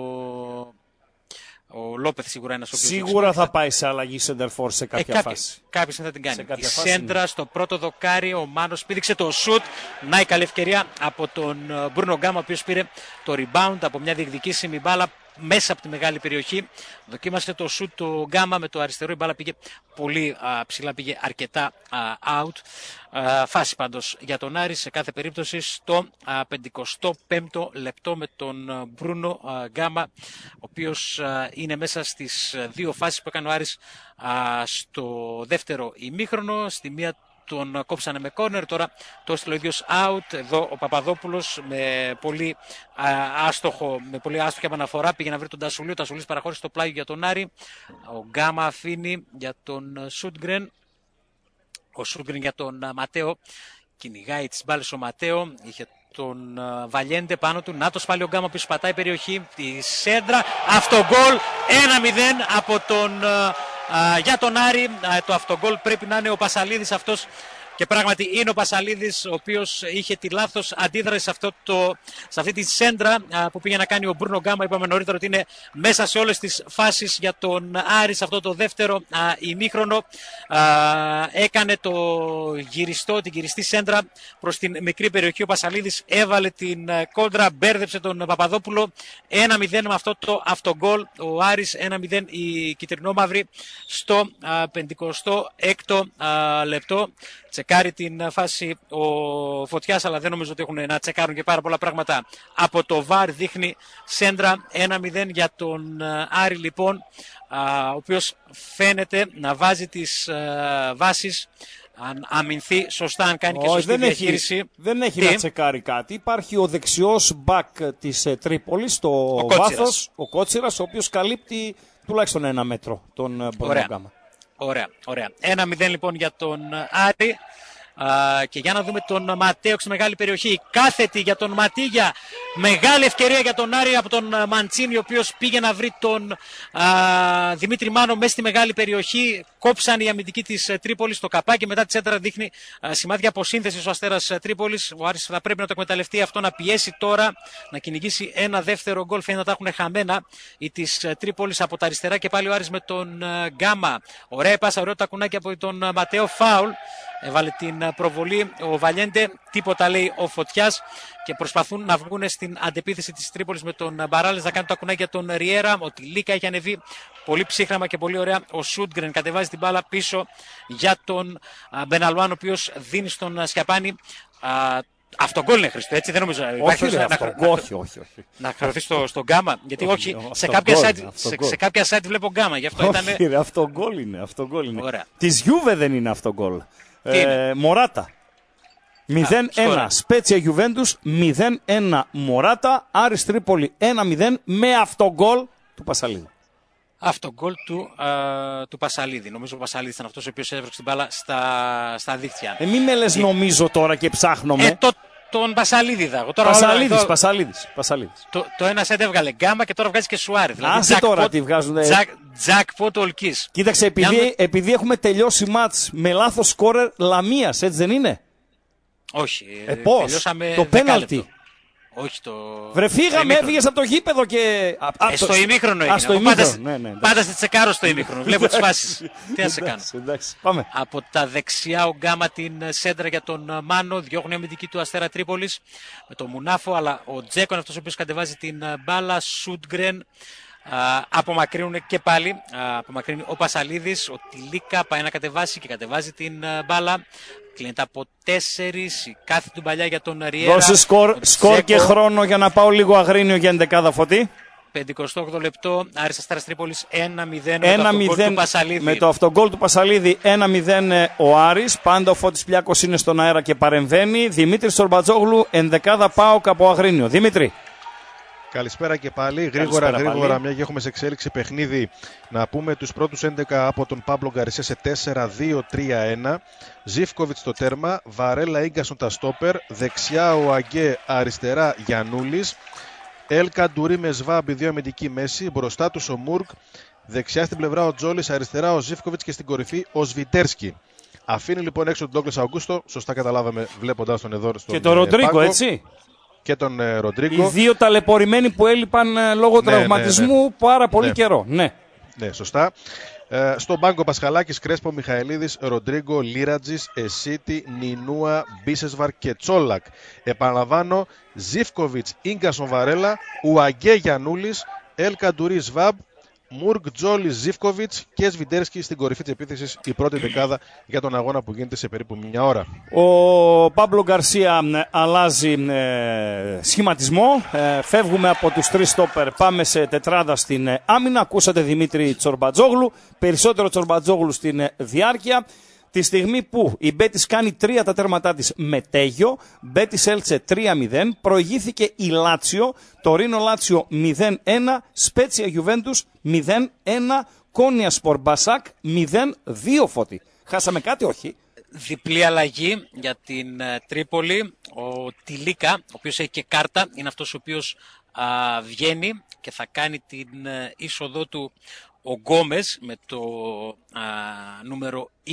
ο Λόπεθ σίγουρα ένας ο οποίος. Σίγουρα θα πάει σε αλλαγή σεντερφόρ σε κάποια φάση. Κάποιος θα την κάνει. Η σέντρα στο πρώτο δοκάρι, ο Μάνος πήδηξε το σουτ. Να η καλή ευκαιρία από τον Μπρούνο Γκάμα, ο οποίος πήρε το rebound από μια διεκδικήσιμη μπάλα μέσα από τη μεγάλη περιοχή. Δοκίμασε το σουτ του Γκάμα με το αριστερό, η μπάλα πήγε πολύ ψηλά, πήγε αρκετά out. Φάση πάντως για τον Άρη σε κάθε περίπτωση στο 55ο λεπτό με τον Μπρούνο Γκάμα, ο οποίος είναι μέσα στις δύο φάσεις που έκανε ο Άρης στο δεύτερο ημίχρονο. Στη μία τον κόψανε με κόρνερ, τώρα το έστειλε ο ίδιος out. Εδώ ο Παπαδόπουλος με πολύ άστοχη επαναφορά πήγε να βρει τον Τασουλή. Ο Τασουλής παραχώρησε το πλάγιο για τον Άρη. Ο Γκάμα αφήνει για τον Σούτγκρεν. Ο Σούτγκρεν για τον Ματέο. Κυνηγάει τις μπάλες ο Ματέο. Είχε τον Βαλιέντε πάνω του. Να το σπάλι ο Γκάμα που σπατάει περιοχή. Τη σέντρα. Αυτογκόλ 1-0 από τον για τον Άρη. Το αυτογκόλ πρέπει να είναι ο Πασαλίδης αυτός. Και πράγματι είναι ο Πασαλίδης, ο οποίος είχε τη λάθος αντίδραση σε αυτή τη σέντρα που πήγε να κάνει ο Μπρούνο Γκάμα. Είπαμε νωρίτερα ότι είναι μέσα σε όλες τις φάσεις για τον Άρη σε αυτό το δεύτερο ημίχρονο. Έκανε την γυριστή σέντρα προς την μικρή περιοχή. Ο Πασαλίδης έβαλε την κόντρα, μπέρδεψε τον Παπαδόπουλο. 1-0 με αυτό το αυτογκόλ. Ο Άρης 1-0 η κυτρινόμαυρη στο 56ο λεπτό. Τσεκάρει την φάση ο Φωτιάς, αλλά δεν νομίζω ότι έχουν να τσεκάρουν και πάρα πολλά πράγματα από το VAR. Δείχνει σέντρα 1-0 για τον Άρη λοιπόν, ο οποίος φαίνεται να βάζει τις βάσεις. Αν αμυνθεί σωστά, αν κάνει και σωστή διαχείριση. Δεν έχει να τσεκάρει κάτι. Υπάρχει ο δεξιός μπακ της Τρίπολης στο βάθος, ο Κότσιρας, ο οποίος καλύπτει τουλάχιστον 1 μέτρο τον Μπρούνο Γκάμα. Ωραία. 1-0 λοιπόν για τον Άρη. Και για να δούμε τον Ματέο στη μεγάλη περιοχή. Κάθετη για τον Ματίγια. Μεγάλη ευκαιρία για τον Άρη από τον Μαντσίνη, ο οποίος πήγε να βρει τον Δημήτρη Μάνο μέσα στη μεγάλη περιοχή. Κόψαν οι αμυντικοί της Τρίπολης το καπάκι. Μετά τη σέντρα δείχνει σημάδια αποσύνθεσης ο Αστέρας Τρίπολης. Ο Άρης θα πρέπει να το εκμεταλλευτεί αυτό, να πιέσει τώρα, να κυνηγήσει ένα δεύτερο γκολ. Φαίνεται να τα έχουν χαμένα οι της Τρίπολης από τα αριστερά. Και πάλι ο Άρης με τον Γκάμα. Ωραία πάσα, ωραίο τακουνάκι από τον Ματέο, φάουλ. Έβαλε την προβολή ο Βαλιέντε, τίποτα λέει ο Φωτιάς και προσπαθούν να βγουν στην αντεπίθεση της Τρίπολης με τον Μπαράλες, να κάνουν τα κουνάκια για τον Ριέρα. Ο Τιλίκα έχει ανεβεί πολύ ψύχραμα και πολύ ωραία. Ο Σούντγκρεν κατεβάζει την μπάλα πίσω για τον Μπεναλουάν, ο οποίος δίνει στον Σιαπάνη. Αυτό γκολ είναι, Χριστό, έτσι δεν νομίζω. Όχι. Να χαρωθεί στον Γκάμα, γιατί όχι, σε κάποια site βλέπω Γκάμα, γι' αυτό ήταν. Όχι, αυτό γκολ είναι. Της Γιούβε δεν είναι αυτό γκολ. Μωράτα. 0-1 Σπέτσια Γιουβέντους, 0-1 Μωράτα, Άρης Τρίπολη 1-0 με αυτό γκολ του Πασαλίδη. Αυτό γκολ του Πασαλίδη. Νομίζω ο Πασαλίδης ήταν αυτός ο οποίος έβρεξε την μπάλα στα δίχτυα. Μη με λες νομίζω τώρα και ψάχνομαι. Τον Πασαλίδη δα. Πασαλίδης. Το ένα σετ έβγαλε Γκάμα και τώρα βγάζει και Σουάρη. Δηλαδή, άσε τώρα τι βγάζουν. Jackpot Ολκής. Κοίταξε, επειδή έχουμε τελειώσει μάτς με λάθος σκόρερ Λαμίας, έτσι δεν είναι? Όχι. Πώς? Το πέναλτι. Όχι το. Βρε φύγαμε, έφυγες από το γήπεδο και. Στο ημίχρονο έγινε. Πάντα στη τσεκάρω στο ημίχρονο. Βλέπω τις φάσεις. Τι να σε κάνω. Εντάξει, πάμε. Από τα δεξιά ο Γκάμα την σέντρα για τον Μάνο. Διώχνει η αμυντική του Αστέρα Τρίπολης με τον Μουνάφο. Αλλά ο Τζέκο είναι αυτός ο οποίος κατεβάζει την μπάλα. Σούντγκρεν. Απομακρύνουν και πάλι. Απομακρύνει ο Πασαλίδης. Ο Τιλίκα πάει να κατεβάσει και κατεβάζει την μπάλα. Κλείνεται από 4, η κάθε του παλιά για τον Ριέρα. Δώσε σκορ και χρόνο για να πάω λίγο αγρίνιο για ενδεκάδα, Φωτή. 58 λεπτό, Άρης Αστέρας Τρίπολης 1-0 με το αυτογκόλ του Πασαλίδη. Με το αυτογκόλ του Πασαλίδη 1-0 ο Άρης. Πάντα ο Φώτης Πλιάκος είναι στον αέρα και παρεμβαίνει. Δημήτρης Τσορμπατζόγλου, ενδεκάδα ΠΑΟΚ από Αγρίνιο. Δημήτρη. Καλησπέρα και πάλι. Γρήγορα, μια και έχουμε σε εξέλιξη παιχνίδι, να πούμε τους πρώτους 11 από τον Πάμπλο Γκαρσία σε 4-2-3-1. Ζίφκοβιτς στο τέρμα, Βαρέλα Ίγκασον τα στόπερ, δεξιά ο Αγκέ, αριστερά Γιαννούλης, Ελ Καντουρί με Σβάμπ, δύο αμυντική μέση, μπροστά τους ο Μουρκ, δεξιά στην πλευρά ο Τζόλης, αριστερά ο Ζίφκοβιτς και στην κορυφή ο Σβιτέρσκι. Αφήνει λοιπόν έξω τον Ντόγκλες Αουγκούστο, σωστά καταλάβαμε βλέποντας τον εδώ στον. Και τον Ροντρίγκο, έτσι. Και τον Ροντρίγκο. Οι δύο ταλαιπωρημένοι που έλειπαν λόγω τραυματισμού πάρα πολύ καιρό. Ναι, σωστά. Στον πάγκο Πασχαλάκης, Κρέσπο, Μιχαηλίδης, Ροντρίγκο, Λίρατζης, Εσίτη, Νινούα, Μπίσεσβαρ και Τσόλακ. Επαναλαμβάνω, Ζίφκοβιτς, Ίγκασον Βαρέλα, Ουαγκέ Γιαννούλης, Ελ Καντουρί Σβάμπ, Μουρκ, Τζόλης, Ζίφκοβιτς και Σβιντέρσκι στην κορυφή της επίθεσης, η πρώτη δεκάδα για τον αγώνα που γίνεται σε περίπου μια ώρα. Ο Πάμπλο Γκαρσία αλλάζει σχηματισμό. Φεύγουμε από τους 3 στόπερ, πάμε σε τετράδα στην άμυνα. Ακούσατε Δημήτρη Τσορμπατζόγλου, περισσότερο Τσορμπατζόγλου στην διάρκεια. Τη στιγμή που η Μπέτις κάνει 3 τα τέρματά της με Τέγιο, Μπέτις Έλτσε 3-0, προηγήθηκε η Λάτσιο, Τωρίνο Λάτσιο 0-1, Σπέτσια Γιουβέντους 0-1, Κόνια Σπορ Μπασάκ 0-2, Φώτη. Χάσαμε κάτι, όχι? Διπλή αλλαγή για την Τρίπολη. Ο Τιλίκα, ο οποίος έχει και κάρτα, είναι αυτός ο οποίος βγαίνει και θα κάνει την είσοδό του ο Γκόμες με το νούμερο 20.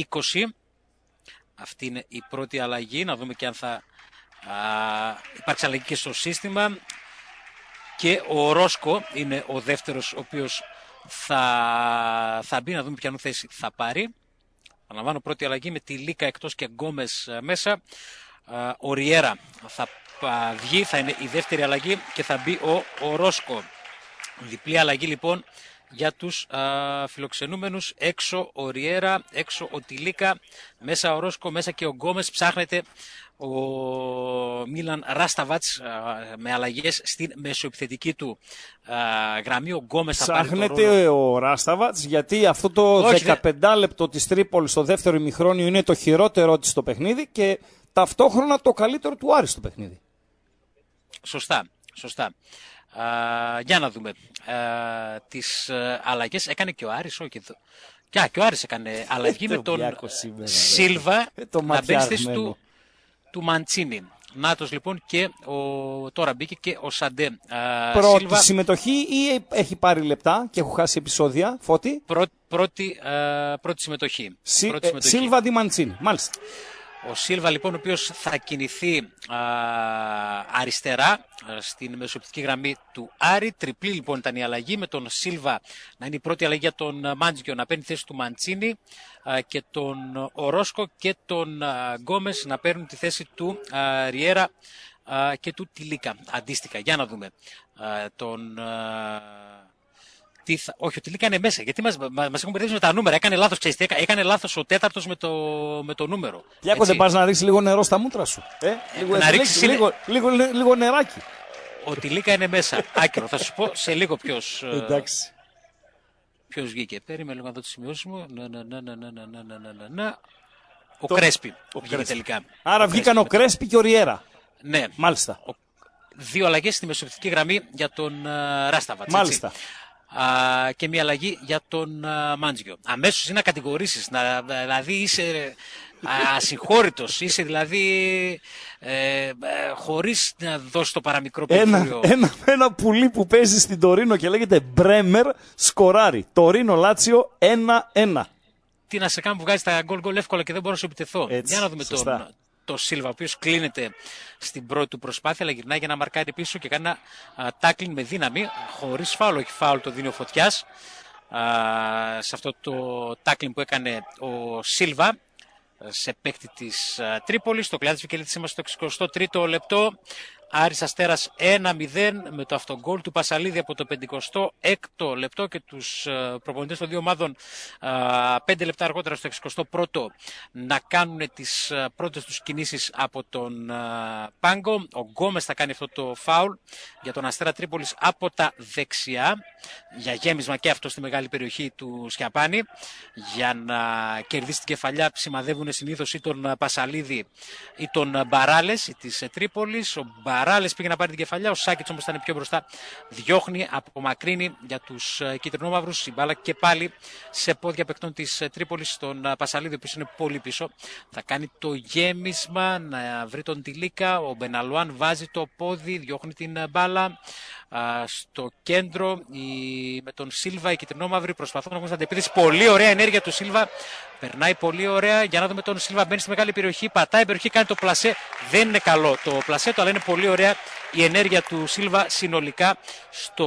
Αυτή είναι η πρώτη αλλαγή. Να δούμε και αν θα υπάρξει αλλαγή και στο σύστημα. Και ο Ρόσκο είναι ο δεύτερος ο οποίος θα μπει. Να δούμε ποιανού θέση θα πάρει. Αναλαμβάνω πρώτη αλλαγή με τη Λίκα εκτός και Γκόμες μέσα. Ο Ριέρα θα βγει, θα είναι η δεύτερη αλλαγή και θα μπει ο Ρόσκο. Διπλή αλλαγή λοιπόν για τους φιλοξενούμενους. Έξω ο Ριέρα, έξω ο Τιλίκα, μέσα ο Ρόσκο, μέσα και ο Γκόμες. Ψάχνεται ο Μίλαν Ράσταβατς με αλλαγές στην μεσοεπιθετική του γραμμή. Ο Γκόμες θα πάρει ψάχνεται το ρόλο. ο Ράσταβατς, γιατί αυτό το 15 λεπτό της Τρίπολης στο δεύτερο ημιχρόνιο είναι το χειρότερο της στο παιχνίδι και ταυτόχρονα το καλύτερο του Άρη στο παιχνίδι. Σωστά. Για να δούμε τις αλλαγές. Έκανε και ο Άρης, όχι εδώ. Και ο Άρης έκανε αλλαγή με τον Σίλβα να μπαίνει στη θέση του Μαντσίνη. Νάτος λοιπόν και τώρα μπήκε και ο Σαντέ Πρώτη Σίλβα. συμμετοχή ή έχει πάρει λεπτά και έχω χάσει επεισόδια, Φώτη? Πρώτη συμμετοχή. Σίλβα Ντι Μαντσίνη, μάλιστα. Ο Σίλβα λοιπόν, ο οποίος θα κινηθεί αριστερά στην μεσοεπιθετική γραμμή του Άρη. Τριπλή λοιπόν ήταν η αλλαγή, με τον Σίλβα να είναι η πρώτη αλλαγή για τον Μάντζιο να παίρνει θέση του Μαντσίνη και τον Ορόσκο και τον Γκόμες να παίρνουν τη θέση του Ριέρα και του Τιλίκα. Αντίστοιχα, για να δούμε όχι, ο Τιλίκα είναι μέσα. Γιατί μας έχουν μπερδέψει με τα νούμερα. Έκανε λάθος, έκανε λάθος ο τέταρτος με το νούμερο. Διάκο, δεν πας να ρίξεις λίγο νερό στα μούτρα σου? Λίγο νεράκι. Ο Τιλίκα είναι μέσα. Άκυρο, θα σου πω σε λίγο ποιος. Εντάξει. Ποιος βγήκε? Περίμενε λίγο να δω τις σημειώσεις μου. Ο Κρέσπι βγήκε τελικά. Άρα βγήκαν ο Κρέσπι και ο Ριέρα. Ναι. Μάλιστα. Δύο αλλαγές στη μεσοεπιθετική γραμμή για τον Ράσταβατς. Μάλιστα. Και μια αλλαγή για τον Μάντζιο. Αμέσως είναι να κατηγορήσεις, δηλαδή είσαι ασυγχώρητος, είσαι δηλαδή χωρίς να δώσεις το παραμικρό πληροφοριό. Ένα πουλί που παίζει στην Τωρίνο και λέγεται Μπρέμερ σκοράρει. Τωρίνο Λάτσιο 1-1. Τι να σε κάνω που βγάζει τα γκολ εύκολα και δεν μπορώ να σου επιτεθώ. Για να δούμε το Σίλβα, ο οποίος κλείνεται στην πρώτη του προσπάθεια, αλλά γυρνάει για να μαρκάρει πίσω και κάνει ένα τάκλιν με δύναμη, χωρίς φάουλ. Όχι φάουλ, το δίνει ο Φωτιάς σε αυτό το τάκλιν που έκανε ο Σίλβα σε παίκτη της Τρίπολης. Το κλειάδι της Βικελίτης είμαστε στο 63ο λεπτό. Άρης Αστέρας 1-0 με το αυτογκόλ του Πασαλίδη από το 56ο λεπτό και τους προπονητές των δύο ομάδων 5 λεπτά αργότερα στο 61ο να κάνουν τις πρώτες τους κινήσεις από τον πάγκο. Ο Γκόμες θα κάνει αυτό το φάουλ για τον Αστέρα Τρίπολης από τα δεξιά, για γέμισμα και αυτό στη μεγάλη περιοχή του Σιαπάνη, για να κερδίσει την κεφαλιά. Σημαδεύουν συνήθως ή τον Πασαλίδη ή τον Μπαράλες της Τρίπολης. Ο Μπαράλες πήγε να πάρει την κεφαλιά, ο Σάκητς όμως ήταν πιο μπροστά, διώχνει, απομακρύνει για τους κυτρινόμαυρους η μπάλα και πάλι σε πόδια παικτών της Τρίπολης στον Πασαλίδη, ο οποίος είναι πολύ πίσω. Θα κάνει το γέμισμα να βρει τον Τιλίκα, ο Μπεναλουάν βάζει το πόδι, διώχνει την μπάλα στο κέντρο. Με τον Σίλβα οι κυτρινόμαυροι προσπαθούν να βγουν στην αντεπίθεση. Πολύ ωραία ενέργεια του Σίλβα, περνάει πολύ ωραία. Για να δούμε τον Σίλβα, μπαίνει στη μεγάλη περιοχή, πατάει περιοχή, κάνει το πλασέ. Δεν είναι καλό το πλασέ του, αλλά είναι πολύ ωραία η ενέργεια του Σίλβα συνολικά στο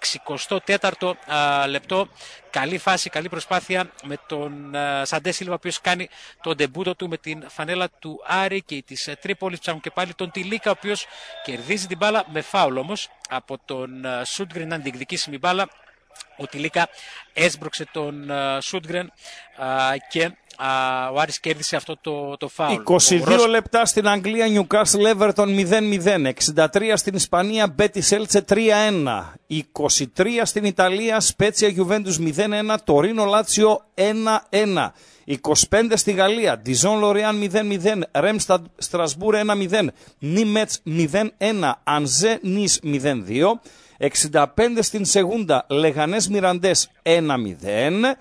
64ο λεπτό. Καλή φάση, καλή προσπάθεια με τον Σαντέ Σίλβα, ο οποίος κάνει τον ντεμπούτο του με την φανέλα του Άρη και της Τρίπολης. Ψάχνουν και πάλι τον Τιλίκα, ο οποίος κερδίζει την μπάλα με φάουλ όμως από τον Σούντγκρεν, να διεκδικήσει την μπάλα. Ο Τιλίκα έσπρωξε τον Σούντγκρεν και ο Άρης κέρδισε αυτό το φάουλ. 22 λεπτά στην Αγγλία, Newcastle Everton 0-0. 63 στην Ισπανία, Betis Elche 3-1. 23 στην Ιταλία, Spezia Juventus 0-1. Torino Lazio 1-1. 25 στη Γαλλία, Dijon Lorient 0-0. Rem Strasbourg 1-0. Νίμετς 0-1. Ανζέ Νις 0-2. 65 στην Σεγούντα, Λεγανές Μιραντές 1-0.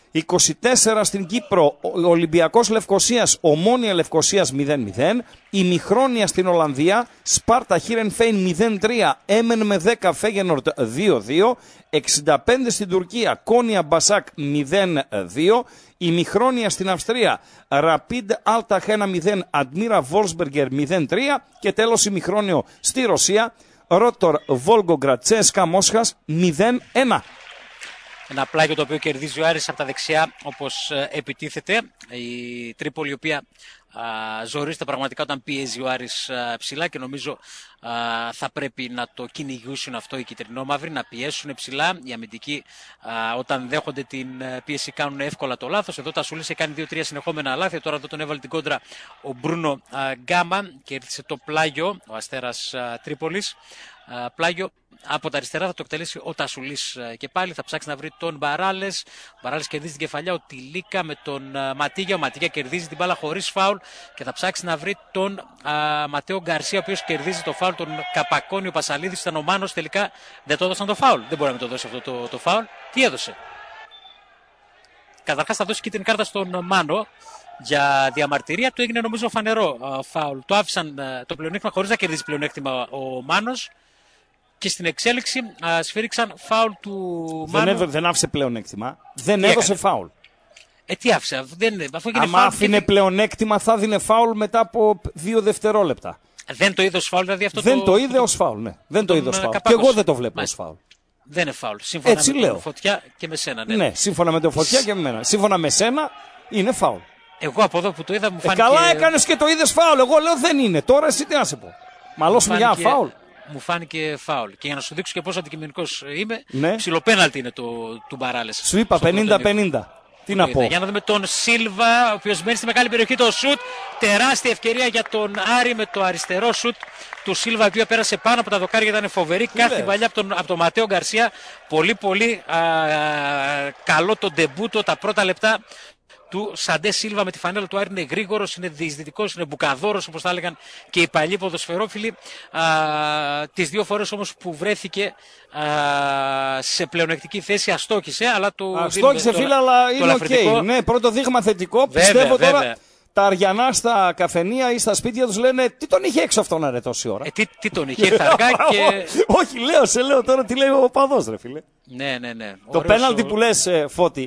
24 στην Κύπρο, Ολυμπιακός Λευκοσίας, Ομόνια Λευκοσίας 0-0. Ημιχρόνια στην Ολλανδία, Σπάρτα Χίρενφέιν 0-3, Έμεν με 10, Φέγενορτ 2-2. 65 στην Τουρκία, Κόνια Μπασάκ 0-2. Ημιχρόνια στην Αυστρία, Ραπίντ Άλταχ 1-0, Αντμίρα Βόλσμπεργκερ 0-3. Και τέλος ημιχρόνιο στη Ρωσία, Ρότορ Βόλγκογκρατ Τσέσκα Μόσχας 0-1. Ένα πλάγιο το οποίο κερδίζει ο Άρης από τα δεξιά, όπως επιτίθεται. Η Τρίπολη, η οποία ζορίζεται πραγματικά όταν πιέζει ο Άρης ψηλά, και νομίζω θα πρέπει να το κυνηγήσουν αυτό οι κυτρινόμαυροι, να πιέσουν ψηλά. Οι αμυντικοί όταν δέχονται την πίεση κάνουν εύκολα το λάθος. Εδώ τα Σουλής έκανε 2-3 συνεχόμενα λάθη. Τώρα εδώ τον έβαλε την κόντρα ο Μπρούνο Γκάμα και έρθισε το πλάγιο ο Αστέρας Τρίπολης. Πλάγιο από τα αριστερά θα το εκτελέσει ο Τασουλής και πάλι θα ψάξει να βρει τον Μπαράλες. Ο Μπαράλες κερδίζει την κεφαλιά, ο Τιλίκα με τον Ματίγια. Ο Ματίγια κερδίζει την μπάλα χωρίς φάουλ και θα ψάξει να βρει τον Ματέο Γκαρσία, ο οποίος κερδίζει το φάουλ. Τον καπακώνει ο Πασαλίδης. Ήταν ο Μάνος, τελικά δεν το έδωσαν το φάουλ. Δεν μπορεί να το δώσει αυτό το φάουλ. Τι έδωσε? Καταρχάς θα δώσει κίτρινη κάρτα στον Μάνο. για διαμαρτυρία. Του έγινε νομίζω φανερό φάουλ. Το άφησαν το πλεονέκτημα χωρίς να κερδίσει πλεονέκτημα ο Μάνος. Και στην εξέλιξη σφύριξαν φάουλ του Μάνου. Δεν άφησε πλεονέκτημα. Δεν έδωσε φάουλ. Τι άφησε, άμα άφηνε πλεονέκτημα θα δίνε φάουλ μετά από 2 δευτερόλεπτα. Δεν το είδε ως φάουλ, δηλαδή αυτό δεν το είδε ως φάουλ, ναι. Δεν το είδε ως φάουλ. Και εγώ δεν το βλέπω ως φάουλ. Δεν είναι φάουλ. Σύμφωνα έτσι με λέω. τον Φωτιά και με σένα. Ναι, σύμφωνα με τον Φωτιά και με μένα. Σύμφωνα με σένα είναι φάουλ. Εγώ από εδώ που το είδα μου φάνηκε. Καλά έκανες και το είδες φάουλ. Εγώ λέω δεν είναι. Τώρα εσύ τι να σε πω. Μαλώσουμε για φάουλ. Μου φάνηκε φάουλ. Και για να σου δείξω και πόσο αντικειμενικός είμαι, ναι. ψιλοπέναλτι είναι του Μπαράλες. Σου είπα 50-50. Τι να πω. Για να δούμε τον Σίλβα, ο οποίος μένει στη μεγάλη περιοχή, το σουτ. Τεράστια ευκαιρία για τον Άρη με το αριστερό σουτ του Σίλβα, ο οποίος πέρασε πάνω από τα δοκάρια, ήταν φοβερή. Κάθε βαλιά από τον Ματέο Γκαρσία. Πολύ καλό το ντεμπούτο, τα πρώτα λεπτά του Σαντέ Σίλβα με τη φανέλα του Άρη. Είναι γρήγορος, είναι διεισδυτικός, είναι μπουκαδόρος όπως θα έλεγαν και οι παλιοί ποδοσφαιρόφιλοι. Τις 2 φορές όμως που βρέθηκε σε πλεονεκτική θέση αστόχησε, αλλά αστόχησε φίλε, αλλά είναι οκ. Ναι, πρώτο δείγμα θετικό. Πιστεύω τώρα τα αριανά στα καφενεία ή στα σπίτια τους λένε τι τον είχε έξω αυτόν αρε τόση ώρα. Τι τον είχε, ήρθε αργά και... Όχι, λέω τώρα τι λέει ο παδός ρε φίλε. Ναι. Το πέναλτι που λες Φώτη,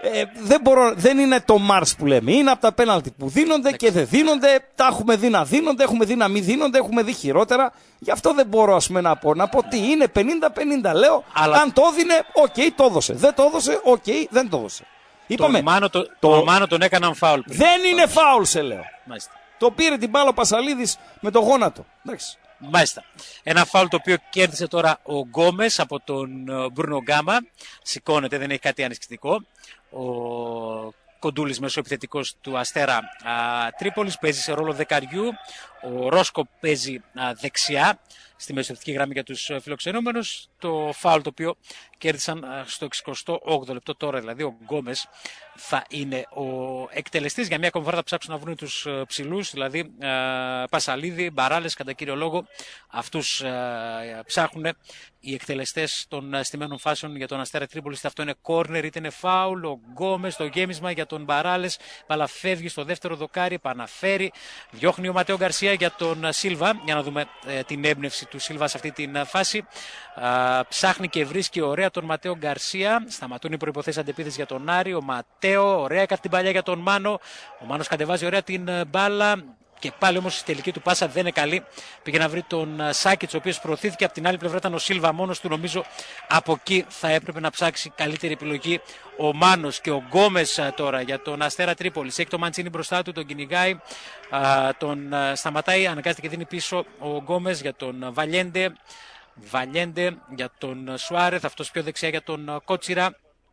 δεν είναι το Μάρς που λέμε. Είναι από τα πέναλτι που δίνονται και δεν δίνονται. Τα έχουμε δει να δίνονται, έχουμε δει να μην δίνονται, έχουμε δει χειρότερα. Γι' αυτό δεν μπορώ να πω τι είναι 50-50. Λέω, αν το έδινε, οκ, το έδωσε. Δεν το έδωσε, οκ, δεν το έδωσε. Είπαμε, τον Μάνο τον έκαναν φάουλ. Δεν είναι φάουλ, σε λέω. Μάλιστα. Το πήρε την μπάλα ο Πασαλίδης με το γόνατο. Εντάξει. Μάλιστα. Ένα φάουλ το οποίο κέρδισε τώρα ο Γκόμες από τον Μπρούνο Γκάμα. Σηκώνεται, δεν έχει κάτι ανησυχητικό. Ο Κοντούλης μεσοεπιθετικός του Αστέρα Τρίπολης παίζει σε ρόλο δεκαριού. Ο Ρόσκο παίζει δεξιά στη μεσοεπιθετική γραμμή για τους φιλοξενούμενους. Το φάουλ το οποίο κέρδισαν στο 68ο λεπτό τώρα, δηλαδή ο Γκόμες θα είναι ο εκτελεστής. Για μια ακόμη φορά θα ψάξουν να βρουν τους ψηλούς, δηλαδή Πασαλίδη, Μπαράλες, κατά κύριο λόγο. Αυτούς ψάχνουν οι εκτελεστές των στημένων φάσεων για τον Αστέρα Τρίπολης. Είτε αυτό είναι κόρνερ είτε είναι φάουλ. Ο Γκόμες, το γέμισμα για τον Μπαράλες, παλαφεύγει στο δεύτερο δοκάρι, επαναφέρει, διώχνει ο Ματέο Γκαρσία για τον Σίλβα. Για να δούμε την έμπνευση του Σίλβα σε αυτή την φάση. Ψάχνει και βρίσκει ωραία τον Ματέο Γκαρσία. Σταματούν οι προϋποθέσεις αντεπίθεσης για τον Άρη. Ο Ματέο, ωραία έκανε την παλιά για τον Μάνο. Ο Μάνος κατεβάζει ωραία την μπάλα. Και πάλι όμως η τελική του πάσα δεν είναι καλή. Πήγε να βρει τον Σάκητς, ο οποίος προωθήθηκε. Από την άλλη πλευρά ήταν ο Σίλβα μόνος του. Νομίζω από εκεί θα έπρεπε να ψάξει καλύτερη επιλογή ο Μάνος. Και ο Γκόμες τώρα για τον Αστέρα Τρίπολης. Έχει το Μαντσίνι μπροστά του, τον κυνηγάει. Τον σταματάει, αναγκάζεται και δίνει πίσω ο Γκόμες για τον Βαλιέντε. Βαλιέντε για τον Σουάρεθ. Αυτός πιο δεξιά για τον Κότσιρα.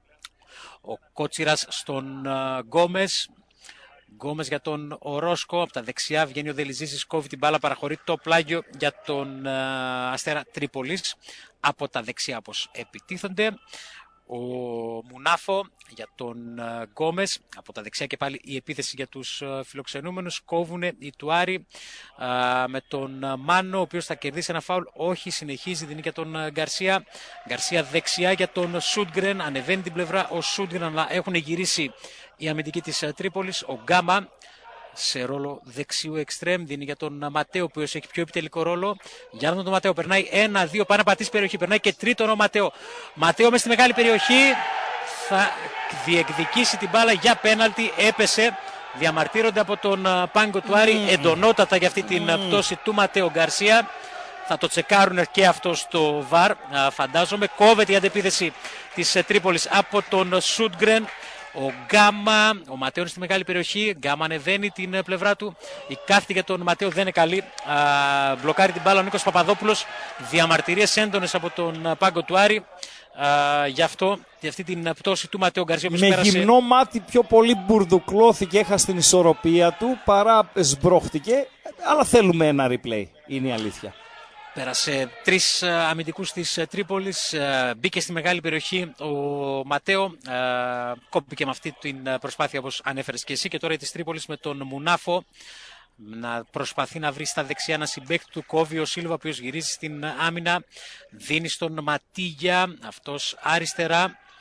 Ο Κότσιρας στον Γκόμες. Γκόμες για τον Ορόσκο, από τα δεξιά βγαίνει ο Δελιζήσης, κόβει την μπάλα, παραχωρεί το πλάγιο για τον Αστέρα Τρίπολης. Από τα δεξιά όπως επιτίθονται. Ο Μουνάφο για τον Γκόμες, από τα δεξιά και πάλι η επίθεση για τους φιλοξενούμενους. Κόβουν οι του Άρη με τον Μάνο, ο οποίος θα κερδίσει ένα φάουλ. Όχι, συνεχίζει, δίνει για τον Γκαρσία. Γκαρσία δεξιά για τον Σούντγκρεν, ανεβαίνει την πλευρά ο Σούντγκρεν, αλλά έχουν γυρίσει η αμυντική της Τρίπολης. Ο Γκάμα σε ρόλο δεξιού εξτρέμ δίνει για τον Ματέο, ο οποίος έχει πιο επιτελικό ρόλο. Για να δούμε τον Ματέο, περνάει 1-2, πάει να πατήσει περιοχή, περνάει και τρίτον ο Ματέο. Ματέο μέσα στη μεγάλη περιοχή, θα διεκδικήσει την μπάλα για πέναλτι, έπεσε. Διαμαρτύρονται από τον πάγκο του Άρη εντονότατα για αυτή την πτώση του Ματέο Γκαρσία. Θα το τσεκάρουν και αυτό στο VAR, φαντάζομαι. Κόβεται η αντεπίθεση της Τρίπολης από τον Σούντγκρεν. Ο Γκάμα, ο Ματέο είναι στη μεγάλη περιοχή. Γκάμα ανεβαίνει την πλευρά του. Η κάθετη για τον Ματέο δεν είναι καλή. Μπλοκάρει την μπάλα ο Νίκος Παπαδόπουλος. Διαμαρτυρίες έντονες από τον πάγκο του Άρη. Γι' αυτή την πτώση του Ματέο Γκαρσία. Με γυμνό μάτι πιο πολύ μπουρδουκλώθηκε, έχασε την ισορροπία του παρά σμπρώχτηκε. Αλλά θέλουμε ένα replay, είναι η αλήθεια. Πέρασε 3 αμυντικούς της Τρίπολης, μπήκε στη μεγάλη περιοχή ο Ματέο, κόπηκε με αυτή την προσπάθεια όπως ανέφερες και εσύ, και τώρα της Τρίπολης με τον Μουνάφο να προσπαθεί να βρει στα δεξιά ένα συμπαίκτη του. Κόβει ο Σίλβα, ο οποίος γυρίζει στην άμυνα, δίνει στον Ματίγια, αυτός αριστερά.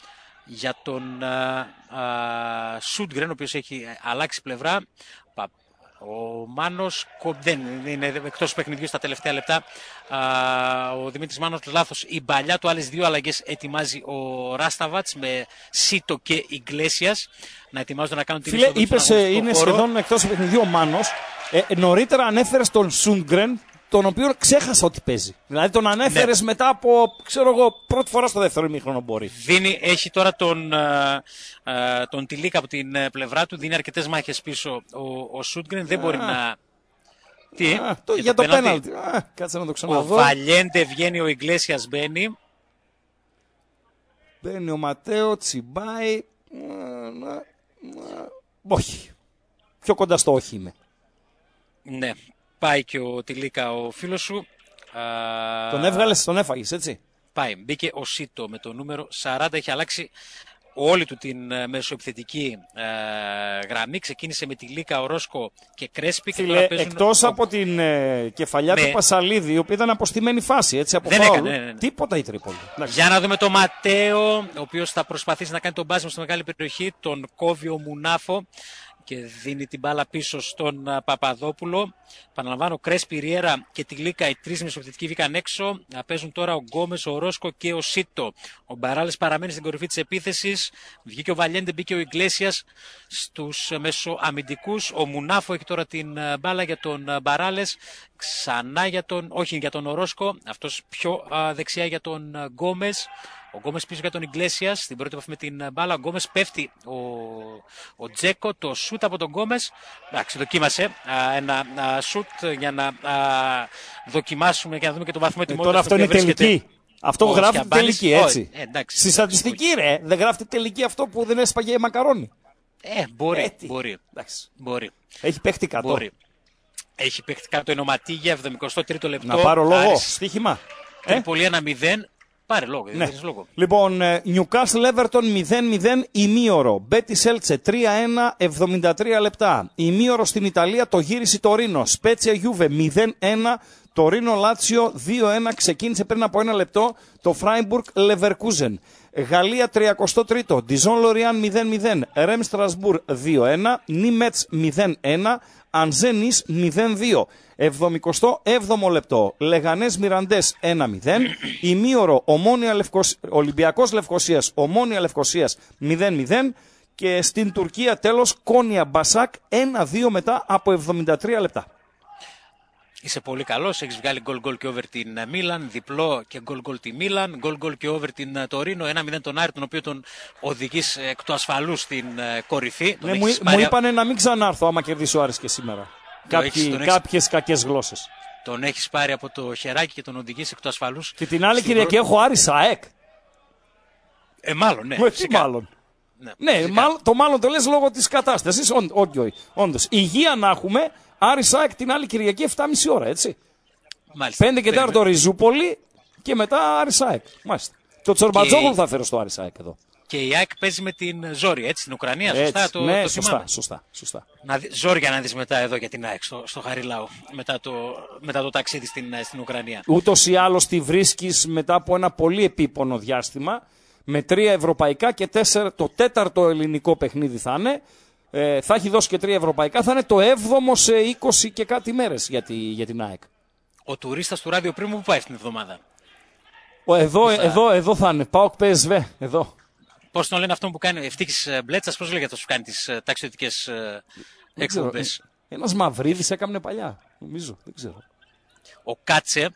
για τον Σούντγκρεν, ο οποίος έχει αλλάξει πλευρά. Ο Μάνος δεν είναι εκτός παιχνιδιού στα τελευταία λεπτά. Ο Δημήτρης Μάνος λάθος. Η Μπαλιά του, άλλες δύο αλλαγές ετοιμάζει ο Ράσταβατς με Σίτο και Ιγκλέσιας να ετοιμάζονται να κάνουν την είσοδο. Φίλε, είπες είναι σχεδόν εκτός παιχνιδιού ο Μάνος. Νωρίτερα ανέφερες τον Σούντγκρεν, τον οποίο ξέχασα ότι παίζει. Δηλαδή τον ανέφερες μετά από, ξέρω εγώ, πρώτη φορά στο δεύτερο ημίχρονο μπορεί. Έχει τώρα τον Τιλίκα από την πλευρά του, δίνει αρκετές μάχες πίσω ο Σούντγκρεν, δεν μπορεί να... Τι, για το πέναλτι. Κάτσε να το ξαναδώ. Ο Βαλιέντε βγαίνει, ο Ιγκλέσιας μπαίνει. Μπαίνει ο Ματέο, τσιμπάει. Όχι. Πιο κοντά στο όχι είμαι. Ναι. Πάει και ο Τιλίκα, ο φίλος σου. Τον έβγαλες, τον έφαγες, έτσι. Πάει. Μπήκε ο Σίτο με το νούμερο 40. Έχει αλλάξει όλη του την μεσοεπιθετική γραμμή. Ξεκίνησε με Τιλίκα, ο Ρόσκο και Κρέσπι. Φίλε, εκτός από την κεφαλιά του Πασαλίδη, η οποία ήταν αποστημένη φάση, έτσι, από δεν φάουλ, έκανε, ναι. Τίποτα η Τρίπολη. Για να δούμε τον Ματέο, ο οποίος θα προσπαθήσει να κάνει τον μπάσιμο στη μεγάλη περιοχή. Τον κόβει ο Μουνάφο και δίνει την μπάλα πίσω στον Παπαδόπουλο. Παναλαμβάνω, Κρέσπι, Ριέρα και Τιλίκα, οι τρεις μεσοεπιθετικοί βγήκαν έξω. Παίζουν τώρα ο Γκόμες, ο Ρόσκο και ο Σίτο. Ο Μπαράλες παραμένει στην κορυφή της επίθεσης. Βγήκε ο Βαλιέντε, μπήκε ο Ιγκλέσιας στους μεσοαμυντικούς. Ο Μουνάφο έχει τώρα την μπάλα για τον Μπαράλες. Ξανά για τον Ρόσκο. Αυτός πιο δεξιά για τον Γκόμες. Ο Γκόμες πίσω για τον Ιγκλέσιας, στην πρώτη επαφή με την μπάλα. Ο Γκόμες πέφτει, ο Τζέκο, το σούτ από τον Γκόμες. Εντάξει, δοκίμασε ένα σούτ για να δοκιμάσουμε και να δούμε και το βαθμό ετοιμότητας. Τώρα αυτό είναι τελική. Αυτό γράφει τελική, έτσι. Εντάξει, στη στατιστική, ρε, δεν γράφει τελική αυτό που δεν έσπαγε μακαρόνι. Μπορεί. Έχει παίχτη 100. Μπορεί. Έχει παίχτη 100 ενοματίγια, 73ο λεπτό. Να πάρω λόγο, στοίχημα. Τρίπολη 1-0. Πάρε λόγο, δεν έχεις λόγο. Λοιπόν, Newcastle Everton 0-0 ημίωρο. Μπέτι Σέλτσε 3-1, 73 λεπτά. Ημίωρο στην Ιταλία το γύρισε το Ρήνο. Σπέτσια Γιούβε 0-1. Το Ρήνο Λάτσιο 2-1. Ξεκίνησε πριν από ένα λεπτό το Φράιμπουργκ Λεβερκούζεν. Γαλλία 33ο. Διζόν Λοριάν 0-0. Ρεμ Στρασμπούρ 2-1. Νίμετς 0-1. Ανζένης 0-2. 77ο λεπτό. Λεγανές Μιραντές 1-0. Ημίωρο Ολυμπιακός Λευκοσίας, Ομόνια Λευκοσίας 0-0. Και στην Τουρκία τέλος Κόνια Μπασάκ 1-2 μετά από 73 λεπτά. Είσαι πολύ καλός, έχεις βγάλει γκολ και over την Μίλαν, διπλό και γκολ τη Μίλαν, γκολ και over την Τωρίνο, 1-0 τον Άρη, τον οποίο τον οδηγείς εκ του ασφαλού στην κορυφή. Ναι, μου είπανε να μην ξανάρθω άμα κερδίσει ο Άρης και σήμερα. Κάποιες κακές γλώσσες. Τον έχεις πάρει από το χεράκι και τον οδηγείς εκ του ασφαλούς. Και την άλλη Κυριακή έχω Άρης ΑΕΚ. Μάλλον, ναι. Μάλλον. Ναι, το μάλλον το λες λόγω της κατάστασης. Όχι, όντως. Υγεία να έχουμε. Άρης ΑΕΚ την άλλη Κυριακή 7.30 ώρα, έτσι. Μάλιστα. 5 και 4 Ριζούπολη και μετά Άρης ΑΕΚ. Μάλιστα. Το Τσορμπατζόγλου θα φέρω στο Άρης ΑΕΚ εδώ. Και η ΑΕΚ παίζει με την Ζόρια, έτσι, στην Ουκρανία, σωστά. Ναι, το σωστά. Ζόρια να δεις μετά εδώ για την ΑΕΚ στο Χαριλάου, μετά το ταξίδι στην Ουκρανία. Ούτως ή άλλως τη βρίσκεις μετά από ένα πολύ επίπονο διάστημα, με 3 ευρωπαϊκά και 4, το 4ο ελληνικό παιχνίδι θα είναι. Θα έχει δώσει και 3 ευρωπαϊκά, θα είναι το 7ο σε 20 και κάτι μέρες για την ΑΕΚ. Ο τουρίστας του Ράδιο Πρίμου που πάει αυτήν την εβδομάδα? Εδώ θα είναι, ΠΑΟΚ PSV, εδώ. Πώς τον λένε αυτόν που κάνει Ευτύχης Μπλέτσας, πώς λέγεται αυτός που κάνει τις ταξιδιωτικές εκπομπές? Ένας Μαυρίδης έκαμνε παλιά, νομίζω, δεν ξέρω. Ο Κάτσε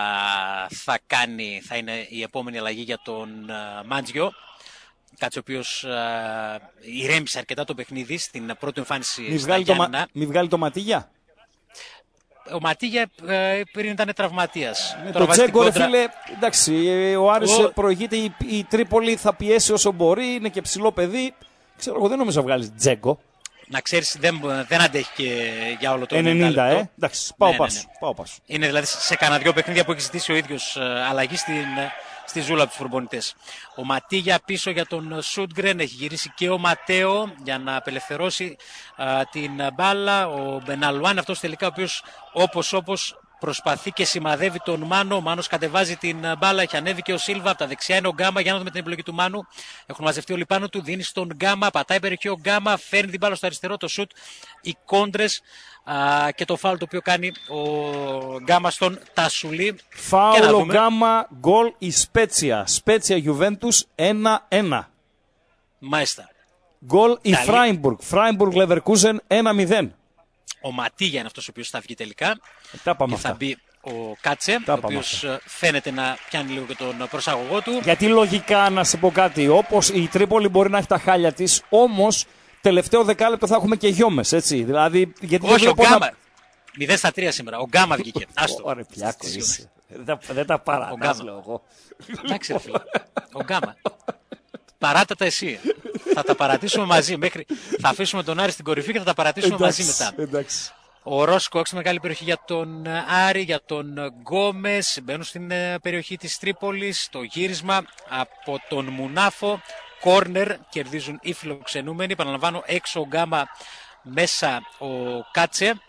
θα είναι η επόμενη αλλαγή για τον Μάντζιο. Κάτσε ο οποίος ηρέμησε αρκετά το παιχνίδι στην πρώτη εμφάνιση στα Γιάννηνα. Μη βγάλει το Ματίγια. Ο Ματίγια πριν ήταν τραυματίας. Το Τζέγκο, ρε φίλε, εντάξει, ο Άρης προηγείται, η Τρίπολη θα πιέσει όσο μπορεί, είναι και ψηλό παιδί. Ξέρω εγώ, δεν νομίζω να βγάλεις Τζέγκο. Να ξέρεις, δεν αντέχει και για όλο το 90 λεπτό. Εντάξει, πάω πάσου. Είναι δηλαδή σε κανένα δυο παιχνίδια που έχει ζητήσει ο ίδιος αλλαγή στη ζούλα από τους προπονητές. Ο Ματίγια πίσω για τον Σούντγκρεν, έχει γυρίσει και ο Ματέο για να απελευθερώσει την μπάλα. Ο Μπεναλουάν, αυτός τελικά ο οποίος όπως προσπαθεί και σημαδεύει τον Μάνο. Ο Μάνος κατεβάζει την μπάλα, έχει ανέβει και ο Σίλβα. Από τα δεξιά είναι ο Γκάμα. Για να δούμε την επιλογή του Μάνου. Έχουν μαζευτεί όλοι πάνω του. Δίνει στον Γκάμα. Πατάει περιοχή ο Γκάμα. Φέρνει την μπάλα στο αριστερό. Το σουτ. Οι κόντρες και το φάουλ το οποίο κάνει ο Γκάμα στον Τασουλή. Φάουλ ο Γκάμα. Γκολ η Σπέτσια. Σπέτσια Γιουβέντους 1-1. Μάλιστα. Γκολ η Φράιμπουργκ. Φράιμπουργκ Λεβερκούζεν 1-0. Ο Ματίγια είναι αυτός ο οποίος θα βγει τελικά. Τα πάμε και αυτά. θα μπει ο Κάτσε, ο οποίος φαίνεται να πιάνει λίγο και τον προσαγωγό του. Γιατί λογικά, να σε πω κάτι, όπως η Τρίπολη μπορεί να έχει τα χάλια της, όμως τελευταίο δεκάλεπτο θα έχουμε και γιόμες, έτσι. Δηλαδή, γιατί όχι, ο Γκάμα. 0-3 σήμερα. Ο Γκάμα βγήκε. Άστο. Ωραία, πιάκο είσαι. Δεν τα παρατάς, λέω εγώ. Εντάξει, ρε φίλε. Ο Γκάμα. Παράτα τα εσύ. Θα τα παρατήσουμε μαζί. Θα αφήσουμε τον Άρη στην κορυφή και θα τα παρατήσουμε μαζί μετά. Εντάξει. Ο Ρόσκο έξω μεγάλη περιοχή για τον Άρη, για τον Γκόμες. Μπαίνουν στην περιοχή της Τρίπολης. Το γύρισμα από τον Μουνάφο. Κόρνερ. Κερδίζουν οι φιλοξενούμενοι. Επαναλαμβάνω, έξω ο Γκάμα, μέσα ο Κάτσε.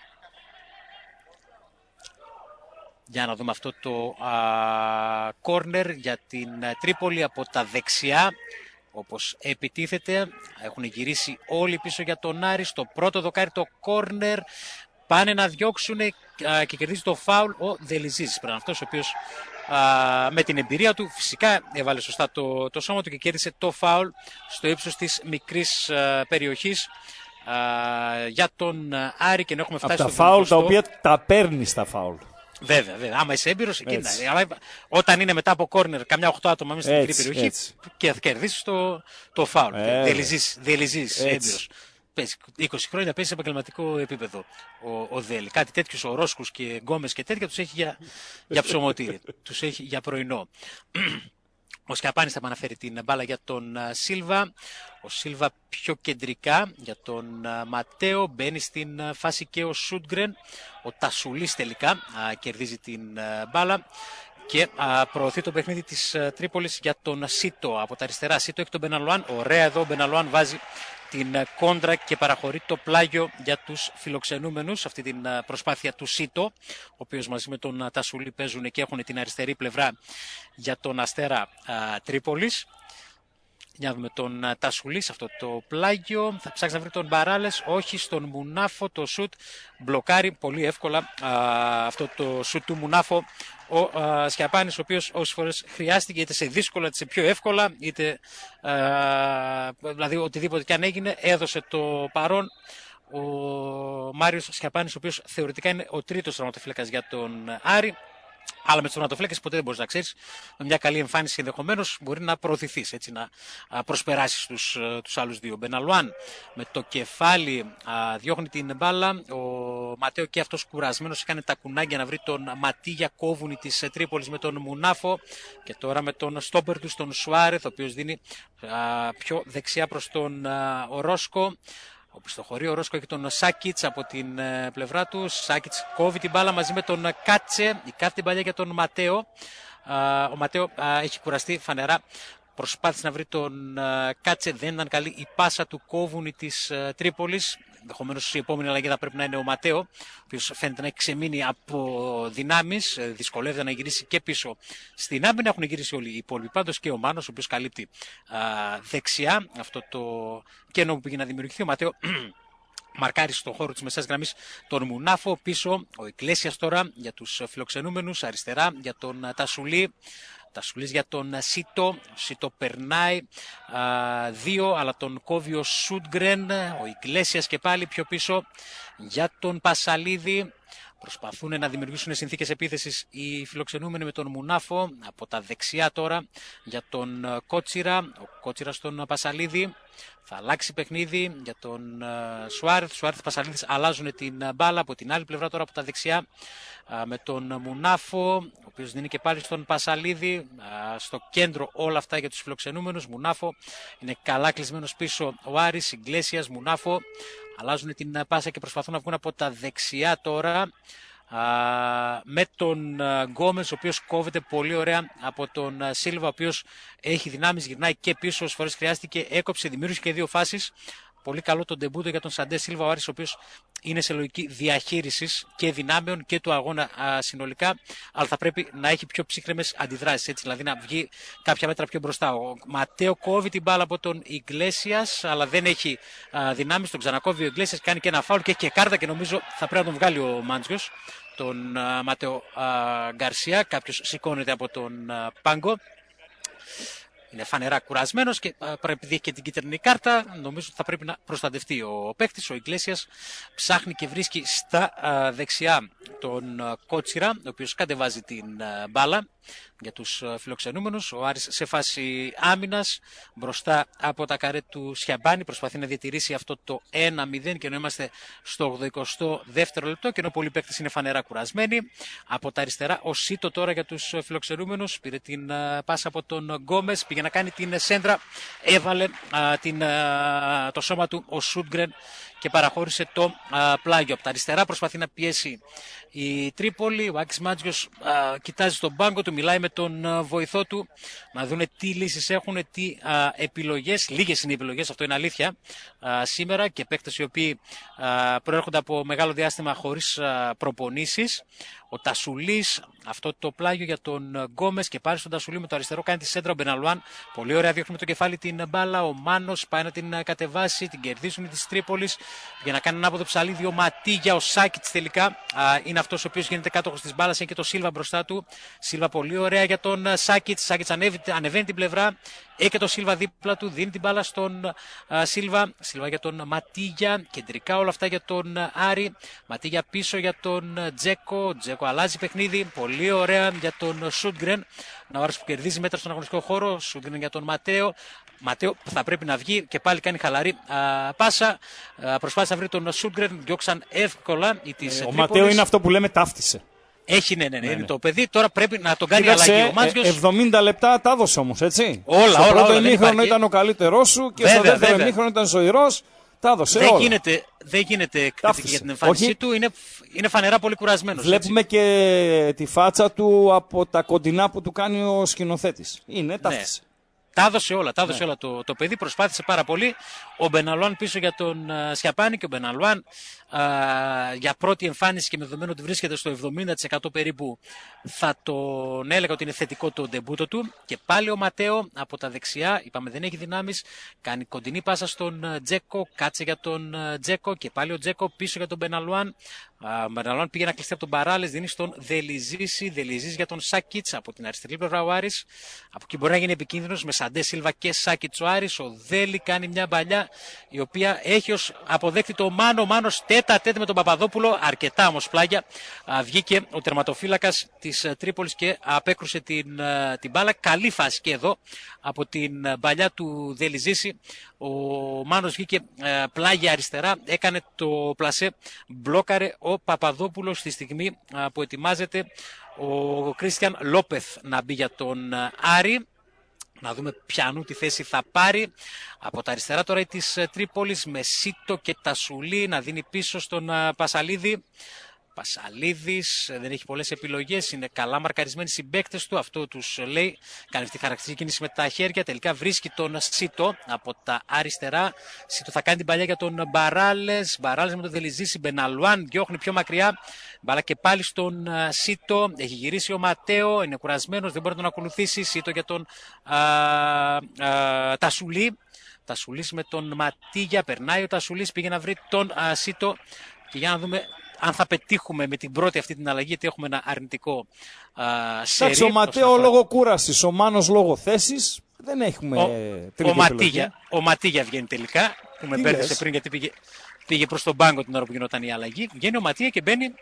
Για να δούμε αυτό το κόρνερ για την Τρίπολη από τα δεξιά. Όπως επιτίθεται, έχουν γυρίσει όλοι πίσω για τον Άρη. Στο πρώτο δοκάρι το κόρνερ. Πάνε να διώξουν και κερδίζει το φάουλ ο Δελιζής. Πρέπει αυτός ο οποίος με την εμπειρία του φυσικά έβαλε σωστά το σώμα του και κέρδισε το φάουλ στο ύψος της μικρής περιοχής για τον Άρη. Και έχουμε φτάσει από τα φάουλ τα οποία τα παίρνει στα φάουλ. Βέβαια. Άμα είσαι έμπειρος, αλλά όταν είναι μετά από κόρνερ, καμιά 8 άτομα μέσα στην μικρή περιοχή και θα κερδίσεις το φάουλ. Διελυζής, έμπειρος. 20 χρόνια παίζει σε επαγγελματικό επίπεδο ο Δέλη. Κάτι τέτοιους ο Ρόσκους και Γκόμες και τέτοια τους έχει για ψωμοτήρι. Τους έχει για πρωινό. Ο Σκιαπάνης θα επαναφέρει την μπάλα για τον Σίλβα. Ο Σίλβα πιο κεντρικά για τον Ματέο. Μπαίνει στην φάση και ο Σούντγκρεν. Ο Τασουλής τελικά κερδίζει την μπάλα. Και προωθεί το παιχνίδι της Τρίπολης για τον Σίτο. Από τα αριστερά Σίτο έχει τον Μπεναλουάν. Ωραία εδώ ο Μπεναλουάν βάζει την κόντρα και παραχωρεί το πλάγιο για τους φιλοξενούμενους. Αυτή την προσπάθεια του Σίτο, ο οποίος μαζί με τον Τασουλή παίζουν και έχουν την αριστερή πλευρά για τον Αστέρα Τρίπολης. Για να δούμε τον Τασουλή σε αυτό το πλάγιο. Θα ψάξει να βρει τον Μπαράλες. Όχι, στον Μουνάφο το σουτ. Μπλοκάρει πολύ εύκολα αυτό το σουτ του Μουνάφο. Ο Σκιαπάνης, ο οποίος όσες φορές χρειάστηκε, είτε σε δύσκολα είτε σε πιο εύκολα, είτε δηλαδή οτιδήποτε και αν έγινε, έδωσε το παρόν. Ο Μάριος Σκιαπάνης, ο οποίος θεωρητικά είναι ο τρίτος τερματοφύλακας για τον Άρη. Αλλά με τους τερματοφύλακες ποτέ δεν μπορείς να ξέρεις. Με μια καλή εμφάνιση ενδεχομένως μπορεί να προωθηθείς, έτσι, να προσπεράσεις τους άλλους δύο. Μπεναλουάν με το κεφάλι διώχνει την μπάλα. Ο Ματέο και αυτός κουρασμένος έκανε τα κουνάγια να βρει τον Ματίγια, κόβουνη της Τρίπολης με τον Μουνάφο. Και τώρα με τον στόπερ του, τον Σουάρεθ, ο οποίος δίνει πιο δεξιά προς τον Ορόσκο. Όπου στο χωρίο ο Ρόσκο έχει τον Σάκιτς από την πλευρά του. Σάκιτς κόβει την μπάλα μαζί με τον Κάτσε. Κάθει την παλιά για τον Ματέο. Ο Ματέο έχει κουραστεί φανερά. Προσπάθησε να βρει τον Κάτσε. Δεν ήταν καλή η πάσα του κόβουνη της Τρίπολης. Ενδεχομένως η επόμενη αλλαγή θα πρέπει να είναι ο Ματέο, ο οποίος φαίνεται να έχει ξεμείνει από δυνάμεις. Δυσκολεύεται να γυρίσει και πίσω στην άμυνα. Έχουν γυρίσει όλοι οι υπόλοιποι. Πάντως και ο Μάνος, ο οποίος καλύπτει δεξιά αυτό το κενό που πήγε να δημιουργηθεί. Ο Ματέο μαρκάρει στον χώρο της μεσαίας γραμμής τον Μουνάφο. Πίσω ο Εκκλέσιας τώρα για τους φιλοξενούμενους. Αριστερά για τον Τασουλή. Τασουλής για τον Σίτο. Ο Σίτο περνάει 2, αλλά τον κόβει ο Σούντγκρεν. Ο Ιγκλέσιας και πάλι πιο πίσω για τον Πασαλίδη. Προσπαθούν να δημιουργήσουν συνθήκες επίθεσης οι φιλοξενούμενοι με τον Μουνάφο. Από τα δεξιά τώρα για τον Κότσιρα. Ο Κότσιρα στον Πασαλίδη. Θα αλλάξει παιχνίδι για τον Σουάρεθ. Σουάρεθ Πασαλίδης αλλάζουν την μπάλα από την άλλη πλευρά τώρα από τα δεξιά με τον Μουνάφο, ο οποίος δίνει και πάλι στον Πασαλίδη. Στο κέντρο όλα αυτά για τους φιλοξενούμενους. Μουνάφο είναι καλά κλεισμένος πίσω ο Άρης. Ιγκλέσιας, Μουνάφο. Αλλάζουν την πάσα και προσπαθούν να βγουν από τα δεξιά τώρα. Με τον Γκόμες, ο οποίος κόβεται πολύ ωραία από τον Σίλβα, ο οποίος έχει δυνάμεις, γυρνάει και πίσω όσες φορές χρειάστηκε, έκοψε, δημιούργησε και δύο φάσεις, πολύ καλό τον ντεμπούτο για τον Σαντέ Σίλβα, ο Άρης ο οποίος είναι σε λογική διαχείρισης και δυνάμεων και του αγώνα συνολικά, αλλά θα πρέπει να έχει πιο ψύχρεμες αντιδράσεις, έτσι, δηλαδή να βγει κάποια μέτρα πιο μπροστά. Ο Ματέο κόβει την μπάλα από τον Ιγκλέσιας, αλλά δεν έχει δυνάμεις, τον ξανακόβει ο Ιγκλέσιας, κάνει και ένα φάουλ και έχει και κάρτα και νομίζω θα πρέπει να τον βγάλει ο Μάντζιος, τον Ματέο Γκαρσία. Κάποιος σηκώνεται από τον πάγκο. Είναι φανερά κουρασμένος και επειδή έχει και την κίτρινη κάρτα, νομίζω ότι θα πρέπει να προστατευτεί ο παίκτης. Ο Ιγκλέσιας ψάχνει και βρίσκει στα δεξιά τον Κότσιρα, ο οποίος κατεβάζει την μπάλα για τους φιλοξενούμενους. Ο Άρης σε φάση άμυνας μπροστά από τα καρέ του Σιαμπάνη προσπαθεί να διατηρήσει αυτό το 1-0 και ενώ είμαστε στο 82ο λεπτό και ενώ πολλοί παίκτες είναι φανερά κουρασμένοι. Από τα αριστερά ο Σίτο τώρα για τους φιλοξενούμενους πήρε την πάσα από τον Γκόμες, πήγε να κάνει την σέντρα, έβαλε το σώμα του ο Σούντγκρεν και παραχώρησε το πλάγιο. Από τα αριστερά προσπαθεί να πιέσει η Τρίπολη. Ο Άκης Μάντζιος κοιτάζει στον πάγκο του, μιλάει με τον βοηθό του να δούνε τι λύσεις έχουν, τι επιλογές. Λίγες είναι οι επιλογές, αυτό είναι αλήθεια σήμερα, και παίκτες οι οποίοι προέρχονται από μεγάλο διάστημα χωρίς προπονήσεις. Ο Τασουλής, αυτό το πλάγιο για τον Γκόμες και πάλι στον Τασουλή με το αριστερό κάνει τη σέντρα ο Μπεναλουάν. Πολύ ωραία, διώχνει με το κεφάλι την μπάλα. Ο Μάνος πάει να την κατεβάσει, την κερδίσουν της Τρίπολης για να κάνει ένα άποδο ψαλίδι. Ο Ματίγια, ο Σάκιτς τελικά είναι αυτός ο οποίος γίνεται κάτοχος της μπάλας. Έχει και το Σίλβα μπροστά του. Σίλβα πολύ ωραία για τον Σάκιτς. Σάκιτς ανεβαίνει την πλευρά. Έχει και το Σίλβα δίπλα του, δίνει την μπάλα στον Σίλβα. Σίλβα για τον Ματίγια. Κεντρικά όλα αυτά για τον Άρη. Ματίγια πίσω για τον Τζέκο. Τζέκο αλλάζει παιχνίδι. Πολύ ωραία για τον Σούντγκρεν. Ένα Άρης που κερδίζει μέτρα στον αγωνιστικό χώρο. Σούντγκρεν για τον Ματέο. Ματέο θα πρέπει να βγει και πάλι κάνει χαλαρή πάσα. Προσπάθησε να βρει τον Σούντγκρεν. Διώξαν εύκολα οι της ο Ματέο είναι αυτό που λέμε ταύτισε. Έχει, ναι, είναι το παιδί. Τώρα πρέπει να τον κάνει αλλαγή ο Μάντζιος. 70 λεπτά τα έδωσε όμως, έτσι. Όλα. Στο πρώτο ημίχρονο ήταν ο καλύτερός σου και στο δεύτερο ημίχρονο ήταν ζωηρός. Τα έδωσε όλα. Δεν γίνεται κριτική για την εμφάνισή του. Είναι φανερά πολύ κουρασμένος. Βλέπουμε έτσι. Και τη φάτσα του από τα κοντινά που του κάνει ο σκηνοθέτης. Είναι ταύτισε. Τα έδωσε όλα, το παιδί, προσπάθησε πάρα πολύ. Ο Μπεναλουάν πίσω για τον Σιαπάνη και ο Μπεναλουάν για πρώτη εμφάνιση και με δεδομένο ότι βρίσκεται στο 70% περίπου θα τον έλεγα ότι είναι θετικό το ντεμπούτο του. Και πάλι ο Ματέο από τα δεξιά, είπαμε δεν έχει δυνάμεις, κάνει κοντινή πάσα στον Τζέκο, κάτσε για τον Τζέκο και πάλι ο Τζέκο πίσω για τον Μπεναλουάν. Ο Μπεναλουάν πήγε να κλειστεί από τον Παράλες, δίνει στον Δελιζίση για τον Σάκιτς από την αριστερή πλευρά ο Άρης. Από εκεί μπορεί να γίνει επικίνδυνος με Σαντέ Σίλβα και Σάκιτς ο Άρης. Ο Δέλη κάνει μια μπαλιά η οποία έχει ως αποδέκτη το Μάνος τέτα με τον Παπαδόπουλο, αρκετά όμως πλάγια. Βγήκε ο τερματοφύλακας της Τρίπολης και απέκρουσε την μπάλα. Καλή φάση και εδώ από την μπαλιά του Δελιζίση. Ο Μάνος βγήκε πλάγια αριστερά, έκανε το πλασέ, μπλόκαρε ο Παπαδόπουλος στη στιγμή που ετοιμάζεται ο Κρίστιαν Λόπεθ να μπει για τον Άρη. Να δούμε ποιανού τη θέση θα πάρει. Από τα αριστερά τώρα της Τρίπολης με Σίτο και Τασουλή να δίνει πίσω στον Πασαλίδη. Πασαλίδης δεν έχει πολλές επιλογές, είναι καλά μαρκαρισμένοι συμπαίκτες του, αυτό τους λέει. Κάνει αυτή τη χαρακτηριστική κίνηση με τα χέρια, τελικά βρίσκει τον Σίτο από τα αριστερά. Σίτο θα κάνει την παλιά για τον Μπαράλες με τον Δελιζίση, Μπεναλουάν διώχνει πιο μακριά. Μπάλα και πάλι στον Σίτο, έχει γυρίσει ο Ματέο, είναι κουρασμένος, δεν μπορεί να τον ακολουθήσει. Σίτο για τον Τασουλή. Τασουλής με τον Ματίγια, περνάει ο Τασουλής, πήγε να βρει τον Σίτο και για να δούμε αν θα πετύχουμε με την πρώτη αυτή την αλλαγή, γιατί έχουμε ένα αρνητικό σερί. Εντάξει, ο Ματέο λόγω κούρασης, ο Μάνος λόγω θέσης, δεν έχουμε τρίτη επιλογή. Ο Ματίγια βγαίνει τελικά, που με μπέρδεσε πριν γιατί πήγε προς τον πάγκο την ώρα που γινόταν η αλλαγή. Βγαίνει ο Ματίγια και μπαίνει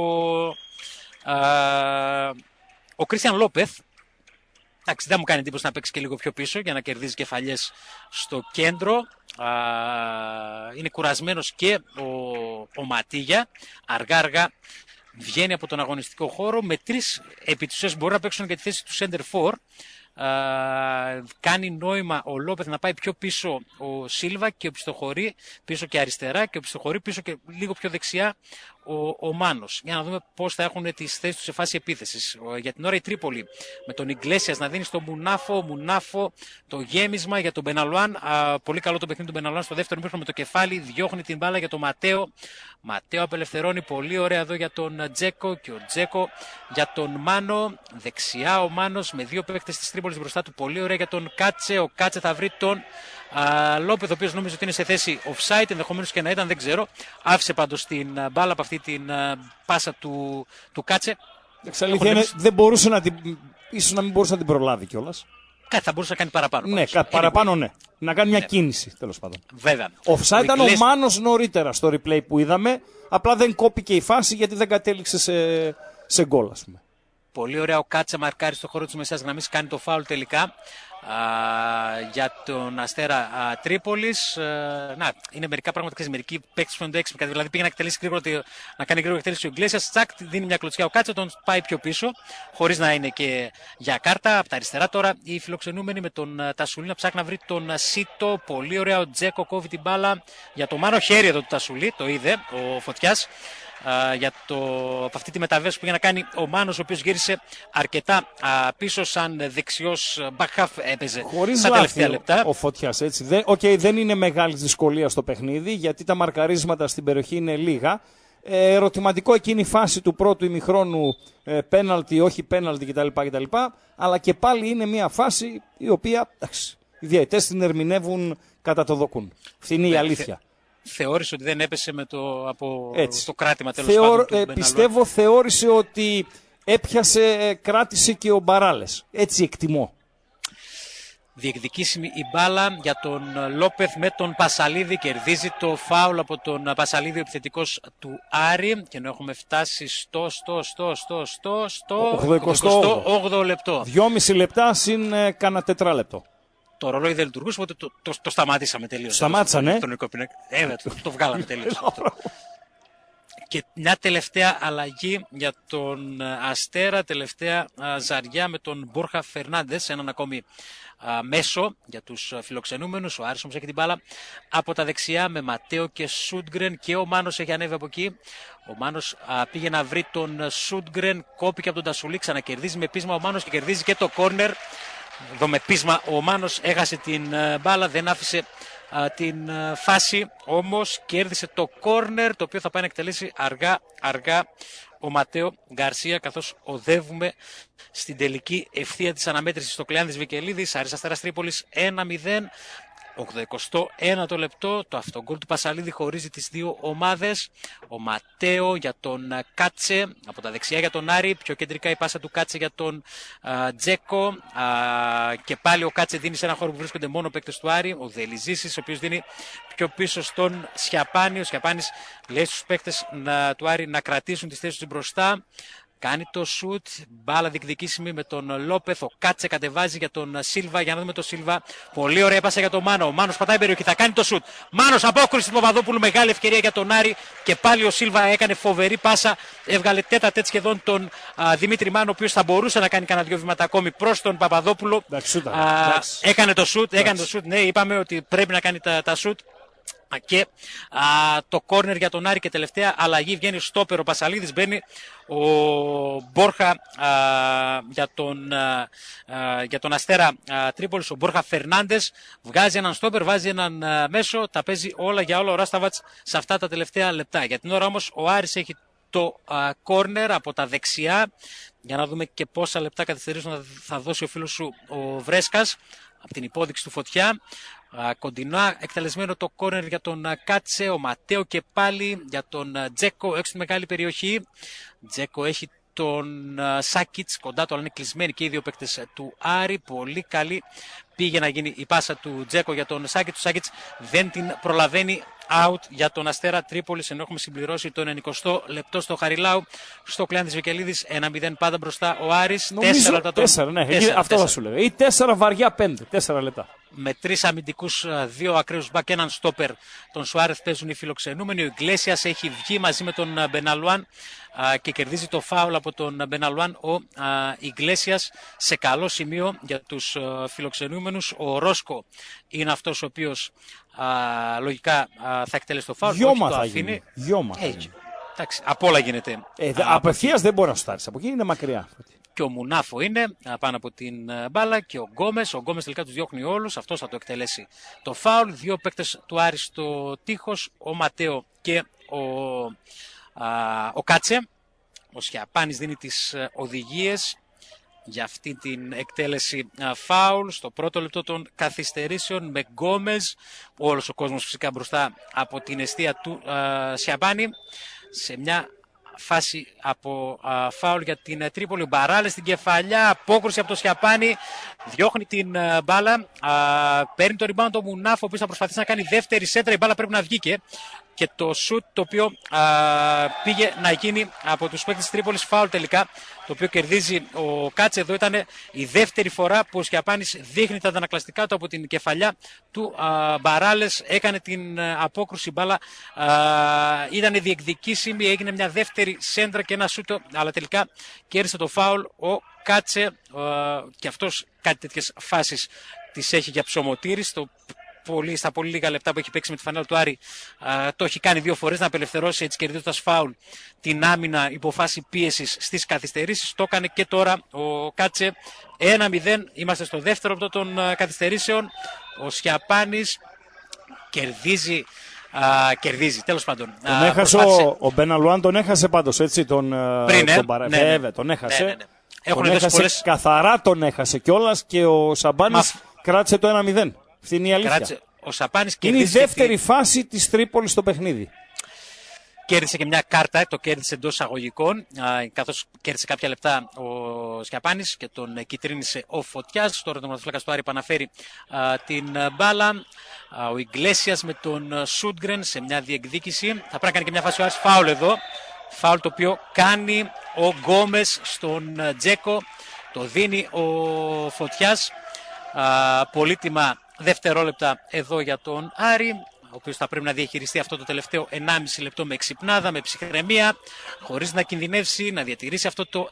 ο Κρίστιαν Λόπεθ. Εντάξει, δεν μου κάνει εντύπωση να παίξει και λίγο πιο πίσω για να κερδίζει κεφαλιές στο κέντρο. Είναι κουρασμένος και ο Ματίγια. Αργά βγαίνει από τον αγωνιστικό χώρο με τρεις επιτυχίες μπορεί να παίξουν για τη θέση του center for. Κάνει νόημα ο Λόπεθ να πάει πιο πίσω ο Σίλβα και οπισθοχωρεί πίσω και αριστερά και οπισθοχωρεί πίσω και λίγο πιο δεξιά ο Μάνος. Για να δούμε πώς θα έχουν τις θέσεις τους σε φάση επίθεσης. Για την ώρα η Τρίπολη με τον Ιγκλέσιας να δίνει στο Μουνάφο το γέμισμα για τον Μπεναλουάν. Πολύ καλό το παιχνίδι του Μπεναλουάν στο δεύτερο μήχρονο με το κεφάλι. Διώχνει την μπάλα για τον Ματέο. Ματέο απελευθερώνει πολύ ωραία εδώ για τον Τζέκο και ο Τζέκο για τον Μάνο. Δεξιά ο Μάνος με δύο παίκτες της Τρίπολης μπροστά του. Πολύ ωραία για τον Κάτσε. Ο Κάτσε θα βρει τον Λόπεθ, ο οποίος νόμιζε ότι είναι σε θέση offside, ενδεχομένως και να ήταν, δεν ξέρω. Άφησε πάντως την μπάλα από αυτή την πάσα του Κάτσε. Αλήθεια είναι, δεν μπορούσε να την, ίσως να μην μπορούσε να την προλάβει κιόλας. Κάτι θα μπορούσε να κάνει παραπάνω. Ναι, παραπάνω ναι. Να κάνει μια κίνηση, τέλος πάντων. Βέβαια. Offside ήταν ο Μάνος νωρίτερα στο replay που είδαμε. Απλά δεν κόπηκε η φάση γιατί δεν κατέληξε σε γκολ, ας πούμε. Πολύ ωραία ο Κάτσε μαρκάρει στο χώρο της μεσαίας γραμμής, κάνει το φάουλ τελικά για τον Αστέρα Τρίπολης. Να, είναι μερικά πράγματα, ξέρεις, μερικοί παίκτες που είναι έξυπνοι. Δηλαδή πήγε να εκτελέσει γρήγορα, να κάνει γρήγορα εκτέλεση ο Ιγκλέσιας. Τσακ, δίνει μια κλωτσιά ο Κάτσε, τον πάει πιο πίσω, χωρίς να είναι και για κάρτα. Από τα αριστερά τώρα οι φιλοξενούμενοι με τον Τασουλή να ψάχνει να βρει τον Σίτο. Πολύ ωραία ο Τζέκο κόβει την μπάλα για το Μάνο, χέρι εδώ του Τασουλή, το είδε ο Φωτιάς. Από αυτή τη μεταβίβαση που πήγε να κάνει ο Μάνος, ο οποίος γύρισε αρκετά πίσω σαν δεξιός μπακχαφ, έπαιζε στα τελευταία λεπτά. Ο Φωτιάς, έτσι. Δεν είναι μεγάλη δυσκολία στο παιχνίδι, γιατί τα μαρκαρίσματα στην περιοχή είναι λίγα. Ερωτηματικό εκείνη η φάση του πρώτου ημιχρόνου, πέναλτι, όχι πέναλτι κτλ. Αλλά και πάλι είναι μια φάση η οποία οι διαιτές την ερμηνεύουν κατά το δοκούν. Αυτή είναι η αλήθεια. Θεώρησε ότι δεν έπεσε με το κράτημα, τέλος πάντων. Πιστεύω θεώρησε ότι κράτησε και ο Μπαράλες. Έτσι εκτιμώ. Διεκδικήσιμη η μπάλα για τον Λόπεθ με τον Πασαλίδη. Κερδίζει το φάουλ από τον Πασαλίδη, ο επιθετικός του Άρη. Και ενώ έχουμε φτάσει στο 88ο λεπτό. 2,5 λεπτά συν κάνα τετράλεπτο. Το ρολόι δεν λειτουργούσε, οπότε το σταματήσαμε τελείως. Σταμάτησανε. Το βγάλαμε τελείως. Και μια τελευταία αλλαγή για τον Αστέρα, τελευταία ζαριά με τον Μπόρχα Φερνάντες, έναν ακόμη μέσο για τους φιλοξενούμενους. Ο Άρης όμως έχει την μπάλα από τα δεξιά με Ματέο και Σούντγκρεν και ο Μάνος έχει ανέβει από εκεί. Ο Μάνος πήγε να βρει τον Σούντγκρεν, κόπηκε από τον Τασουλή, ξανακερδίζει με πείσμα ο Μάνος και κερδίζει και το κόρνερ. Εδώ με πείσμα ο Μάνος έχασε την μπάλα, δεν άφησε την φάση, όμως κέρδισε το κόρνερ, το οποίο θα πάει να εκτελέσει αργά ο Ματέο Γκαρσία, καθώς οδεύουμε στην τελική ευθεία της αναμέτρησης στο Κλεάνδης Βικελίδης. Άρης Αστέρας Τρίπολης 1-0. 81ο λεπτό, το αυτογκόλ του Πασαλίδη χωρίζει τις δύο ομάδες. Ο Ματέο για τον Κάτσε, από τα δεξιά για τον Άρη, πιο κεντρικά η πάσα του Κάτσε για τον Τζέκο. Και πάλι ο Κάτσε δίνει σε ένα χώρο που βρίσκονται μόνο παίκτες του Άρη. Ο Δελιζήσης, ο οποίος δίνει πιο πίσω στον Σιαπάνη. Ο Σιαπάνης λέει στους παίκτες του Άρη να κρατήσουν τις θέσεις τους μπροστά. Κάνει το σουτ, μπάλα διεκδικήσιμη με τον Λόπεθ. Ο Κάτσε κατεβάζει για τον Σίλβα. Για να δούμε τον Σίλβα. Πολύ ωραία πάσα για τον Μάνο. Ο Μάνος πατάει περιοχή, θα κάνει το σουτ. Μάνος, απόκριση του Παπαδόπουλου. Μεγάλη ευκαιρία για τον Άρη. Και πάλι ο Σίλβα έκανε φοβερή πάσα. Έβγαλε τέτα-τέτ σχεδόν τον Δημήτρη Μάνο, ο οποίος θα μπορούσε να κάνει κανένα δυο βήματα ακόμη προς τον Παπαδόπουλο. Έκανε το σουτ. Ναι, είπαμε ότι πρέπει να κάνει τα σουτ. Και το κόρνερ για τον Άρη και τελευταία αλλαγή βγαίνει στόπερ ο Πασαλίδης, μπαίνει ο Μπόρχα για τον Αστέρα Τρίπολης, ο Μπόρχα Φερνάντες, βγάζει έναν στόπερ, βάζει έναν μέσο, τα παίζει όλα για όλα ο Ράσταβατς σε αυτά τα τελευταία λεπτά. Για την ώρα όμως ο Άρης έχει το κόρνερ από τα δεξιά, για να δούμε και πόσα λεπτά καθυστερήσεων θα δώσει ο φίλος σου ο Βρέσκας από την υπόδειξη του Φωτιά. Κοντινά εκτελεσμένο το κόρνερ για τον Κάτσε, ο Ματέο και πάλι για τον Τζέκο έξω τη μεγάλη περιοχή. Τζέκο έχει τον Σάκιτς κοντά του, αλλά είναι κλεισμένοι και οι δύο παίκτες του Άρη. Πολύ καλή πήγε να γίνει η πάσα του Τζέκο για τον Σάκιτς. Ο Σάκιτς δεν την προλαβαίνει, out για τον Αστέρα Τρίπολης, ενώ έχουμε συμπληρώσει το 90 λεπτό στο Χαριλάου στο Κλεάνδης Βικελίδης. 1-0 πάντα μπροστά ο Άρης. Νομίζω 4, ναι, αυτό θα σου λέω. Ή 4 βαριά 5, 4 λεπτά. Με 3 αμυντικούς, 2 ακραίους μπακ και έναν στόπερ. Τον Σουάρεθ παίζουν οι φιλοξενούμενοι. Ο Ιγκλέσιας έχει βγει μαζί με τον Μπεναλουάν και κερδίζει το φάουλ από τον Μπεναλουάν. Ο Ιγκλέσιας σε καλό σημείο για τους φιλοξενούμενους. Ο Ρόσκο είναι αυτός ο οποίος λογικά θα εκτελέσει το φάουλ. Γιώμα θα γίνει. Εντάξει, απ' όλα γίνεται. Απευθείας δεν μπορεί να σουτάρεις. Από εκεί είναι μακριά. Και ο Μουνάφο είναι πάνω από την μπάλα και ο Γκόμες. Ο Γκόμες τελικά τους διώχνει όλους. Αυτός θα το εκτελέσει το φάουλ. 2 παίκτες του Άρη στο τείχος. Ο Ματέο και ο Κάτσε. Ο Σιαπάνης δίνει τις οδηγίες για αυτή την εκτέλεση φάουλ στο πρώτο λεπτό των καθυστερήσεων με Γκόμες. Όλος ο κόσμος φυσικά μπροστά από την εστία του Σιαπάνη. Σε μια φάση από φάουλ για την Τρίπολη. Μπαράλες στην κεφαλιά, απόκρουση από το Σιαπάνη, διώχνει την μπάλα, παίρνει το rebound το Μουνάφο, ο οποίος θα προσπαθήσει να κάνει δεύτερη σέντρα, η μπάλα πρέπει να βγει και το σουτ το οποίο πήγε να γίνει από τους παίκτες της Τρίπολης φάουλ τελικά, το οποίο κερδίζει ο Κάτσε. Εδώ ήταν η δεύτερη φορά που ο Σιαπάνης δείχνει τα αντανακλαστικά του από την κεφαλιά του Μπαράλες, έκανε την απόκρουση μπάλα, ήταν διεκδικήσιμη, έγινε μια δεύτερη σέντρα και ένα σούτ, αλλά τελικά κέρδισε το φάουλ ο Κάτσε και αυτός κάτι τέτοιες φάσεις τις έχει για ψωμοτήρι. Στα πολύ λίγα λεπτά που έχει παίξει με τη φανέλα του Άρη, το έχει κάνει 2 φορές να απελευθερώσει, έτσι κερδίζοντας φάουλ την άμυνα υπό φάση πίεσης στις καθυστερήσεις. Το έκανε και τώρα ο Κάτσε. 1-0, είμαστε στο δεύτερο λεπτό των καθυστερήσεων. Ο Σιαπάνης κερδίζει, τέλος πάντων. Τον έχασε ο Μπεναλουάν, τον έχασε πάντως, έτσι, τον Βέβαια, τον έχασε. Ναι. Τον έχασε καθαρά, τον έχασε κιόλας και ο Σαμπάνης κράτησε το 1-0. Αυτή είναι η αλήθεια. Ο Σαμπάνης είναι η δεύτερη φάση της Τρίπολης στο παιχνίδι. Κέρδισε και μια κάρτα, το κέρδισε εντός εισαγωγικών, καθώς κέρδισε κάποια λεπτά ο Σιαπάνης και τον κυτρίνησε ο Φωτιάς. Τώρα τον ματοφύλακας του Άρη επαναφέρει την μπάλα. Ο Ιγκλέσιας με τον Σούντγκρεν σε μια διεκδίκηση. Θα πρέπει να κάνει και μια φάση ο Άρης φάουλ εδώ. Φάουλ το οποίο κάνει ο Γκόμες στον Τζέκο. Το δίνει ο Φωτιάς. Πολύτιμα δευτερόλεπτα εδώ για τον Άρη, ο οποίος θα πρέπει να διαχειριστεί αυτό το τελευταίο 1,5 λεπτό με εξυπνάδα, με ψυχραιμία, χωρίς να κινδυνεύσει, να διατηρήσει αυτό το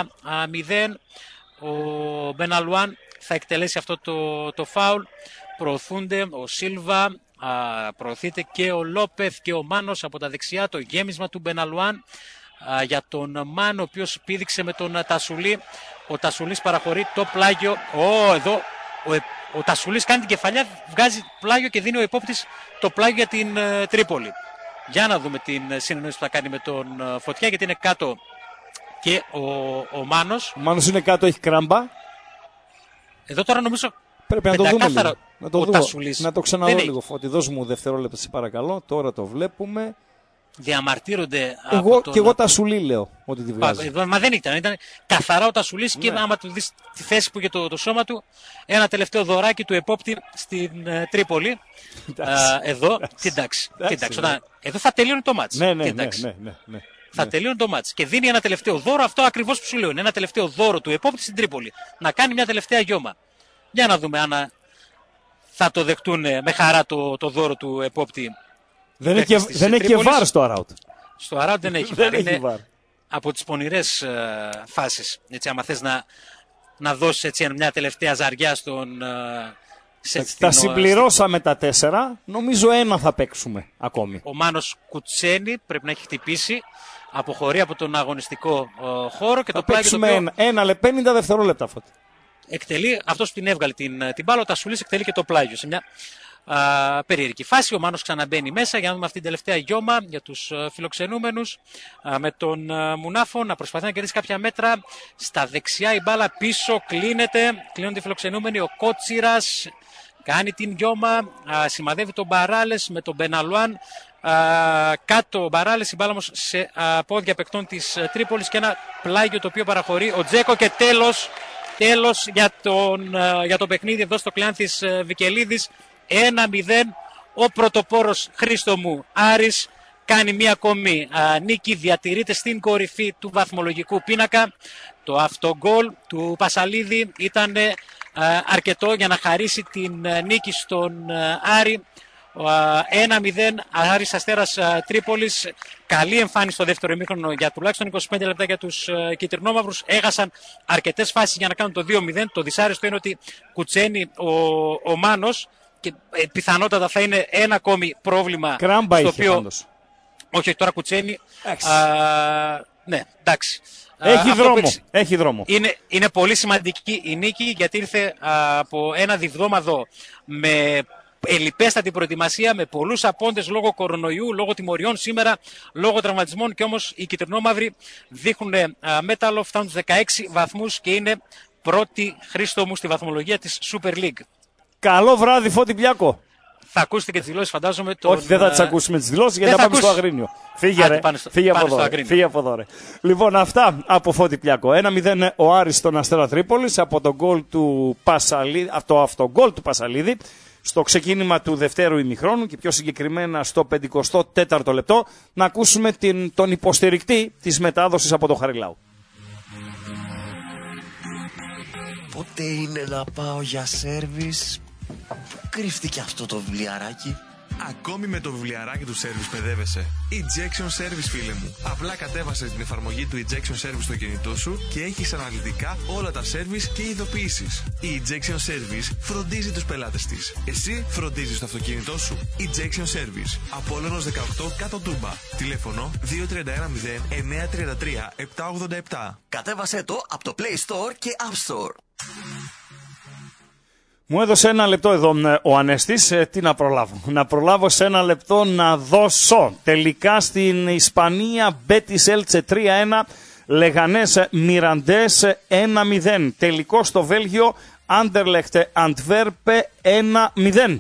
1-0. Ο Μπεναλουάν θα εκτελέσει αυτό το φάουλ. Προωθούνται ο Σίλβα, προωθείται και ο Λόπεθ και ο Μάνος από τα δεξιά. Το γέμισμα του Μπεναλουάν για τον Μάνο, ο οποίος πήδηξε με τον Τασουλή. Ο Τασουλής παραχωρεί το πλάγιο. Εδώ ο Τασουλής κάνει την κεφαλιά, βγάζει πλάγιο και δίνει ο υπόπτης το πλάγιο για την Τρίπολη. Για να δούμε την συνεννόηση που θα κάνει με τον Φωτιά, γιατί είναι κάτω και ο Μάνος. Ο Μάνος είναι κάτω, έχει κράμπα. Εδώ τώρα νομίζω πρέπει να το δούμε λίγο. Να το ξαναδώ λίγο, Φώτη. Δώσ' μου δευτερόλεπτα, σε παρακαλώ. Τώρα το βλέπουμε. Διαμαρτύρονται. Και εγώ Τασουλή λέω ότι τη βγάζει. Μα δεν ήταν καθαρά ο Τασουλής, ναι. Και άμα του δεις τη θέση που είχε το σώμα του, ένα τελευταίο δωράκι του επόπτη στην Τρίπολη. Εδώ, κοίταξε. Εδώ θα τελειώνει το μάτς. Ναι. Θα τελειώνει το μάτς. Και δίνει ένα τελευταίο δώρο, αυτό ακριβώς που σου λέω. Ένα τελευταίο δώρο του επόπτη στην Τρίπολη. Να κάνει μια τελευταία γιώμα. Για να δούμε αν θα το δεχτούν με χαρά το δώρο του επόπτη. Δεν έχει και βάρ στο Αράουτ. Στο Αράουτ δεν έχει βάρ. Είναι από τις πονηρές φάσεις. Έτσι, άμα θες να δώσεις έτσι μια τελευταία ζαριά στον... Τα συμπληρώσαμε τα 4. Νομίζω ένα θα παίξουμε ακόμη. Ο Μάνος Κουτσένη πρέπει να έχει χτυπήσει. Αποχωρεί από τον αγωνιστικό χώρο. Και θα το παίξουμε 50 δευτερόλεπτα, Φώτη. Εκτελεί, αυτός που την έβγαλε την μπάλα, ο Τασουλής εκτελεί και το πλάγιο. Σε μια περίεργη φάση. Ο Μάνος ξαναμπαίνει μέσα για να δούμε αυτή την τελευταία γιώμα για τους φιλοξενούμενους, με τον Μουνάφο να προσπαθεί να κερδίσει κάποια μέτρα. Στα δεξιά η μπάλα πίσω κλείνονται οι φιλοξενούμενοι. Ο Κότσιρας κάνει την γιώμα, σημαδεύει τον Μπαράλες με τον Μπεναλουάν. Κάτω ο Μπαράλες, η μπάλα όμως σε πόδια παικτών της Τρίπολης και ένα πλάγιο το οποίο παραχωρεί ο Τζέκο. Και τέλος για το παιχνίδι εδώ στο Κλεάνθης Βικελίδης. 1-0, ο πρωτοπόρος, Χρήστο μου, Άρης κάνει μία ακόμη νίκη, διατηρείται στην κορυφή του βαθμολογικού πίνακα. Το αυτογκόλ του Πασαλίδη ήταν αρκετό για να χαρίσει την νίκη στον Άρη. 1-0, Άρης Αστέρας Τρίπολης. Καλή εμφάνιση στο δεύτερο ημίχρονο για τουλάχιστον 25 λεπτά για τους κυτρινόμαυρους. Έχασαν αρκετές φάσεις για να κάνουν το 2-0. Το δυσάρεστο είναι ότι κουτσένει ο Μάνος και πιθανότατα θα είναι ένα ακόμη πρόβλημα. Κράμπα είχε πάντως. Όχι, τώρα κουτσένει. Ναι, εντάξει. Έχει δρόμο. Είναι πολύ σημαντική η νίκη, γιατί ήρθε από ένα διβδόμαδο με ελιπέστατη προετοιμασία, με πολλούς απόντες λόγω κορονοϊού, λόγω τιμωριών σήμερα, λόγω τραυματισμών, και όμως οι κυτρινόμαυροι δείχνουν μέταλλο, φτάνουν τους 16 βαθμούς και είναι πρώτη, Χρήστο μου, στη βαθμολογία της Super League. Καλό βράδυ, Φώτη Πλιάκο. Θα ακούσετε και τις δηλώσεις, φαντάζομαι. Όχι, δεν θα τις ακούσουμε τις δηλώσεις, γιατί θα πάμε στο Αγρίνιο. Φύγε από εδώ. Λοιπόν, αυτά από Φώτη Πλιάκο. 1-0 ο Άρης στον Αστέρα Τρίπολης από το γκολ του Πασαλίδη, το αυτογκολ του Πασαλίδη στο ξεκίνημα του δευτέρου ημιχρόνου, και πιο συγκεκριμένα στο 54ο λεπτό. Να ακούσουμε τον υποστηρικτή της μετάδοσης από το Χαριλάου. Πότε είναι να πάω για σέρβις? Πού κρύφτηκε αυτό το βιβλιαράκι? Ακόμη με το βιβλιαράκι του Service παιδεύεσαι. Ejection Service, φίλε μου. Απλά κατέβασε την εφαρμογή του Ejection Service στο κινητό σου και έχεις αναλυτικά όλα τα service και ειδοποιήσεις. Η Ejection Service φροντίζει τους πελάτες της. Εσύ φροντίζεις το αυτοκίνητό σου. Ejection Service. Απόλλωνος 18 κάτω Τούμπα. Τηλέφωνο 2310 933 787. Κατέβασέ το από το Play Store και App Store. Μου έδωσε ένα λεπτό εδώ ο Ανέστης, τι να προλάβω. Να προλάβω σε ένα λεπτό να δώσω. Τελικά στην Ισπανία, Μπέτις Έλτσε 3-1, Λεγανές Μιραντές 1-0. Τελικό στο Βέλγιο, Άντερλεχτ Αντβέρπε 1-0.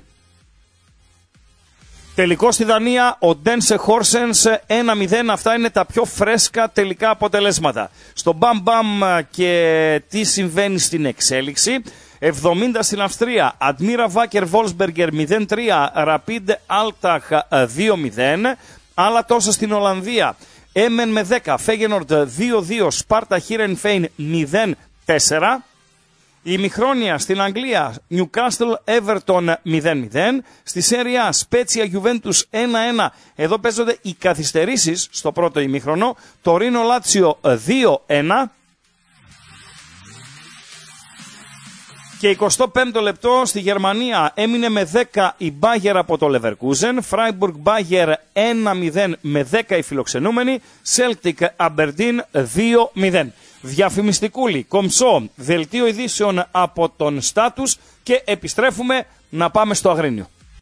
Τελικό στη Δανία, ο Ντένσε Χόρσενς 1-0. Αυτά είναι τα πιο φρέσκα τελικά αποτελέσματα. Στο Μπαμ Μπαμ και τι συμβαίνει στην εξέλιξη. 70 στην Αυστρία, Αντμίρα Βάκερ Βόλσμπεργκερ 0-3, Ραπίντ Άλταχ 2-0. Άλλα τόσα στην Ολλανδία, Έμεν με 10, Φέγενορντ 2-2, Σπάρτα Χίρενφέιν 0-4. Η ημιχρόνια στην Αγγλία, Νιουκάστλ Έβερτον 0-0. Στη Σέρια, Σπέτσια Γιουβέντους 1-1. Εδώ παίζονται οι καθυστερήσεις στο πρώτο ημιχρονό. Τωρίνο Λάτσιο 2-1. Και 25ο λεπτό στη Γερμανία έμεινε με 10 η Μπάγερ από το Λεβερκούζεν. Φράιμπουργκ Μπάγερ 1-0 με 10 οι φιλοξενούμενοι. Σέλτικ Αμπερντίν 2-0. Διαφημιστικούλη, κομψό, δελτίο ειδήσεων από τον Στάτους και επιστρέφουμε να πάμε στο Αγρίνιο.